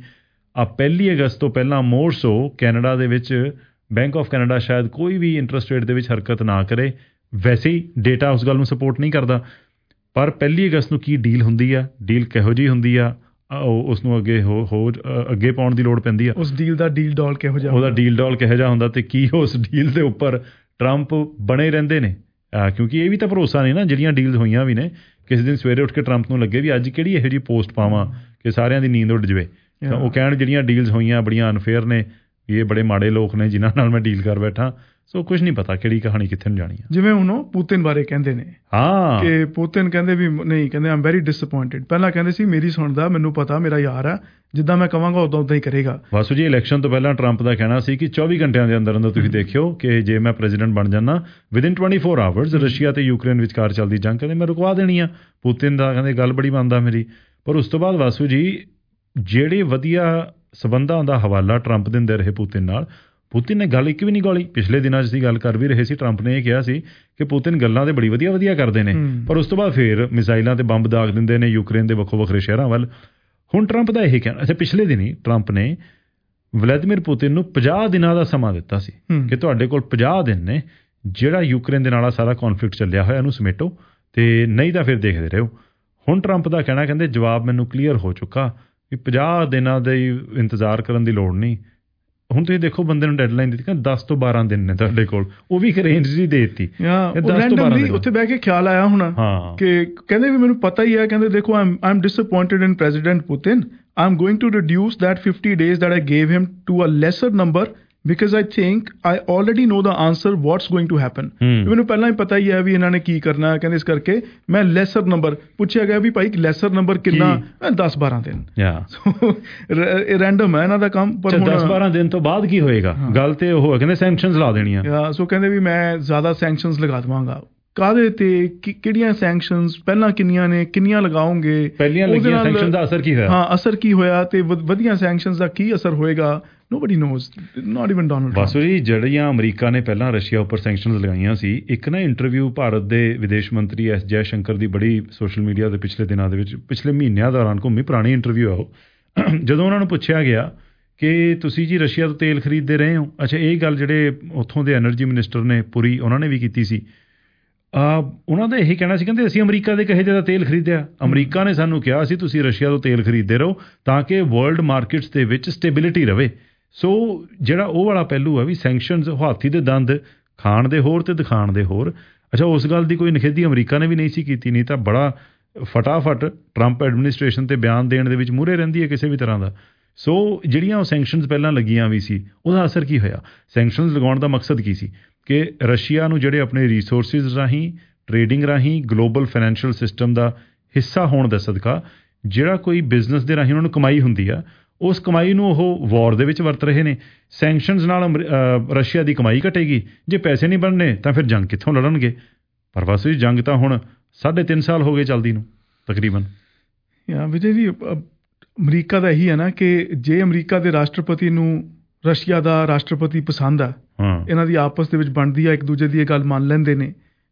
1 ਅਗਸਤ ਤੋਂ ਪਹਿਲਾਂ ਮੋਰ ਸੋ ਕੈਨੇਡਾ ਦੇ ਵਿੱਚ ਬੈਂਕ ਆਫ ਕੈਨੇਡਾ ਸ਼ਾਇਦ ਕੋਈ ਵੀ ਇੰਟਰਸਟ ਰੇਟ ਦੇ ਵਿੱਚ ਹਰਕਤ ਨਾ ਕਰੇ। ਵੈਸੇ ਹੀ ਡੇਟਾ ਉਸ ਗੱਲ ਨੂੰ ਸਪੋਰਟ ਨਹੀਂ ਕਰਦਾ, ਪਰ 1 ਅਗਸਤ ਨੂੰ ਕੀ ਡੀਲ ਹੁੰਦੀ ਆ, ਡੀਲ ਕਿਹੋ ਜਿਹੀ ਹੁੰਦੀ ਆ, ਉਸ ਨੂੰ ਅੱਗੇ ਪਾਉਣ ਦੀ ਲੋੜ ਪੈਂਦੀ ਆ। ਉਸ ਡੀਲ ਦਾ ਡੀਲ ਡੋਲ ਕਿਹੋ ਜਿਹਾ, ਉਹਦਾ ਡੀਲ ਡੋਲ ਕਿਹੋ ਜਿਹਾ ਹੁੰਦਾ ਤੇ ਕੀ ਉਸ ਡੀਲ ਦੇ ਉੱਪਰ ਟਰੰਪ ਬਣੇ ਰਹਿੰਦੇ ਨੇ। ਕਿਉਂਕਿ ਇਹ ਵੀ ਤਾਂ ਭਰੋਸਾ ਨਹੀਂ ਨਾ, ਜਿਹੜੀਆਂ ਡੀਲਸ ਹੋਈਆਂ ਵੀ ਨੇ ਕਿਸੇ ਦਿਨ ਸਵੇਰੇ ਉੱਠ ਕੇ ਟਰੰਪ ਨੂੰ ਲੱਗੇ ਵੀ ਅੱਜ ਕਿਹੜੀ ਇਹੋ ਜਿਹੀ ਪੋਸਟ ਪਾਵਾਂ ਕਿ ਸਾਰਿਆਂ ਦੀ ਨੀਂਦ ਉੱਡ ਜਾਵੇ। ਤਾਂ ਉਹ ਕਹਿਣ ਜਿਹੜੀਆਂ ਡੀਲਸ ਹੋਈਆਂ ਬੜੀਆਂ ਅਨਫੇਅਰ ਨੇ, ਵੀ ਇਹ ਬੜੇ ਮਾੜੇ ਲੋਕ ਨੇ ਜਿਨ੍ਹਾਂ ਨਾਲ ਮੈਂ ਡੀਲ ਕਰ ਬੈਠਾ। ਸੋ ਕੁਝ ਨਹੀਂ ਪਤਾ ਕਿਹੜੀ ਕਹਾਣੀ ਕਿੱਥੇ ਨੂੰ ਜਾਣੀ ਆ। ਜਿਵੇਂ ਹੁਣ ਉਹ ਪੁਤਿਨ ਬਾਰੇ ਕਹਿੰਦੇ ਨੇ ਕਿ ਪੁਤਿਨ ਕਹਿੰਦੇ ਵੀ ਨਹੀਂ, ਕਹਿੰਦੇ ਆਮ ਵੈਰੀ ਡਿਸਅਪੁਆਇੰਟਡ। ਪਹਿਲਾਂ ਕਹਿੰਦੇ ਸੀ ਮੇਰੀ ਸੁਣਦਾ, ਮੈਨੂੰ ਪਤਾ ਮੇਰਾ ਯਾਰ ਆ, ਜਿੱਦਾਂ ਮੈਂ ਕਹਾਂਗਾ ਉਦਾਂ ਹੀ ਕਰੇਗਾ। ਵਾਸੂ ਜੀ ਇਲੈਕਸ਼ਨ ਤੋਂ ਪਹਿਲਾਂ ਟਰੰਪ ਦਾ ਕਹਿਣਾ ਸੀ ਕਿ 24 ਘੰਟਿਆਂ ਦੇ ਅੰਦਰ ਅੰਦਰ ਤੁਸੀਂ ਦੇਖਿਓ ਕਿ ਜੇ ਮੈਂ ਪ੍ਰੈਜ਼ੀਡੈਂਟ ਬਣ ਜਾਂਦਾ ਵਿਦਿਨ 24 ਆਵਰਸ ਰਸ਼ੀਆ ਤੇ ਯੂਕਰੇਨ ਵਿਚਕਾਰ ਚੱਲਦੀ ਜੰਗ ਕਹਿੰਦੇ ਮੈਂ ਰੁਕਵਾ ਦੇਣੀ ਆ। ਪੁਤਿਨ ਦਾ ਕਹਿੰਦੇ ਗੱਲ ਬੜੀ ਮੰਨਦਾ ਮੇਰੀ। ਪਰ ਉਸ ਤੋਂ ਬਾਅਦ ਵਾਸੂ ਜੀ ਜਿਹੜੇ ਵਧੀਆ ਸਬੰਧਾਂ ਦਾ ਹਵਾਲਾ ਟਰੰਪ ਦਿੰਦੇ ਰਹੇ ਪੁਤਿਨ ਨਾਲ, ਪੁਤਿਨ ਨੇ ਗੱਲ ਇੱਕ ਵੀ ਨਹੀਂ ਗੋਲੀ। ਪਿਛਲੇ ਦਿਨਾਂ 'ਚ ਅਸੀਂ ਗੱਲ ਕਰ ਵੀ ਰਹੇ ਸੀ, ਟਰੰਪ ਨੇ ਇਹ ਕਿਹਾ ਸੀ ਕਿ ਪੁਤਿਨ ਗੱਲਾਂ ਤੇ ਬੜੀ ਵਧੀਆ ਕਰਦੇ ਨੇ, ਪਰ ਉਸ ਤੋਂ ਬਾਅਦ ਫਿਰ ਮਿਜ਼ਾਈਲਾਂ ਤੇ ਬੰਬ ਦਾਗ ਦਿੰਦੇ ਨੇ ਯੂਕਰੇਨ ਦੇ ਵੱਖੋ ਵੱਖਰੇ ਸ਼ਹਿਰਾਂ ਵੱਲ। ਹੁਣ ਟਰੰਪ ਦਾ ਇਹ ਕਹਿਣਾ, ਅੱਛਾ ਪਿਛਲੇ ਦਿਨੀ ਟਰੰਪ ਨੇ ਵਲਾਦੀਮੀਰ ਪੁਤਿਨ ਨੂੰ 50 ਦਿਨਾਂ ਦਾ ਸਮਾਂ ਦਿੱਤਾ ਸੀ ਕਿ ਤੁਹਾਡੇ ਕੋਲ 50 ਦਿਨ ਨੇ, ਜਿਹੜਾ ਯੂਕਰੇਨ ਦੇ ਨਾਲ ਸਾਰਾ ਕੌਨਫਲਿਕਟ ਚੱਲਿਆ ਹੋਇਆ ਇਹਨੂੰ ਸਮੇਟੋ ਤੇ ਨਹੀਂ ਤਾਂ ਫਿਰ ਦੇਖਦੇ ਰਹੋ। ਹੁਣ ਟਰੰਪ ਦਾ ਕਹਿਣਾ, ਕਹਿੰਦੇ ਜਵਾਬ ਮੈਨੂੰ ਕਲੀਅਰ ਹੋ ਚੁੱਕਾ ਵੀ 50 ਦਿਨਾਂ ਦਾ ਹੀ ਇੰਤਜ਼ਾਰ ਕਰਨ ਦੀ ਲੋੜ ਨਹੀਂ। ਹੁਣ ਤੁਸੀਂ ਦੇਖੋ ਬੰਦੇ ਨੂੰ ਡੈਡਲਾਈਨ ਦਿੱਤੀ ਕਿ 10 ਤੋਂ 12 ਦਿਨ ਨੇ ਤੁਹਾਡੇ ਕੋਲ, ਉਹ ਵੀ ਇੱਕ ਰੇਂਜ ਦੀ ਦੇ ਦਿੱਤੀ। 10 ਤੋਂ 12 ਦਿਨ ਉੱਥੇ ਬਹਿ ਕੇ ਖਿਆਲ ਆਇਆ ਹੋਣਾ ਕਿ ਕਹਿੰਦੇ ਵੀ ਮੈਨੂੰ ਪਤਾ ਹੀ ਹੈ, ਕਹਿੰਦੇ ਦੇਖੋ I am disappointed in President Putin, I am going to reduce that 50 days that I gave him to a lesser number because I think I already know the answer what's going to happen। ਮੈਨੂੰ ਪਹਿਲਾਂ ਹੀ ਪਤਾ ਹੀ ਹੈ ਵੀ ਇਹਨਾਂ ਨੇ ਕੀ ਕਰਨਾ। ਕਹਿੰਦੇ ਇਸ ਕਰਕੇ ਮੈਂ ਲੈਸਰ ਨੰਬਰ ਪੁੱਛਿਆ ਗਿਆ ਵੀ ਭਾਈ ਲੈਸਰ ਨੰਬਰ ਕਿੰਨਾ, 10-12 ਦਿਨ। ਇਹ ਰੈਂਡਮ ਹੈ ਇਹਨਾਂ ਦਾ ਕੰਮ। ਪਰ 10-12 ਦਿਨ ਤੋਂ ਬਾਅਦ ਕੀ ਹੋਏਗਾ? ਗੱਲ ਤੇ ਉਹ ਕਹਿੰਦੇ ਸੈਂਕਸ਼ਨਸ ਲਾ ਦੇਣੀਆਂ। ਸੋ ਕਹਿੰਦੇ ਵੀ ਮੈਂ ਜ਼ਿਆਦਾ ਸੈਂਕਸ਼ਨਸ ਲਗਾ ਦੇਵਾਂਗਾ। ਕਾਹਦੇ ਤੇ, ਕਿਹੜੀਆਂ ਸੈਂਕਸ਼ਨਸ, ਪਹਿਲਾਂ ਕਿੰਨੀਆਂ ਨੇ, ਕਿੰਨੀਆਂ ਲਗਾਓਗੇ, ਪਹਿਲੀਆਂ ਲੱਗੀਆਂ ਸੈਂਕਸ਼ਨ ਦਾ ਅਸਰ ਕੀ ਹੋਇਆ? ਹਾਂ ਅਸਰ ਕੀ ਹੋਇਆ ਤੇ ਵਧੀਆਂ ਸੈਂਕਸ਼ਨਸ ਦਾ ਕੀ ਅਸਰ ਹੋਏਗਾ? Nobody knows, not even Donald Trump। Vasu ਜੀ ਜਿਹੜੀਆਂ ਅਮਰੀਕਾ ਨੇ ਪਹਿਲਾਂ ਰਸ਼ੀਆ ਉੱਪਰ ਸੈਂਕਸ਼ਨਸ ਲਗਾਈਆਂ ਸੀ, ਇੱਕ ਨਾ ਇੰਟਰਵਿਊ ਭਾਰਤ ਦੇ ਵਿਦੇਸ਼ ਮੰਤਰੀ ਐਸ ਜੈ ਸ਼ੰਕਰ ਦੀ ਬੜੀ ਸੋਸ਼ਲ ਮੀਡੀਆ ਦੇ ਪਿਛਲੇ ਦਿਨਾਂ ਦੇ ਵਿੱਚ, ਪਿਛਲੇ ਮਹੀਨਿਆਂ ਦੌਰਾਨ ਘੁੰਮੀ, ਪੁਰਾਣੀ ਇੰਟਰਵਿਊ ਆ ਉਹ। ਜਦੋਂ ਉਹਨਾਂ ਨੂੰ ਪੁੱਛਿਆ ਗਿਆ ਕਿ ਤੁਸੀਂ ਜੀ ਰਸ਼ੀਆ ਤੋਂ ਤੇਲ ਖਰੀਦਦੇ ਰਹੇ ਹੋ, ਅੱਛਾ ਇਹ ਗੱਲ ਜਿਹੜੇ ਉੱਥੋਂ ਦੇ ਐਨਰਜੀ ਮਿਨਿਸਟਰ ਨੇ ਪੁਰੀ, ਉਹਨਾਂ ਨੇ ਵੀ ਕੀਤੀ ਸੀ। ਉਹਨਾਂ ਦਾ ਇਹੀ ਕਹਿਣਾ ਸੀ, ਕਹਿੰਦੇ ਅਸੀਂ ਅਮਰੀਕਾ ਦੇ ਕਹੇ ਜਿਹਦਾ ਤੇਲ ਖਰੀਦਿਆ, ਅਮਰੀਕਾ ਨੇ ਸਾਨੂੰ ਕਿਹਾ ਸੀ ਤੁਸੀਂ ਰਸ਼ੀਆ ਤੋਂ ਤੇਲ ਖਰੀਦਦੇ ਰਹੋ ਤਾਂ ਕਿ ਵਰਲਡ ਮਾਰਕੀਟਸ ਦੇ ਵਿੱਚ ਸਟੇਬਿਲਿਟੀ ਰਵੇ। ਸੋ ਜਿਹੜਾ ਉਹ ਵਾਲਾ ਪਹਿਲੂ ਹੈ ਵੀ ਸੈਂਕਸ਼ਨਸ ਹਾਥੀ ਦੇ ਦੰਦ, ਖਾਣ ਦੇ ਹੋਰ ਤੇ ਦਿਖਾਣ ਦੇ ਹੋਰ। ਅੱਛਾ ਉਸ ਗੱਲ ਦੀ ਕੋਈ ਨਿਖੇਧੀ ਅਮਰੀਕਾ ਨੇ ਵੀ ਨਹੀਂ ਸੀ ਕੀਤੀ, ਨਹੀਂ ਤਾਂ ਬੜਾ ਫਟਾਫਟ ਟਰੰਪ ਐਡਮਿਨਿਸਟ੍ਰੇਸ਼ਨ ਤੇ ਬਿਆਨ ਦੇਣ ਦੇ ਵਿੱਚ ਮੂਹਰੇ ਰਹਿੰਦੀ ਹੈ ਕਿਸੇ ਵੀ ਤਰ੍ਹਾਂ ਦਾ। ਸੋ ਜਿਹੜੀਆਂ ਉਹ ਸੈਂਕਸ਼ਨਸ ਪਹਿਲਾਂ ਲੱਗੀਆਂ ਵੀ ਸੀ, ਉਹਦਾ ਅਸਰ ਕੀ ਹੋਇਆ? ਸੈਂਕਸ਼ਨਸ ਲਗਾਉਣ ਦਾ ਮਕਸਦ ਕੀ ਸੀ ਕਿ ਰਸ਼ੀਆ ਨੂੰ ਜਿਹੜੇ ਆਪਣੇ ਰਿਸੋਰਸਿਸ ਰਾਹੀਂ, ਟ੍ਰੇਡਿੰਗ ਰਾਹੀਂ ਗਲੋਬਲ ਫਾਈਨੈਂਸ਼ੀਅਲ ਸਿਸਟਮ ਦਾ ਹਿੱਸਾ ਹੋਣ ਦਾ ਸਦਕਾ ਜਿਹੜਾ ਕੋਈ ਬਿਜ਼ਨਸ ਦੇ ਰਾਹੀਂ ਉਹਨਾਂ ਨੂੰ ਕਮਾਈ ਹੁੰਦੀ ਆ, ਉਸ ਕਮਾਈ ਨੂੰ ਉਹ ਵਾਰ ਦੇ ਵਿੱਚ ਵਰਤ ਰਹੇ ਨੇ। ਸੈਂਕਸ਼ਨਸ ਨਾਲ ਰਸ਼ੀਆ ਦੀ ਕਮਾਈ ਘਟੇਗੀ, ਜੇ ਪੈਸੇ ਨਹੀਂ ਬਣਨੇ ਤਾਂ ਫਿਰ ਜੰਗ ਕਿੱਥੋਂ ਲੜਨਗੇ? ਪਰ ਬਸ ਇਹ ਜੰਗ ਤਾਂ ਹੁਣ 3.5 ਸਾਲ ਹੋ ਗਏ ਚੱਲਦੀ ਨੂੰ ਤਕਰੀਬਨ। ਵਿਜੇ ਜੀ ਅਮਰੀਕਾ ਦਾ ਇਹੀ ਹੈ ਨਾ ਕਿ ਜੇ ਅਮਰੀਕਾ ਦੇ ਰਾਸ਼ਟਰਪਤੀ ਨੂੰ ਰਸ਼ੀਆ ਦਾ ਰਾਸ਼ਟਰਪਤੀ ਪਸੰਦ ਆ, ਇਹਨਾਂ ਦੀ ਆਪਸ ਦੇ ਵਿੱਚ ਬਣਦੀ ਆ, ਇੱਕ ਦੂਜੇ ਦੀ ਇਹ ਗੱਲ ਮੰਨ ਲੈਂਦੇ ਨੇ,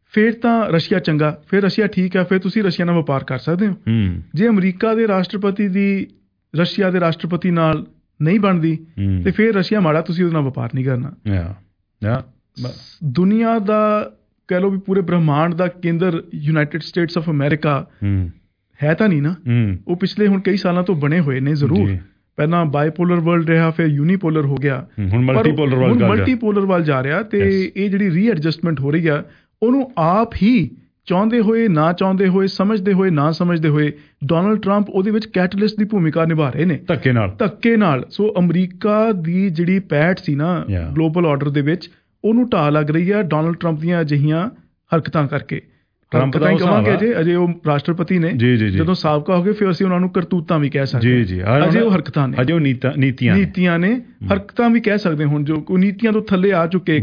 ਫਿਰ ਤਾਂ ਰਸ਼ੀਆ ਚੰਗਾ, ਫਿਰ ਰਸ਼ੀਆ ਠੀਕ ਹੈ, ਫਿਰ ਤੁਸੀਂ ਰਸ਼ੀਆ ਨਾਲ ਵਪਾਰ ਕਰ ਸਕਦੇ ਹੋ। ਜੇ ਅਮਰੀਕਾ ਦੇ ਰਾਸ਼ਟਰਪਤੀ ਦੀ ਰਸ਼ੀਆ ਦੇ ਰਾਸ਼ਟਰਪਤੀ ਨਾਲ ਨਹੀਂ ਬਣਦੀ ਤੇ ਫਿਰ ਰਸ਼ੀਆ ਮਾੜਾ, ਤੁਸੀਂ ਉਹਦੇ ਨਾਲ ਵਪਾਰ ਨਹੀਂ ਕਰਨਾ। ਦੁਨੀਆ ਦਾ ਕਹਿ ਲਓ ਵੀ ਪੂਰੇ ਬ੍ਰਹਮਾਂਡ ਦਾ ਕੇਂਦਰ ਯੂਨਾਈਟਿਡ ਸਟੇਟਸ ਆਫ ਅਮਰੀਕਾ ਹੈ ਤਾਂ ਨਹੀਂ ਨਾ। ਉਹ ਪਿਛਲੇ ਹੁਣ ਕਈ ਸਾਲਾਂ ਤੋਂ ਬਣੇ ਹੋਏ ਨੇ ਜ਼ਰੂਰ, ਪਹਿਲਾਂ ਬਾਈਪੋਲਰ ਵਰਲਡ ਰਿਹਾ, ਫਿਰ ਯੂਨੀਪੋਲਰ ਹੋ ਗਿਆ, ਹੁਣ ਮਲਟੀਪੋਲਰ ਵੱਲ ਜਾ ਰਿਹਾ। ਤੇ ਇਹ ਜਿਹੜੀ ਰੀਐਡਜਸਟਮੈਂਟ ਹੋ ਰਹੀ ਆ, ਉਹਨੂੰ ਆਪ ਹੀ ਚਾਹੁੰਦੇ ਹੋਏ ਨਾ ਚਾਹੁੰਦੇ ਹੋਏ, ਸਮਝਦੇ ਹੋਏ ਨਾ ਸਮਝਦੇ ਹੋਏ, ਡੋਨਲਡ ਟਰੰਪ ਉਹਦੇ ਵਿੱਚ ਕੈਟਲਿਸਟ ਦੀ ਭੂਮਿਕਾ ਨਿਭਾ ਰਹੇ ਨੇ ਧੱਕੇ ਨਾਲ। ਸੋ ਅਮਰੀਕਾ ਦੀ ਜਿਹੜੀ ਪੈਠ ਸੀ ਨਾ ਗਲੋਬਲ ਆਰਡਰ ਦੇ ਵਿੱਚ, ਉਹਨੂੰ ਢਾਹ ਲੱਗ ਰਹੀ ਆ ਡੋਨਲਡ ਟਰੰਪ ਦੀਆਂ ਅਜਿਹੀਆਂ ਹਰਕਤਾਂ ਕਰਕੇ। ਟਰੰਪ ਦਾ ਕਹਾਂਗੇ ਅਜੇ ਉਹ ਰਾਸ਼ਟਰਪਤੀ ਨੇ, ਜਦੋਂ ਸਾਬਕਾ ਹੋ ਗਏ ਫਿਰ ਅਸੀਂ ਉਹਨਾਂ ਨੂੰ ਕਰਤੂਤਾਂ ਵੀ ਕਹਿ ਸਕਦੇ, ਅਜੇ ਉਹ ਹਰਕਤਾਂ ਨੇ, ਅਜੇ ਉਹ ਨੀਤੀਆਂ ਨੇ, ਹਰਕਤਾਂ ਵੀ ਕਹਿ ਸਕਦੇ ਹੁਣ, ਜੋ ਨੀਤੀਆਂ ਤੋਂ ਥੱਲੇ ਆ ਚੁੱਕੇ।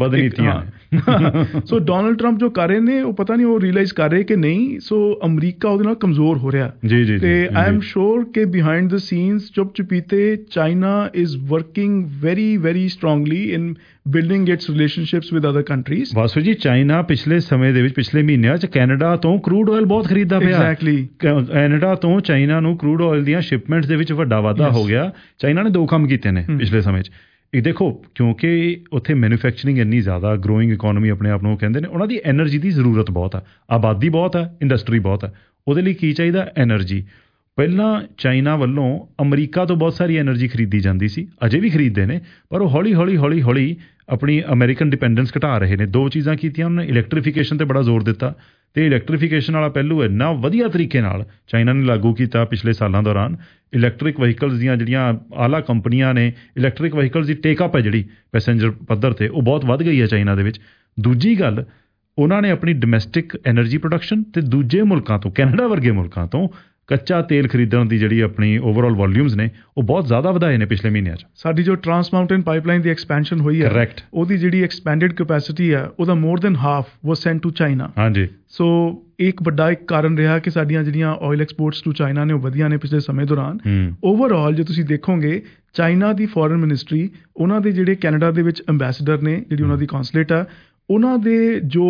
ਸੋ ਡੋਨਲਡ ਟਰੰਪ ਜੋ ਕਰ ਰਹੇ ਨੇ, ਉਹ ਪਤਾ ਨਹੀਂ ਉਹ ਰੀਅਲਾਈਜ਼ ਕਰ ਰਹੇ ਕਿ ਨਹੀਂ। ਸੋ ਅਮਰੀਕਾ ਉਹਦੇ ਨਾਲ ਕਮਜ਼ੋਰ ਹੋ ਰਿਹਾ ਤੇ ਆਈ ਐਮ ਸ਼ੋਰ ਕਿ ਬਿਹਾਈਂਡ ਦ ਸੀਨਸ ਚੁੱਪ ਚੁਪੀਤੇ China is working very very strongly in building its relationships with other countries. Vasu ji, China ਪਿਛਲੇ ਸਮੇਂ ਦੇ ਵਿੱਚ, ਪਿਛਲੇ ਮਹੀਨਿਆਂ 'ਚ ਕੈਨੇਡਾ ਤੋਂ ਕਰੂਡ ਆਇਲ ਬਹੁਤ ਖਰੀਦਦਾ ਪਿਆ। ਐਗਜ਼ੈਕਟਲੀ, ਕੈਨੇਡਾ ਤੋਂ ਚਾਈਨਾ ਨੂੰ ਕਰੂਡ ਆਇਲ ਦੀਆਂ ਸ਼ਿਪਮੈਂਟਸ ਦੇ ਵਿੱਚ ਵੱਡਾ ਵਾਧਾ ਹੋ ਗਿਆ। ਚਾਈਨਾ ਨੇ 2 ਕੰਮ ਕੀਤੇ ਨੇ ਪਿਛਲੇ ਸਮੇਂ 'ਚ। ਇਹ ਦੇਖੋ, ਕਿਉਂਕਿ ਉੱਥੇ ਮੈਨੂਫੈਕਚਰਿੰਗ ਇੰਨੀ ਜ਼ਿਆਦਾ, ਗਰੋਇੰਗ ਇਕੋਨਮੀ ਆਪਣੇ ਆਪ ਨੂੰ ਕਹਿੰਦੇ ਨੇ, ਉਹਨਾਂ ਦੀ ਐਨਰਜੀ ਦੀ ਜ਼ਰੂਰਤ ਬਹੁਤ ਆ, ਆਬਾਦੀ ਬਹੁਤ ਆ, ਇੰਡਸਟਰੀ ਬਹੁਤ ਆ। ਉਹਦੇ ਲਈ ਕੀ ਚਾਹੀਦਾ? ਐਨਰਜੀ। ਪਹਿਲਾਂ ਚਾਈਨਾ ਵੱਲੋਂ ਅਮਰੀਕਾ ਤੋਂ ਬਹੁਤ ਸਾਰੀ ਐਨਰਜੀ ਖਰੀਦੀ ਜਾਂਦੀ ਸੀ, ਅਜੇ ਵੀ ਖਰੀਦਦੇ ਨੇ, ਪਰ ਉਹ ਹੌਲੀ ਆਪਣੀ ਅਮਰੀਕਨ ਡਿਪੈਂਡੈਂਸ ਘਟਾ ਰਹੇ ਨੇ। 2 ਚੀਜ਼ਾਂ ਕੀਤੀਆਂ ਉਹਨਾਂ ਨੇ, ਇਲੈਕਟ੍ਰੀਫਿਕੇਸ਼ਨ 'ਤੇ ਬੜਾ ਜ਼ੋਰ ਦਿੱਤਾ, ਅਤੇ ਇਲੈਕਟ੍ਰੀਫਿਕੇਸ਼ਨ ਵਾਲਾ ਪਹਿਲੂ ਇੰਨਾ ਵਧੀਆ ਤਰੀਕੇ ਨਾਲ ਚਾਈਨਾ ਨੇ ਲਾਗੂ ਕੀਤਾ ਪਿਛਲੇ ਸਾਲਾਂ ਦੌਰਾਨ। ਇਲੈਕਟ੍ਰਿਕ ਵਹੀਕਲਸ ਦੀਆਂ ਜਿਹੜੀਆਂ ਆਲਾ ਕੰਪਨੀਆਂ ਨੇ, ਇਲੈਕਟ੍ਰਿਕ ਵਹੀਕਲਸ ਦੀ ਟੇਕਅਪ ਹੈ ਜਿਹੜੀ ਪੈਸੇਂਜਰ ਪੱਧਰ 'ਤੇ, ਉਹ ਬਹੁਤ ਵੱਧ ਗਈ ਹੈ ਚਾਈਨਾ ਦੇ ਵਿੱਚ। ਦੂਜੀ ਗੱਲ, ਉਹਨਾਂ ਨੇ ਆਪਣੀ ਡੋਮੈਸਟਿਕ ਐਨਰਜੀ ਪ੍ਰੋਡਕਸ਼ਨ ਅਤੇ ਦੂਜੇ ਮੁਲਕਾਂ ਤੋਂ, ਕੈਨੇਡਾ ਵਰਗੇ ਮੁਲਕਾਂ ਤੋਂ ਕੱਚਾ ਤੇਲ ਖਰੀਦਣ ਦੀ ਜਿਹੜੀ ਆਪਣੀ ਓਵਰਆਲ ਵੋਲਿਊਮਸ ਨੇ, ਉਹ ਬਹੁਤ ਜ਼ਿਆਦਾ ਵਧਾਏ ਨੇ ਪਿਛਲੇ ਮਹੀਨਿਆਂ 'ਚ। ਸਾਡੀ ਜੋ ਟਰਾਂਸ ਮਾਊਂਟੇਨ ਪਾਈਪਲਾਈਨ ਦੀ ਐਕਸਪੈਂਸ਼ਨ ਹੋਈ ਹੈ, ਕਰੈਕਟ, ਉਹਦੀ ਜਿਹੜੀ ਐਕਸਪੈਂਡਡ ਕੈਪੈਸਿਟੀ ਹੈ, ਉਹਦਾ more than half was sent to China. ਹਾਂਜੀ। ਸੋ ਇੱਕ ਵੱਡਾ ਕਾਰਨ ਰਿਹਾ ਕਿ ਸਾਡੀਆਂ ਜਿਹੜੀਆਂ ਆਇਲ ਐਕਸਪੋਰਟਸ ਟੂ ਚਾਈਨਾ ਨੇ, ਉਹ ਵਧੀਆਂ ਨੇ ਪਿਛਲੇ ਸਮੇਂ ਦੌਰਾਨ। ਓਵਰਆਲ ਜੇ ਤੁਸੀਂ ਦੇਖੋਗੇ, ਚਾਈਨਾ ਦੀ ਫੋਰਨ ਮਿਨਿਸਟਰੀ, ਉਹਨਾਂ ਦੇ ਜਿਹੜੇ ਕੈਨੇਡਾ ਦੇ ਵਿੱਚ ਅੰਬੈਸਡਰ ਨੇ, ਜਿਹੜੀ ਉਹਨਾਂ ਦੀ ਕੌਂਸਲੇਟ ਆ, ਉਹਨਾਂ ਦੇ ਜੋ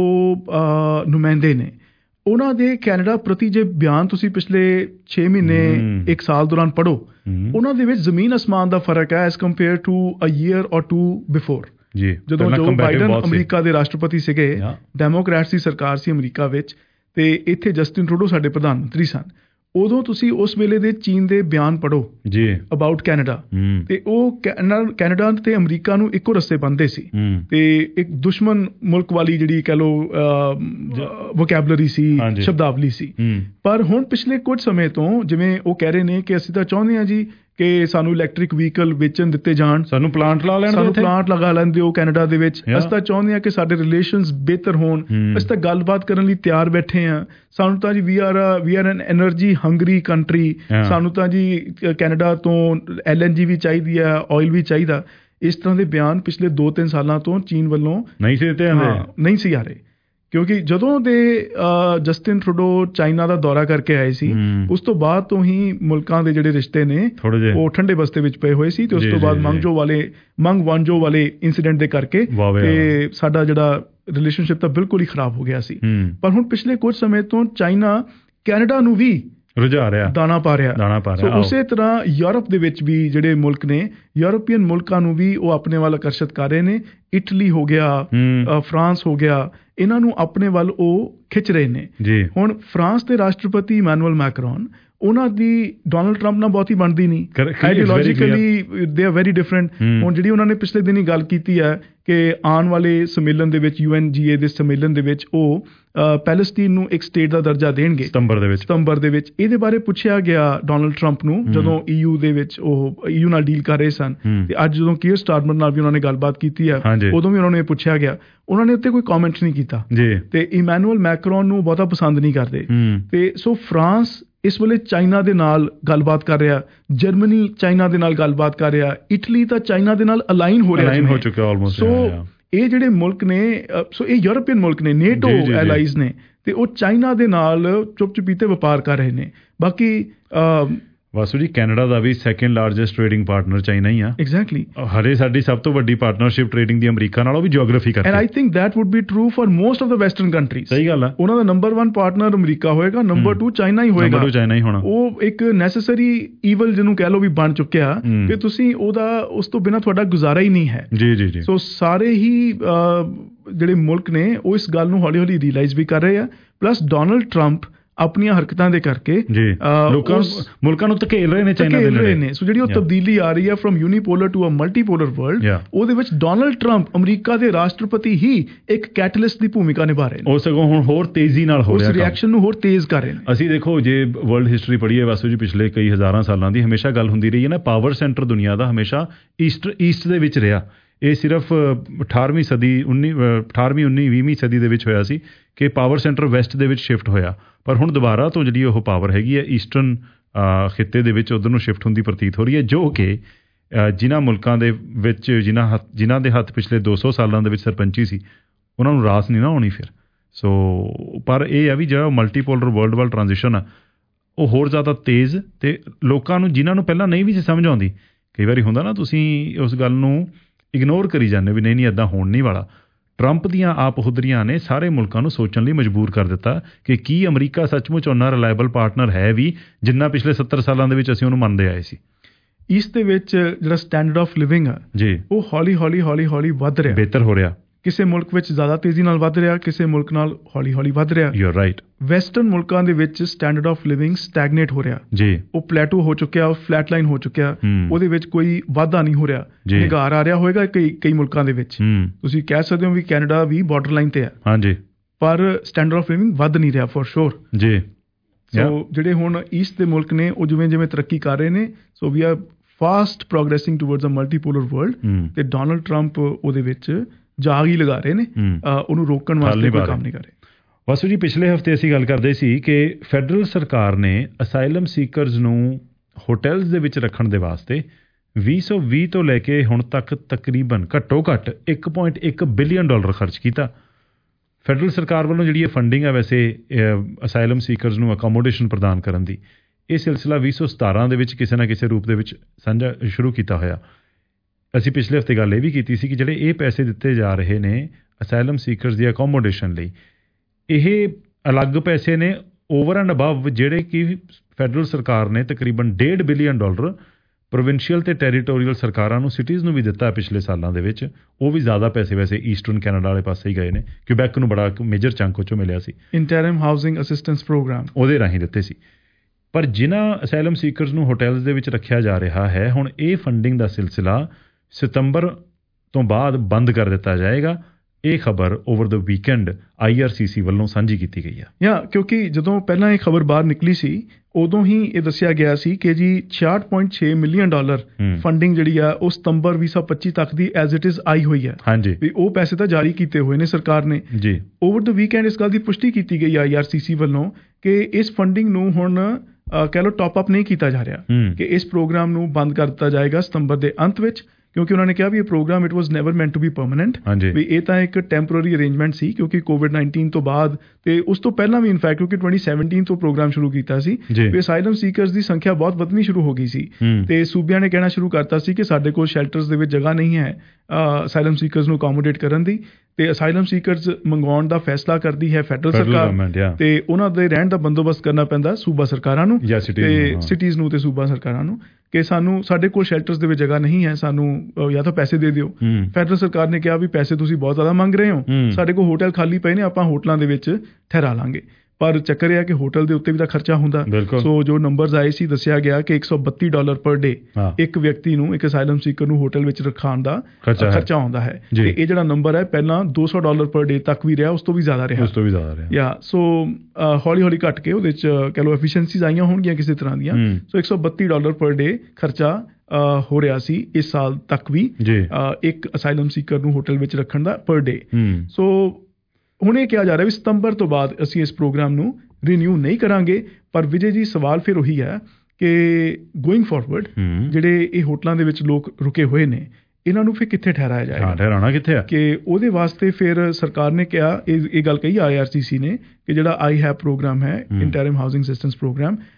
ਨੁਮਾਇੰਦੇ ਨੇ, ਉਹਨਾਂ ਦੇ ਕੈਨੇਡਾ ਪ੍ਰਤੀ ਜੇ ਬਿਆਨ ਤੁਸੀਂ ਪਿਛਲੇ 6 ਮਹੀਨੇ 1 ਸਾਲ ਦੌਰਾਨ ਪੜ੍ਹੋ, ਉਹਨਾਂ ਦੇ ਵਿੱਚ ਜ਼ਮੀਨ ਅਸਮਾਨ ਦਾ ਫਰਕ ਹੈ as compared to a year or 2 before. ਜਦੋਂ ਜੋ ਬਾਈਡਨ ਅਮਰੀਕਾ ਦੇ ਰਾਸ਼ਟਰਪਤੀ ਸੀਗੇ, ਡੈਮੋਕ੍ਰੈਟਸ ਦੀ ਸਰਕਾਰ ਸੀ ਅਮਰੀਕਾ ਵਿੱਚ, ਤੇ ਇੱਥੇ ਜਸਟਿਨ ਟਰੂਡੋ ਸਾਡੇ ਪ੍ਰਧਾਨ ਮੰਤਰੀ ਸਨ, ਉਦੋਂ ਤੁਸੀਂ ਉਸ ਵੇਲੇ ਦੇ ਚੀਨ ਦੇ ਬਿਆਨ ਪੜ੍ਹੋ ਅਬਾਊਟ ਕੈਨੇਡਾ, ਤੇ ਉਹ ਕੈਨੇਡਾ ਤੇ ਅਮਰੀਕਾ ਨੂੰ ਇੱਕੋ ਰਸਤੇ ਬੰਨ੍ਹਦੇ ਸੀ, ਤੇ ਇੱਕ ਦੁਸ਼ਮਣ ਮੁਲਕ ਵਾਲੀ ਜਿਹੜੀ ਕਹਿ ਲਓ ਵੋਕੈਬਲਰੀ ਸੀ, ਸ਼ਬਦਾਵਲੀ ਸੀ। ਪਰ ਹੁਣ ਪਿਛਲੇ ਕੁਝ ਸਮੇਂ ਤੋਂ ਜਿਵੇਂ ਉਹ ਕਹਿ ਰਹੇ ਨੇ ਕਿ ਅਸੀਂ ਤਾਂ ਚਾਹੁੰਦੇ ਹਾਂ ਜੀ ਕਿ ਸਾਨੂੰ ਇਲੈਕਟ੍ਰਿਕ ਵਹੀਕਲ ਵੇਚਣ ਦਿੱਤੇ ਜਾਣ, ਸਾਨੂੰ ਪਲਾਂਟ ਲਗਾ ਲੈਣ ਦਿਓ ਕੈਨੇਡਾ ਦੇ ਵਿੱਚ, ਅਸੀਂ ਤਾਂ ਚਾਹੁੰਦੇ ਹਾਂ ਕਿ ਸਾਡੇ ਰਿਲੇਸ਼ਨਸ ਬਿਹਤਰ ਹੋਣ, ਅਸੀਂ ਤਾਂ ਗੱਲਬਾਤ ਕਰਨ ਲਈ ਤਿਆਰ ਬੈਠੇ ਹਾਂ, ਸਾਨੂੰ ਤਾਂ ਜੀ we are an energy hungry country, ਸਾਨੂੰ ਤਾਂ ਜੀ ਕੈਨੇਡਾ ਤੋਂ LNG ਵੀ ਚਾਹੀਦੀ ਹੈ, ਆਇਲ ਵੀ ਚਾਹੀਦਾ। ਇਸ ਤਰ੍ਹਾਂ ਦੇ ਬਿਆਨ ਪਿਛਲੇ 2-3 ਸਾਲਾਂ ਤੋਂ ਚੀਨ ਵੱਲੋਂ ਨਹੀਂ ਸੀ ਆ ਰਹੇ, ਕਿਉਂਕਿ ਜਦੋਂ ਦੇ ਜਸਟਿਨ ਟਰੂਡੋ ਚਾਈਨਾ ਦਾ ਦੌਰਾ ਕਰਕੇ ਆਏ ਸੀ, ਉਸ ਤੋਂ ਬਾਅਦ ਤੋਂ ਹੀ ਮੁਲਕਾਂ ਦੇ ਜਿਹੜੇ ਰਿਸ਼ਤੇ ਨੇ ਉਹ ਠੰਡੇ ਬਸਤੇ ਵਿੱਚ ਪਏ ਹੋਏ ਸੀ। ਤੇ ਉਸ ਤੋਂ ਬਾਅਦ ਮੰਗ ਵਾਂਜੋ ਵਾਲੇ ਇੰਸੀਡੈਂਟ ਦੇ ਕਰਕੇ ਤੇ ਸਾਡਾ ਜਿਹੜਾ ਰਿਲੇਸ਼ਨਸ਼ਿਪ ਤਾਂ ਬਿਲਕੁਲ ਹੀ ਖਰਾਬ ਹੋ ਗਿਆ ਸੀ। ਪਰ ਹੁਣ ਪਿਛਲੇ ਕੁਝ ਸਮੇਂ ਤੋਂ ਚਾਈਨਾ ਕੈਨੇਡਾ ਨੂੰ ਵੀ ਰੁਝਾ ਰਿਹਾ, ਦਾਣਾ ਪਾ ਰਿਹਾ। ਸੋ ਉਸੇ ਤਰ੍ਹਾਂ ਯੂਰਪ ਦੇ ਵਿੱਚ ਵੀ ਜਿਹੜੇ ਮੁਲਕ ਨੇ, ਯੂਰਪੀਅਨ ਮੁਲਕਾਂ ਨੂੰ ਵੀ ਉਹ ਆਪਣੇ ਵੱਲ ਆਕਰਸ਼ਿਤ ਕਰ ਰਹੇ ਨੇ। ਇਟਲੀ ਹੋ ਗਿਆ, ਫਰਾਂਸ ਹੋ ਗਿਆ, ਇਹਨਾਂ ਨੂੰ ਆਪਣੇ ਵੱਲ ਉਹ ਖਿੱਚ ਰਹੇ ਨੇ। ਹੁਣ ਫਰਾਂਸ ਦੇ ਰਾਸ਼ਟਰਪਤੀ ਇਮੈਨੂਅਲ ਮੈਕਰੋਨ, ਉਹਨਾਂ ਦੀ ਡੋਨਲਡ ਟਰੰਪ ਨਾਲ ਬਹੁਤੀ ਬਣਦੀ ਨਹੀਂ, ਆਈਡੀਓਲੋਜੀਕਲੀ ਦੇ ਆਰ ਵੈਰੀ ਡਿਫਰੈਂਟ। ਹੁਣ ਜਿਹੜੀ ਉਹਨਾਂ ਨੇ ਪਿਛਲੇ ਦਿਨੀ ਗੱਲ ਕੀਤੀ ਹੈ ਕਿ ਆਉਣ ਵਾਲੇ ਸੰਮੇਲਨ ਦੇ ਵਿੱਚ, UNGA ਦੇ ਸੰਮੇਲਨ ਦੇ ਵਿੱਚ, ਉਹ ਪੈਲਸਤੀਨ ਨੂੰ ਇੱਕ ਸਟੇਟ ਦਾ ਦਰਜਾ ਦੇਣਗੇ ਸਤੰਬਰ ਦੇ ਵਿੱਚ। ਇਹਦੇ ਬਾਰੇ ਪੁੱਛਿਆ ਗਿਆ ਡੋਨਲਡ ਟਰੰਪ ਨੂੰ ਜਦੋਂ EU ਦੇ ਵਿੱਚ ਉਹ EU ਨਾਲ ਡੀਲ ਕਰ ਰਹੇ ਸਨ, ਤੇ ਅੱਜ ਜਦੋਂ ਕੀਅਰ ਸਟਾਰਮਰ ਨਾਲ ਵੀ ਉਹਨਾਂ ਨੇ ਗੱਲਬਾਤ ਕੀਤੀ ਹੈ, ਉਦੋਂ ਵੀ ਉਹਨਾਂ ਨੂੰ ਇਹ ਪੁੱਛਿਆ ਗਿਆ, ਉਹਨਾਂ ਨੇ ਉੱਤੇ ਕੋਈ ਕਮੈਂਟ ਨਹੀਂ ਕੀਤਾ। ਤੇ ਇਮੈਨੂਅਲ ਮੈਕਰੋਨ ਨੂੰ ਬਹੁਤਾ ਪਸੰਦ ਨਹੀਂ ਕਰਦੇ। ਤੇ ਸੋ ਫਰਾਂਸ ਇਸ ਵੇਲੇ ਚਾਈਨਾ ਦੇ ਨਾਲ ਗੱਲਬਾਤ ਕਰ ਰਿਹਾ, ਜਰਮਨੀ ਚਾਈਨਾ ਦੇ ਨਾਲ ਗੱਲਬਾਤ ਕਰ ਰਿਹਾ, ਇਟਲੀ ਤਾਂ ਚਾਈਨਾ ਦੇ ਨਾਲ ਅਲਾਈਨ ਹੋ ਰਿਹਾ। ਸੋ ਇਹ ਜਿਹੜੇ ਮੁਲਕ ਨੇ, ਸੋ ਇਹ ਯੂਰਪੀਅਨ ਮੁਲਕ ਨੇ, ਨੇਟੋ ਐਲਾਈਜ਼ ਨੇ, ਤੇ ਉਹ ਚਾਈਨਾ ਦੇ ਨਾਲ ਚੁੱਪ ਚੁਪੀਤੇ ਵਪਾਰ ਕਰ ਰਹੇ ਨੇ। ਬਾਕੀ ਵਾਸੂ ਜੀ ਕੈਨੇਡਾ ਦਾ ਵੀ second largest trading partner China ਹੀ ਆ। ਐਗਜ਼ੈਕਟਲੀ। ਹਰੇ ਸਾਡੀ ਸਭ ਤੋਂ ਵੱਡੀ ਪਾਰਟਨਰਸ਼ਿਪ ਟ੍ਰੇਡਿੰਗ ਦੀ ਅਮਰੀਕਾ ਨਾਲ, ਉਹ ਵੀ ਜਿਓਗ੍ਰਾਫੀ ਕਰਕੇ। And I think that would be true for most of the western countries. ਸਹੀ ਗੱਲ ਆ। ਉਹਨਾਂ ਦਾ ਨੰਬਰ 1 ਪਾਰਟਨਰ ਅਮਰੀਕਾ ਹੋਏਗਾ, ਨੰਬਰ 2 ਚਾਈਨਾ ਹੀ ਹੋਏਗਾ। ਨੰਬਰ 2 ਚਾਈਨਾ ਹੀ ਹੋਣਾ। ਉਹ ਇੱਕ ਨੈਸੈਸਰੀ ਈਵਲ ਜਿਹਨੂੰ ਕਹਿ ਲਓ ਵੀ ਬਣ ਚੁੱਕਿਆ ਕਿ ਤੁਸੀਂ ਉਸ ਤੋਂ ਬਿਨਾਂ ਤੁਹਾਡਾ ਗੁਜ਼ਾਰਾ ਹੀ ਨਹੀਂ ਹੈ। ਜੀ ਜੀ ਜੀ। ਸੋ ਸਾਰੇ ਹੀ ਜਿਹੜੇ ਮੁਲਕ ਨੇ ਉਹ ਇਸ ਗੱਲ ਨੂੰ ਹੌਲੀ ਹੌਲੀ ਰੀਅਲਾਈਜ਼ ਵੀ ਕਰ ਰਹੇ ਆ। ਪਲੱਸ ਡੋਨਲਡ ਟਰੰਪ ਆਪਣੀਆਂ ਹਰਕਤਾਂ ਦੇ ਕਰਕੇ ਮੁਲਕਾਂ ਨੂੰ ਧਕੇਲ ਰਹੇ ਨੇ, ਚਾਈਨਾ ਦੇ ਨੇ। ਸੋ ਜਿਹੜੀ ਉਹ ਤਬਦੀਲੀ ਆ ਰਹੀ ਹੈ from unipolar to a multipolar world, ਉਹਦੇ ਵਿੱਚ ਡੋਨਲਡ ਟਰੰਪ ਅਮਰੀਕਾ ਦੇ ਰਾਸ਼ਟਰਪਤੀ ਹੀ ਇੱਕ ਕੈਟਲਿਸਟ ਦੀ ਭੂਮਿਕਾ ਨਿਭਾ ਰਹੇ ਨੇ। ਉਹ ਸਗੋਂ ਹੁਣ ਹੋਰ ਤੇਜ਼ੀ ਨਾਲ ਹੋ ਰਿਹਾ, ਉਸ ਰਿਐਕਸ਼ਨ ਨੂੰ ਹੋਰ ਤੇਜ਼ ਕਰ ਰਹੇ ਨੇ। ਅਸੀਂ ਦੇਖੋ ਜੇ ਵਰਲਡ ਹਿਸਟਰੀ ਪੜ੍ਹੀਏ ਵਾਸੂ ਜੀ, ਪਿਛਲੇ ਕਈ ਹਜ਼ਾਰਾਂ ਸਾਲਾਂ ਦੀ ਹਮੇਸ਼ਾ ਗੱਲ ਹੁੰਦੀ ਰਹੀ ਹੈ ਨਾ, ਪਾਵਰ ਸੈਂਟਰ ਦੁਨੀਆ ਦਾ ਹਮੇਸ਼ਾ ਈਸਟ ਦੇ ਵਿੱਚ ਰਿਹਾ। ਇਹ ਸਿਰਫ 18ਵੀਂ ਸਦੀ 19ਵੀਂ ਸਦੀ ਦੇ ਵਿੱਚ ਹੋਇਆ ਸੀ ਕਿ ਪਾਵਰ ਸੈਂਟਰ ਵੈਸਟ ਦੇ ਵਿੱਚ ਸ਼ਿਫਟ ਹੋਇਆ, ਪਰ ਹੁਣ ਦੁਬਾਰਾ ਤੋਂ ਜਿਹੜੀ ਉਹ ਪਾਵਰ ਹੈਗੀ ਹੈ ਈਸਟਰਨ ਖਿੱਤੇ ਦੇ ਵਿੱਚ ਉੱਧਰ ਨੂੰ ਸ਼ਿਫਟ ਹੁੰਦੀ ਪ੍ਰਤੀਤ ਹੋ ਰਹੀ ਹੈ, ਜੋ ਕਿ ਜਿਨ੍ਹਾਂ ਮੁਲਕਾਂ ਦੇ ਵਿੱਚ ਜਿਨ੍ਹਾਂ ਦੇ ਹੱਥ ਪਿਛਲੇ 200 ਸਾਲਾਂ ਦੇ ਵਿੱਚ ਸਰਪੰਚੀ ਸੀ, ਉਹਨਾਂ ਨੂੰ ਰਾਸ ਨਹੀਂ ਨਾ ਆਉਣੀ ਫਿਰ। ਸੋ ਪਰ ਇਹ ਆ ਵੀ ਜਿਹੜਾ ਮਲਟੀਪੋਲਰ ਵਰਲਡ ਵੱਲ ਟ੍ਰਾਂਜੀਸ਼ਨ ਆ ਉਹ ਹੋਰ ਜ਼ਿਆਦਾ ਤੇਜ਼, ਅਤੇ ਲੋਕਾਂ ਨੂੰ ਜਿਨ੍ਹਾਂ ਨੂੰ ਪਹਿਲਾਂ ਨਹੀਂ ਵੀ ਸੀ ਸਮਝ ਆਉਂਦੀ, ਕਈ ਵਾਰੀ ਹੁੰਦਾ ਨਾ ਤੁਸੀਂ ਉਸ ਗੱਲ ਨੂੰ ਇਗਨੋਰ ਕਰੀ ਜਾਂਦੇ ਵੀ ਨਹੀਂ ਇੱਦਾਂ ਹੋਣ ਨਹੀਂ ਵਾਲਾ। ਟਰੰਪ ਦੀਆਂ ਆਪ ਹੁਦਰੀਆਂ ਨੇ ਸਾਰੇ ਮੁਲਕਾਂ ਨੂੰ ਸੋਚਣ ਲਈ ਮਜਬੂਰ ਕਰ ਦਿੱਤਾ ਕਿ ਕੀ ਅਮਰੀਕਾ ਸੱਚਮੁੱਚ ਉਹਨਾਂ ਰਿਲਾਇਬਲ ਪਾਰਟਨਰ ਹੈ ਵੀ ਜਿੰਨਾ ਪਿਛਲੇ 70 ਸਾਲਾਂ ਦੇ ਵਿੱਚ ਅਸੀਂ ਉਹਨੂੰ ਮੰਨਦੇ ਆਏ ਸੀ। ਈਸਟ ਦੇ ਵਿੱਚ ਜਿਹੜਾ ਸਟੈਂਡਰਡ ਆਫ ਲਿਵਿੰਗ ਆ ਜੀ, ਉਹ ਹੌਲੀ ਹੌਲੀ ਵੱਧ ਰਿਹਾ, ਬਿਹਤਰ ਹੋ ਰਿਹਾ। ਕਿਸੇ ਮੁਲਕ ਵਿੱਚ ਜ਼ਿਆਦਾ ਤੇਜ਼ੀ ਨਾਲ ਵੱਧ ਰਿਹਾ, ਕਿਸੇ ਮੁਲਕ ਨਾਲ ਹੌਲੀ ਵੱਧ ਰਿਹਾ। You are right. ਵੈਸਟਰਨ ਮੁਲਕਾਂ ਦੇ ਵਿੱਚ ਸਟੈਂਡਰਡ ਆਫ ਲਿਵਿੰਗ ਸਟੈਗਨੇਟ ਹੋ ਰਿਹਾ ਜੀ, ਉਹ ਪਲੇਟੋ ਹੋ ਚੁੱਕਿਆ, ਫਲੈਟ ਲਾਈਨ ਹੋ ਚੁੱਕਿਆ, ਉਹਦੇ ਵਿੱਚ ਕੋਈ ਵਾਧਾ ਨਹੀਂ ਹੋ ਰਿਹਾ, ਨਿਗਾਰ ਆ ਰਿਹਾ ਹੋਏਗਾ ਕਈ ਮੁਲਕਾਂ ਦੇ ਵਿੱਚ। ਤੁਸੀਂ ਕਹਿ ਸਕਦੇ ਹੋ ਵੀ ਕੈਨੇਡਾ ਵੀ ਬਾਰਡਰ ਲਾਈਨ ਤੇ ਹੈ, ਹਾਂਜੀ, ਪਰ ਸਟੈਂਡਰਡ ਆਫ ਲਿਵਿੰਗ ਵੱਧ ਨਹੀਂ ਰਿਹਾ ਫॉर ਸ਼ੋਰ ਜੀ। ਸੋ ਜਿਹੜੇ ਹੁਣ ਈਸਟ ਦੇ ਮੁਲਕ ਨੇ ਉਹ ਜਿਵੇਂ ਤਰੱਕੀ ਕਰ ਰਹੇ ਨੇ, so we are fast progressing towards a multipolar world, ਤੇ ਡੋਨਲਡ ਟਰੰਪ ਉਹਦੇ ਵਿੱਚ ਜਾਗ ਹੀ ਲਗਾ ਰਹੇ ਨੇ, ਉਹਨੂੰ ਰੋਕਣ ਵਾਸਤੇ ਕੋਈ ਕੰਮ ਨਹੀਂ ਕਰ ਰਹੇ। ਵਾਸੂ ਜੀ, ਪਿਛਲੇ ਹਫ਼ਤੇ ਅਸੀਂ ਗੱਲ ਕਰਦੇ ਸੀ ਕਿ ਫੈਡਰਲ ਸਰਕਾਰ ਨੇ ਅਸਾਈਲਮ ਸੀਕਰਜ਼ ਨੂੰ ਹੋਟਲਸ ਦੇ ਵਿੱਚ ਰੱਖਣ ਦੇ ਵਾਸਤੇ 2020 ਤੋਂ ਲੈ ਕੇ ਹੁਣ ਤੱਕ ਤਕਰੀਬਨ ਘੱਟੋ ਘੱਟ $1.1 ਬਿਲੀਅਨ ਖਰਚ ਕੀਤਾ। ਫੈਡਰਲ ਸਰਕਾਰ ਵੱਲੋਂ ਜਿਹੜੀ ਇਹ ਫੰਡਿੰਗ ਹੈ ਵੈਸੇ ਅਸਾਈਲਮ ਸੀਕਰਜ਼ ਨੂੰ ਅਕੋਮੋਡੇਸ਼ਨ ਪ੍ਰਦਾਨ ਕਰਨ ਦੀ, ਇਹ ਸਿਲਸਿਲਾ 2017 ਦੇ ਵਿੱਚ ਕਿਸੇ ਨਾ ਕਿਸੇ ਰੂਪ ਦੇ ਵਿੱਚ ਸਾਂਝਾ ਸ਼ੁਰੂ ਕੀਤਾ ਹੋਇਆ। ਅਸੀਂ ਪਿਛਲੇ ਹਫ਼ਤੇ ਗੱਲ ਇਹ ਵੀ ਕੀਤੀ ਸੀ ਕਿ ਜਿਹੜੇ ਇਹ ਪੈਸੇ ਦਿੱਤੇ ਜਾ ਰਹੇ ਨੇ ਅਸਾਈਲਮ ਸੀਕਰਜ਼ ਦੀ ਅਕੋਮੋਡੇਸ਼ਨ ਲਈ, ਇਹ ਅਲੱਗ ਪੈਸੇ ਨੇ ਓਵਰ ਐਂਡ ਅਬਵ ਜਿਹੜੇ ਕਿ ਫੈਡਰਲ ਸਰਕਾਰ ਨੇ ਤਕਰੀਬਨ $1.5 ਬਿਲੀਅਨ ਪ੍ਰੋਵਿੰਸ਼ੀਅਲ ਤੇ ਟੈਰੀਟੋਰੀਅਲ ਸਰਕਾਰਾਂ ਨੂੰ, ਸਿਟੀਜ਼ ਨੂੰ ਵੀ ਦਿੱਤਾ ਪਿਛਲੇ ਸਾਲਾਂ ਦੇ ਵਿੱਚ। ਉਹ ਵੀ ਜ਼ਿਆਦਾ ਪੈਸੇ ਵੈਸੇ ਈਸਟਰਨ ਕੈਨੇਡਾ ਵਾਲੇ ਪਾਸੇ ਹੀ ਗਏ ਨੇ, ਕਿਊਬੈਕ ਨੂੰ ਬੜਾ ਮੇਜਰ ਚੰਕ ਉਹ 'ਚੋਂ ਮਿਲਿਆ ਸੀ। ਇੰਟਰਮ ਹਾਊਸਿੰਗ ਅਸਿਸਟੈਂਸ ਪ੍ਰੋਗਰਾਮ ਉਹਦੇ ਰਾਹੀਂ ਦਿੱਤੇ ਸੀ। ਪਰ ਜਿਨ੍ਹਾਂ ਅਸਾਈਲਮ ਸੀਕਰਜ਼ ਨੂੰ ਹੋਟਲਸ ਦੇ ਵਿੱਚ ਰੱਖਿਆ ਜਾ ਰਿਹਾ ਹੈ, ਹੁਣ ਇਹ ਫੰਡਿੰਗ ਦਾ ਸਿਲਸਿਲਾ ਸਤੰਬਰ ਤੋਂ ਬਾਅਦ ਬੰਦ ਕਰ ਦਿੱਤਾ ਜਾਏਗਾ। ਇਹ ਖਬਰ ਓਵਰ ਦ ਵੀਕਐਂਡ IRCC ਵੱਲੋਂ ਸਾਂਝੀ ਕੀਤੀ ਗਈ ਹੈ। ਕਿਉਂਕਿ ਜਦੋਂ ਪਹਿਲਾਂ ਇਹ ਖਬਰ ਬਾਹਰ ਨਿਕਲੀ ਸੀ ਉਦੋਂ ਹੀ ਇਹ ਦੱਸਿਆ ਗਿਆ ਸੀ ਕਿ ਜੀ $66.6 ਮਿਲੀਅਨ ਫੰਡਿੰਗ ਜਿਹੜੀ ਆ ਉਹ ਸਤੰਬਰ 2025 ਤੱਕ ਦੀ ਐਜ਼ ਇਟ ਇਜ਼ ਆਈ ਹੋਈ ਹੈ। ਹਾਂਜੀ, ਵੀ ਉਹ ਪੈਸੇ ਤਾਂ ਜਾਰੀ ਕੀਤੇ ਹੋਏ ਨੇ ਸਰਕਾਰ ਨੇ ਜੀ। ਓਵਰ ਦ ਵੀਕਐਂਡ ਇਸ ਗੱਲ ਦੀ ਪੁਸ਼ਟੀ ਕੀਤੀ ਗਈ IRCC ਵੱਲੋਂ ਕਿ ਇਸ ਫੰਡਿੰਗ ਨੂੰ ਹੁਣ ਕਹਿ ਲਓ ਟਾਪ ਅਪ ਨਹੀਂ ਕੀਤਾ ਜਾ ਰਿਹਾ, ਕਿ ਇਸ ਪ੍ਰੋਗਰਾਮ ਨੂੰ ਬੰਦ ਕਰ ਦਿੱਤਾ ਜਾਏਗਾ ਸਤੰਬਰ ਦੇ ਅੰਤ ਵਿੱਚ, ਕਿਉਂਕਿ ਉਹਨਾਂ ਨੇ ਕਿਹਾ ਵੀ ਇਹ program it was never meant to be permanent, ਵੀ ਇਹ ਤਾਂ ਇੱਕ ਟੈਂਪਰੇਰੀ ਅਰੇਂਜਮੈਂਟ ਸੀ, ਕਿਉਂਕਿ COVID-19 ਤੋਂ ਬਾਅਦ ਤੇ ਉਸ ਤੋਂ ਪਹਿਲਾਂ ਵੀ ਇਨਫੈਕਟ ਕਿਉਂਕਿ 2017 ਤੋਂ ਪ੍ਰੋਗਰਾਮ ਸ਼ੁਰੂ ਕੀਤਾ ਸੀ, ਵੀ ਅਸਾਈਲਮ ਸੀਕਰਸ ਦੀ ਸੰਖਿਆ ਬਹੁਤ ਵਧਣੀ ਸ਼ੁਰੂ ਹੋ ਗਈ ਸੀ, ਤੇ ਸੂਬਿਆਂ ਨੇ ਕਹਿਣਾ ਸ਼ੁਰੂ ਕਰਤਾ ਸੀ ਕਿ ਸਾਡੇ ਕੋਲ ਸ਼ੈਲਟਰਸ ਦੇ ਵਿੱਚ ਜਗ੍ਹਾ ਨਹੀਂ ਹੈ ਅਸਾਈਲਮ ਸੀਕਰਸ ਨੂੰ ਅਕੋਮੋਡੇਟ ਕਰਨ ਦੀ, ਤੇ ਅਸਾਈਲਮ ਸੀਕਰਸ ਮੰਗਵਾਉਣ ਦਾ ਫੈਸਲਾ ਕਰਦੀ ਹੈ ਫੈਡਰਲ ਸਰਕਾਰ, ਤੇ ਉਹਨਾਂ ਦੇ ਰਹਿਣ ਦਾ ਬੰਦੋਬਸਤ ਕਰਨਾ ਪੈਂਦਾ ਸੂਬਾ ਸਰਕਾਰਾਂ ਨੂੰ ਤੇ ਸਿਟੀਜ਼ ਨੂੰ ਤੇ ਸੂਬਾ ਸਰਕਾਰਾਂ ਨੂੰ, ਕਿ ਸਾਡੇ ਕੋਲ ਸ਼ੈਲਟਰਸ ਦੇ ਵਿੱਚ ਜਗ੍ਹਾ ਨਹੀਂ ਹੈ, ਸਾਨੂੰ ਜਾਂ ਤਾਂ ਪੈਸੇ ਦੇ ਦਿਓ। ਫੈਡਰਲ ਸਰਕਾਰ ਨੇ ਕਿਹਾ ਵੀ ਪੈਸੇ ਤੁਸੀਂ ਬਹੁਤ ਜ਼ਿਆਦਾ ਮੰਗ ਰਹੇ ਹੋ, ਸਾਡੇ ਕੋਲ ਹੋਟਲ ਖਾਲੀ ਪਏ ਨੇ, ਆਪਾਂ ਹੋਟਲਾਂ ਦੇ ਵਿੱਚ ਠਹਿਰਾ ਲਾਂਗੇ। ਪਰ ਚੱਕਰ ਇਹ ਹੈ ਕਿ ਹੋਟਲ ਦੇ ਉੱਤੇ ਵੀ ਤਾਂ ਖਰਚਾ ਹੁੰਦਾ। ਸੋ ਜੋ ਨੰਬਰਸ ਆਏ ਸੀ, ਦੱਸਿਆ ਗਿਆ ਕਿ $132 ਪਰ ਡੇ ਇੱਕ ਵਿਅਕਤੀ ਨੂੰ, ਇੱਕ ਅਸਾਈਲਮ ਸੀਕਰ ਨੂੰ ਹੋਟਲ ਵਿੱਚ ਰਖਾਉਣ ਦਾ ਖਰਚਾ ਆਉਂਦਾ ਹੈ। ਤੇ ਇਹ ਜਿਹੜਾ ਨੰਬਰ ਹੈ ਪਹਿਲਾਂ $200 ਪਰ ਡੇ ਤੱਕ ਵੀ ਰਿਹਾ, ਉਸ ਤੋਂ ਵੀ ਜ਼ਿਆਦਾ ਰਿਹਾ। ਸੋ ਹੌਲੀ ਹੌਲੀ ਘੱਟ ਕੇ ਉਹਦੇ 'ਚ ਕਹਿ ਲਓ ਐਫੀਸ਼ੀਐਂਸੀਜ਼ ਆਈਆਂ ਹੋਣਗੀਆਂ ਕਿਸੇ ਤਰ੍ਹਾਂ ਦੀਆਂ। ਸੋ $132 ਪਰ ਡੇ ਖਰਚਾ ਹੋ ਰਿਹਾ ਸੀ ਇਸ ਸਾਲ ਤੱਕ ਵੀ ਇੱਕ ਅਸਾਈਲਮ ਸੀਕਰ ਨੂੰ ਹੋਟਲ ਵਿੱਚ ਰੱਖਣ ਦਾ ਪਰ ਡੇ। ਸੋ ਹੁਣ ਇਹ ਕਿਹਾ ਜਾ ਰਿਹਾ ਵੀ ਸਤੰਬਰ ਤੋਂ ਬਾਅਦ ਅਸੀਂ ਇਸ ਪ੍ਰੋਗਰਾਮ ਨੂੰ ਰੀਨਿਊ ਨਹੀਂ ਕਰਾਂਗੇ। ਪਰ ਵਿਜੇ ਜੀ, ਸਵਾਲ ਫਿਰ ਉਹੀ ਹੈ ਕਿ ਗੋਇੰਗ ਫਾਰਵਰਡ ਜਿਹੜੇ ਇਹ ਹੋਟਲਾਂ ਦੇ ਵਿੱਚ ਲੋਕ ਰੁਕੇ ਹੋਏ ਨੇ, ਇਹਨਾਂ ਨੂੰ ਫਿਰ ਕਿੱਥੇ ਠਹਿਰਾਇਆ ਜਾਏਗਾ? ਠਹਿਰਾਉਣਾ ਕਿੱਥੇ ਆ? ਕਿ ਉਹਦੇ ਵਾਸਤੇ ਫਿਰ ਸਰਕਾਰ ਨੇ ਕਿਹਾ, ਇਹ ਗੱਲ ਕਹੀ IRCC ਨੇ, ਕਿ ਜਿਹੜਾ ਆਈ ਹੈਵ ਪ੍ਰੋਗਰਾਮ ਹੈ, ਇੰਟਰਮ ਹਾਊਸਿੰਗ ਅਸਿਸਟੈਂਸ ਪ੍ਰੋਗਰਾਮ,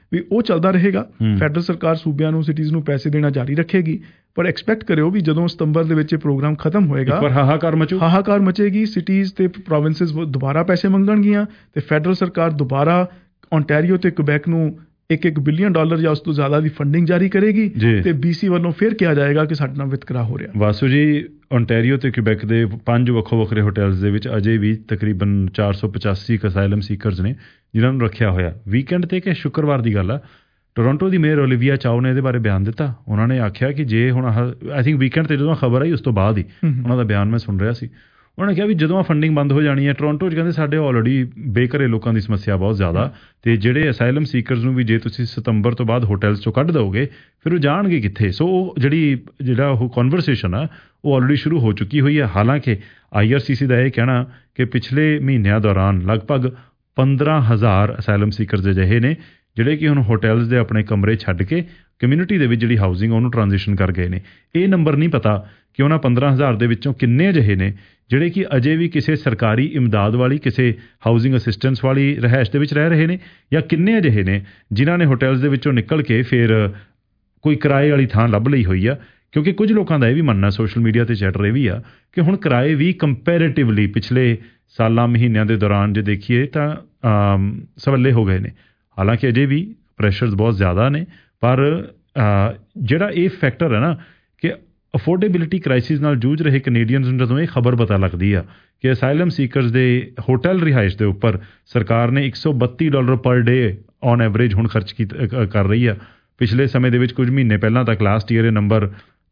ਵੀ ਉਹ ਚੱਲਦਾ ਰਹੇਗਾ। ਫੈਡਰਲ ਸਰਕਾਰ ਸੂਬਿਆਂ ਨੂੰ ਸਿਟੀਜ਼ ਨੂੰ ਪੈਸੇ ਦੇਣਾ ਜਾਰੀ ਰੱਖੇਗੀ, ਪਰ ਐਕਸਪੈਕਟ ਕਰਿਓ ਵੀ ਜਦੋਂ ਸਤੰਬਰ ਦੇ ਵਿੱਚ ਇਹ ਪ੍ਰੋਗਰਾਮ ਖਤਮ ਹੋਏਗਾ ਹਾਹਾਕਾਰ ਮਚੇਗੀ। ਸਿਟੀਜ਼ ਤੇ ਪ੍ਰੋਵਿੰਸਿਸ ਦੁਬਾਰਾ ਪੈਸੇ ਮੰਗਣਗੀਆਂ ਤੇ ਫੈਡਰਲ ਸਰਕਾਰ ਦੁਬਾਰਾ ਓਨਟਾਰੀਓ ਤੇ ਕੁਬੈਕ ਨੂੰ $1 ਬਿਲੀਅਨ ਜਾਂ ਉਸ ਤੋਂ ਜ਼ਿਆਦਾ ਦੀ ਫੰਡਿੰਗ ਜਾਰੀ ਕਰੇਗੀ ਤੇ BC ਵੱਲੋਂ ਫਿਰ ਕਿਹਾ ਜਾਏਗਾ ਕਿ ਸਾਡੇ ਨਾਲ ਵਿਤਕਰਾ ਹੋ ਰਿਹਾ। ਵਾਸੂ ਜੀ, ਓਨਟਾਰੀਓ ਤੇ ਕੁਬੈਕ ਦੇ 5 ਵੱਖੋ-ਵੱਖਰੇ ਹੋਟਲਸ ਦੇ ਵਿੱਚ ਅਜੇ ਵੀ ਤਕਰੀਬਨ 485 ਅਸਾਈਲਮ ਸੀਕਰਸ ਨੇ ਜਿਨ੍ਹਾਂ ਨੂੰ ਰੱਖਿਆ ਹੋਇਆ। ਵੀਕਐਂਡ ਤੇ ਕਿ ਸ਼ੁੱਕਰਵਾਰ ਦੀ ਗੱਲ ਆ, ਟੋਰਾਂਟੋ ਦੀ ਮੇਅਰ ਓਲੀਵੀਆ ਚਾਓ ਨੇ ਇਹਦੇ ਬਾਰੇ ਬਿਆਨ ਦਿੱਤਾ। ਉਹਨਾਂ ਨੇ ਆਖਿਆ ਕਿ ਜੇ ਹੁਣ ਆਈ ਥਿੰਕ ਵੀਕਐਂਡ ਤੇ ਜਦੋਂ ਖਬਰ ਆਈ ਉਸ ਤੋਂ ਬਾਅਦ ਹੀ ਉਹਨਾਂ ਦਾ ਬਿਆਨ ਮੈਂ ਸੁਣ ਰਿਹਾ ਸੀ, ਉਹਨਾਂ ਨੇ ਕਿਹਾ ਵੀ ਜਦੋਂ ਫੰਡਿੰਗ ਬੰਦ ਹੋ ਜਾਣੀ ਹੈ ਟੋਰਾਂਟੋ 'ਚ, ਕਹਿੰਦੇ ਸਾਡੇ ਆਲਰੇਡੀ ਬੇਘਰੇ ਲੋਕਾਂ ਦੀ ਸਮੱਸਿਆ ਬਹੁਤ ਜ਼ਿਆਦਾ, ਤੇ ਜਿਹੜੇ ਅਸਾਈਲਮ ਸੀਕਰਸ ਨੂੰ ਵੀ ਜੇ ਤੁਸੀਂ ਸਤੰਬਰ ਤੋਂ ਬਾਅਦ ਹੋਟਲਸ 'ਚੋਂ ਕੱਢ ਦਿਓਗੇ ਫਿਰ ਉਹ ਜਾਣਗੇ ਕਿੱਥੇ। ਸੋ ਉਹ ਜਿਹੜਾ ਉਹ ਕਨਵਰਸੇਸ਼ਨ ਆ ਉਹ ਆਲਰੇਡੀ ਸ਼ੁਰੂ ਹੋ ਚੁੱਕੀ ਹੋਈ ਹੈ। ਹਾਲਾਂਕਿ IRCC ਦਾ ਇਹ ਕਹਿਣਾ ਕਿ ਪਿਛਲੇ ਮਹੀਨਿਆਂ ਦੌਰਾਨ ਲਗਭਗ 15,000 ਅਸਾਈਲਮ ਸੀਕਰਸ ਅਜਿਹੇ ਨੇ ਜਿਹੜੇ ਕਿ ਹੁਣ ਹੋਟਲਸ ਦੇ ਆਪਣੇ ਕਮਰੇ ਛੱਡ ਕੇ ਕਮਿਊਨਿਟੀ ਦੇ ਵਿੱਚ ਜਿਹੜੀ ਹਾਊਸਿੰਗ ਉਹਨੂੰ ਟ੍ਰਾਂਜੀਸ਼ਨ ਕਰ ਗਏ ਨੇ। ਇਹ ਨੰਬਰ ਨਹੀਂ ਪਤਾ ਕਿ ਉਹਨਾਂ 15,000 ਦੇ ਵਿੱਚੋਂ ਕਿੰਨੇ ਅਜਿਹੇ ਨੇ ਜਿਹੜੇ ਕਿ ਅਜੇ ਵੀ ਕਿਸੇ ਸਰਕਾਰੀ ਇਮਦਾਦ ਵਾਲੀ, ਕਿਸੇ ਹਾਊਸਿੰਗ ਅਸਿਸਟੈਂਸ ਵਾਲੀ ਰਿਹਾਇਸ਼ ਦੇ ਵਿੱਚ ਰਹਿ ਰਹੇ ਨੇ, ਜਾਂ ਕਿੰਨੇ ਅਜਿਹੇ ਨੇ ਜਿਨ੍ਹਾਂ ਨੇ ਹੋਟਲਸ ਦੇ ਵਿੱਚੋਂ ਨਿਕਲ ਕੇ ਫਿਰ ਕੋਈ ਕਿਰਾਏ ਵਾਲੀ ਥਾਂ ਲੱਭ ਲਈ ਹੋਈ ਆ। ਕਿਉਂਕਿ ਕੁਝ ਲੋਕਾਂ ਦਾ ਇਹ ਵੀ ਮੰਨਣਾ, ਸੋਸ਼ਲ ਮੀਡੀਆ ਤੇ ਚੈਟਰ ਇਹ ਵੀ ਆ ਕਿ ਹੁਣ ਕਿਰਾਏ ਵੀ ਕੰਪੈਰੇਟਿਵਲੀ ਪਿਛਲੇ ਸਾਲਾਂ ਮਹੀਨਿਆਂ ਦੇ ਦੌਰਾਨ ਜੇ ਦੇਖੀਏ ਤਾਂ ਸਵੱਲੇ ਹੋ ਗਏ ਨੇ। ਹਾਲਾਂਕਿ ਅਜੇ ਵੀ ਪ੍ਰੈਸ਼ਰਸ ਬਹੁਤ ਜ਼ਿਆਦਾ ਨੇ, ਪਰ ਜਿਹੜਾ ਇਹ ਫੈਕਟਰ ਹੈ ਨਾ ਕਿ ਅਫੋਰਡੇਬਿਲਿਟੀ ਕ੍ਰਾਈਸਿਸ ਨਾਲ ਜੂਝ ਰਹੇ ਕੈਨੇਡੀਅਨਸ ਨੂੰ ਜਦੋਂ ਇਹ ਖਬਰ ਪਤਾ ਲੱਗਦੀ ਆ ਕਿ ਅਸਾਈਲਮ ਸੀਕਰਸ ਦੇ ਹੋਟਲ ਰਿਹਾਇਸ਼ ਦੇ ਉੱਪਰ ਸਰਕਾਰ ਨੇ $132 ਪਰ ਡੇ ਔਨ ਐਵਰੇਜ ਹੁਣ ਖਰਚ ਕਰ ਰਹੀ ਆ। ਪਿਛਲੇ ਸਮੇਂ ਦੇ ਵਿੱਚ ਕੁਝ ਮਹੀਨੇ ਪਹਿਲਾਂ ਤੱਕ ਲਾਸਟ ਈਅਰ ਇਹ ਨੰਬਰ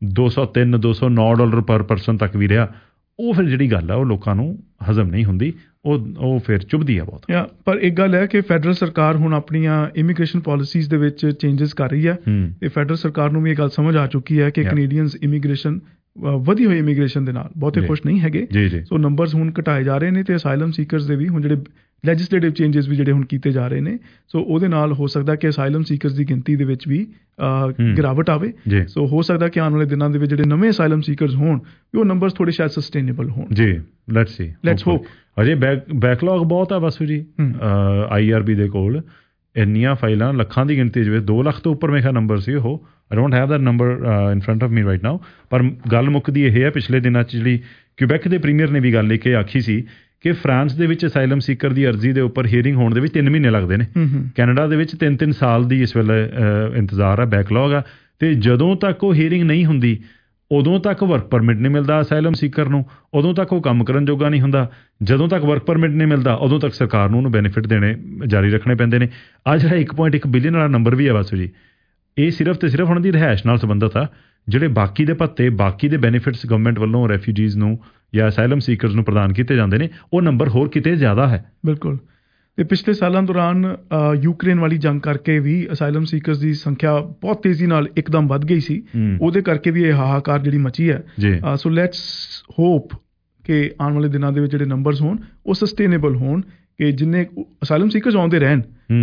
$203-209 ਪਰ ਪਰਸਨ ਤੱਕ ਵੀ ਰਿਹਾ। ਉਹ ਫਿਰ ਜਿਹੜੀ ਗੱਲ ਆ ਉਹ ਲੋਕਾਂ ਨੂੰ ਹਜ਼ਮ ਨਹੀਂ ਹੁੰਦੀ, ਉਹ ਫਿਰ ਚੁਭਦੀ ਆ ਬਹੁਤ। ਪਰ ਇੱਕ ਗੱਲ ਹੈ ਕਿ ਫੈਡਰਲ ਸਰਕਾਰ ਹੁਣ ਆਪਣੀਆਂ ਇਮੀਗ੍ਰੇਸ਼ਨ ਪਾਲਿਸੀਜ਼ ਦੇ ਵਿੱਚ ਚੇਂਜਸ ਕਰ ਰਹੀ ਹੈ ਤੇ ਫੈਡਰਲ ਸਰਕਾਰ ਨੂੰ ਵੀ ਇਹ ਗੱਲ ਸਮਝ ਆ ਚੁੱਕੀ ਹੈ ਕਿ ਕੈਨੇਡੀਅਨਸ ਇਮੀਗ੍ਰੇਸ਼ਨ ਵਧੀ ਹੋਈ ਇਮੀਗ੍ਰੇਸ਼ਨ ਦੇ ਨਾਲ ਬਹੁਤੇ ਖੁਸ਼ ਨਹੀਂ ਹੈਗੇ। ਸੋ ਨੰਬਰਸ ਹੁਣ ਘਟਾਏ ਜਾ ਰਹੇ ਨੇ ਤੇ ਅਸਾਈਲਮ ਸੀਕਰਸ ਦੇ ਵੀ ਹੁਣ ਜਿਹੜੇ ਲੈਜਿਸਲੇਟਿਵ ਚੇਂਜਸ ਵੀ ਜਿਹੜੇ ਹੁਣ ਕੀਤੇ ਜਾ ਰਹੇ ਨੇ, ਸੋ ਉਹਦੇ ਨਾਲ ਹੋ ਸਕਦਾ ਕਿ ਅਸਾਈਲਮ ਸੀਕਰਸ ਦੀ ਗਿਣਤੀ ਦੇ ਵਿੱਚ ਵੀ ਗਿਰਾਵਟ ਆਵੇ। ਸੋ ਹੋ ਸਕਦਾ ਕਿ ਆਉਣ ਵਾਲੇ ਦਿਨਾਂ ਦੇ ਵਿੱਚ ਜਿਹੜੇ ਨਵੇਂ ਅਸਾਈਲਮ ਸੀਕਰਸ ਹੋਣ ਉਹ ਨੰਬਰਸ ਥੋੜੇ ਸ਼ਾਇਦ ਸਸਟੇਨੇਬਲ ਹੋਣ। ਜੀ ਲੈਟਸ ਹੋਪ। ਅਜੇ ਬੈਕਲੌਗ ਬਹੁਤ ਆ ਵਾਸੂ ਜੀ। IRB ਦੇ ਕੋਲ ਇੰਨੀਆਂ ਫਾਈਲਾਂ ਲੱਖਾਂ ਦੀ ਗਿਣਤੀ ਜਿਵੇਂ 2 ਲੱਖ ਤੋਂ ਉੱਪਰ ਮੇਰਾ ਨੰਬਰ ਸੀ ਉਹ। I don't have that number in front of me right now. ਪਰ ਗੱਲ ਮੁੱਕਦੀ ਇਹ ਹੈ, ਪਿਛਲੇ ਦਿਨਾਂ 'ਚ ਜਿਹੜੀ ਕਿਊਬੈਕ ਦੇ ਪ੍ਰੀਮੀਅਰ ਨੇ ਵੀ ਗੱਲ ਇਹ ਕਿ ਆਖੀ ਸੀ ਕਿ ਫਰਾਂਸ ਦੇ ਵਿੱਚ ਅਸਾਈਲਮ ਸੀਕਰ ਦੀ ਅਰਜ਼ੀ ਦੇ ਉੱਪਰ ਹੀਅਰਿੰਗ ਹੋਣ ਦੇ ਵਿੱਚ 3 ਮਹੀਨੇ ਲੱਗਦੇ ਨੇ। ਕੈਨੇਡਾ ਦੇ ਵਿੱਚ 3-3 ਸਾਲ ਦੀ ਇਸ ਵੇਲੇ ਇੰਤਜ਼ਾਰ ਆ, ਬੈਕਲੌਗ ਆ। ਤੇ ਜਦੋਂ ਤੱਕ ਉਹ ਹੀਅਰਿੰਗ ਨਹੀਂ ਹੁੰਦੀ ਉਦੋਂ ਤੱਕ ਵਰਕ ਪਰਮਿਟ ਨਹੀਂ ਮਿਲਦਾ ਅਸਾਈਲਮ ਸੀਕਰ ਨੂੰ, ਉਦੋਂ ਤੱਕ ਉਹ ਕੰਮ ਕਰਨ ਜੋਗਾ ਨਹੀਂ ਹੁੰਦਾ। ਜਦੋਂ ਤੱਕ ਵਰਕ ਪਰਮਿਟ ਨਹੀਂ ਮਿਲਦਾ ਉਦੋਂ ਤੱਕ ਸਰਕਾਰ ਨੂੰ ਉਹਨੂੰ ਬੈਨੀਫਿਟ ਦੇਣੇ ਜਾਰੀ ਰੱਖਣੇ ਪੈਂਦੇ ਨੇ। ਆਹ ਜਿਹੜਾ 1.1 ਬਿਲੀਅਨ ਵਾਲਾ ਨੰਬਰ ਵੀ ਹੈ ਵਾਸੂ ਜੀ, ਇਹ ਸਿਰਫ ਤੇ ਸਿਰਫ ਉਹਨਾਂ ਦੀ ਰਿਹਾਇਸ਼ ਨਾਲ ਸੰਬੰਧਿਤ ਆ। ਜਿਹੜੇ ਬਾਕੀ ਦੇ ਭੱਤੇ, ਬਾਕੀ ਦੇ ਬੈਨੀਫਿਟਸ ਗਵਰਨਮੈਂਟ ਵੱਲੋਂ ਰੈਫਿਊਜੀਜ਼ ਨੂੰ ਜਾਂ ਅਸਾਈਲਮ ਸੀਕਰਸ ਨੂੰ ਪ੍ਰਦਾਨ ਕੀਤੇ ਜਾਂਦੇ ਨੇ, ਉਹ ਨੰਬਰ ਹੋਰ ਕਿਤੇ ਜ਼ਿਆਦਾ ਹੈ। ਬਿਲਕੁਲ। ਤੇ ਪਿਛਲੇ ਸਾਲਾਂ ਦੌਰਾਨ ਯੂਕਰੇਨ ਵਾਲੀ ਜੰਗ ਕਰਕੇ ਵੀ ਅਸਾਈਲਮ ਸੀਕਰਸ ਦੀ ਸੰਖਿਆ ਬਹੁਤ ਤੇਜ਼ੀ ਨਾਲ ਇੱਕਦਮ ਵੱਧ ਗਈ ਸੀ। ਉਹਦੇ ਕਰਕੇ ਵੀ ਇਹ ਹਾਹਾਕਾਰ ਜਿਹੜੀ ਮਚੀ ਹੈ। ਸੋ ਲੈਟਸ ਹੋਪ ਕਿ ਆਉਣ ਵਾਲੇ ਦਿਨਾਂ ਦੇ ਵਿੱਚ ਜਿਹੜੇ ਨੰਬਰਸ ਹੋਣ ਉਹ ਸਸਟੇਨੇਬਲ ਹੋਣ, ਕਿ ਜਿੰਨੇ ਅਸਾਈਲਮ ਸੀਕਰਸ ਆਉਂਦੇ ਰਹਿਣ,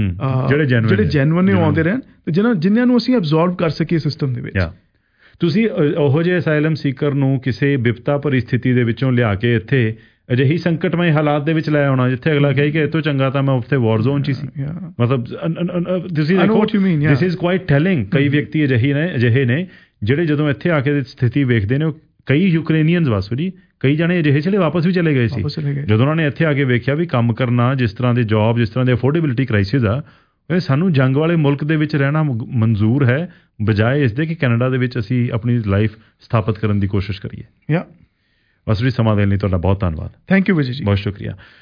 ਜਿਹੜੇ ਜੈਨੂਇਨ ਨੇ ਆਉਂਦੇ ਰਹਿਣ, ਤੇ ਜਿਨ੍ਹਾਂ ਨੂੰ ਅਸੀਂ ਅਬਜ਼ੌਰਬ ਕਰ ਸਕੀਏ ਸਿਸਟਮ ਦੇ ਵਿੱਚ। ਤੁਸੀਂ ਉਹੋ ਜਿਹੇ ਅਸਾਈਲਮ ਸੀਕਰ ਨੂੰ ਕਿਸੇ ਵਿਪਤਾ ਪਰਿਸਥਿਤੀ ਦੇ ਵਿੱਚੋਂ ਲਿਆ ਕੇ ਇੱਥੇ ਅਜਿਹੀ ਸੰਕਟਮਈ ਹਾਲਾਤ ਦੇ ਵਿੱਚ ਲੈ ਆਉਣਾ ਜਿੱਥੇ ਅਗਲਾ ਕਹੇ ਕਿ ਇੱਥੋਂ ਚੰਗਾ ਤਾਂ ਮੈਂ ਉੱਥੇ ਵਾਰ ਜ਼ੋਨ 'ਚ ਹੀ ਸੀ। ਮਤਲਬ ਤੁਸੀਂ ਦੇਖੋ ਦਿਸ ਇਜ਼ ਕੁਆਇਟ ਟੈਲਿੰਗ। ਕਈ ਵਿਅਕਤੀ ਅਜਿਹੇ ਨੇ ਜਿਹੜੇ ਜਦੋਂ ਇੱਥੇ ਆ ਕੇ ਸਥਿਤੀ ਵੇਖਦੇ ਨੇ, ਕਈ ਯੂਕਰੇਨੀਅਨਸ ਵਾਸੂ ਜੀ, ਕਈ ਜਣੇ ਅਜਿਹੇ ਜਿਹੜੇ ਵਾਪਸ ਵੀ ਚਲੇ ਗਏ ਸੀ ਜਦੋਂ ਉਹਨਾਂ ਨੇ ਇੱਥੇ ਆ ਕੇ ਵੇਖਿਆ ਵੀ ਕੰਮ ਕਰਨਾ, ਜਿਸ ਤਰ੍ਹਾਂ ਦੇ ਜੌਬ, ਜਿਸ ਤਰ੍ਹਾਂ ਦੇ ਅਫੋਰਡੇਬਿਲਿਟੀ ਕ੍ਰਾਈਸਿਸ ਆ, ਸਾਨੂੰ ਜੰਗ ਵਾਲੇ ਮੁਲਕ ਦੇ ਵਿੱਚ ਰਹਿਣਾ ਮਨਜ਼ੂਰ ਹੈ ਬਜਾਏ ਇਸ ਦੇ ਕਿ ਕੈਨੇਡਾ ਦੇ ਵਿੱਚ ਅਸੀਂ ਆਪਣੀ ਲਾਈਫ ਸਥਾਪਿਤ ਕਰਨ ਦੀ ਕੋਸ਼ਿਸ਼ ਕਰੀਏ। ਵਾਸੂ ਜੀ, ਸਮਾਂ ਦੇਣ ਲਈ ਤੁਹਾਡਾ ਬਹੁਤ ਧੰਨਵਾਦ। ਥੈਂਕ ਯੂ ਵਿਜੇ ਜੀ, ਬਹੁਤ ਸ਼ੁਕਰੀਆ।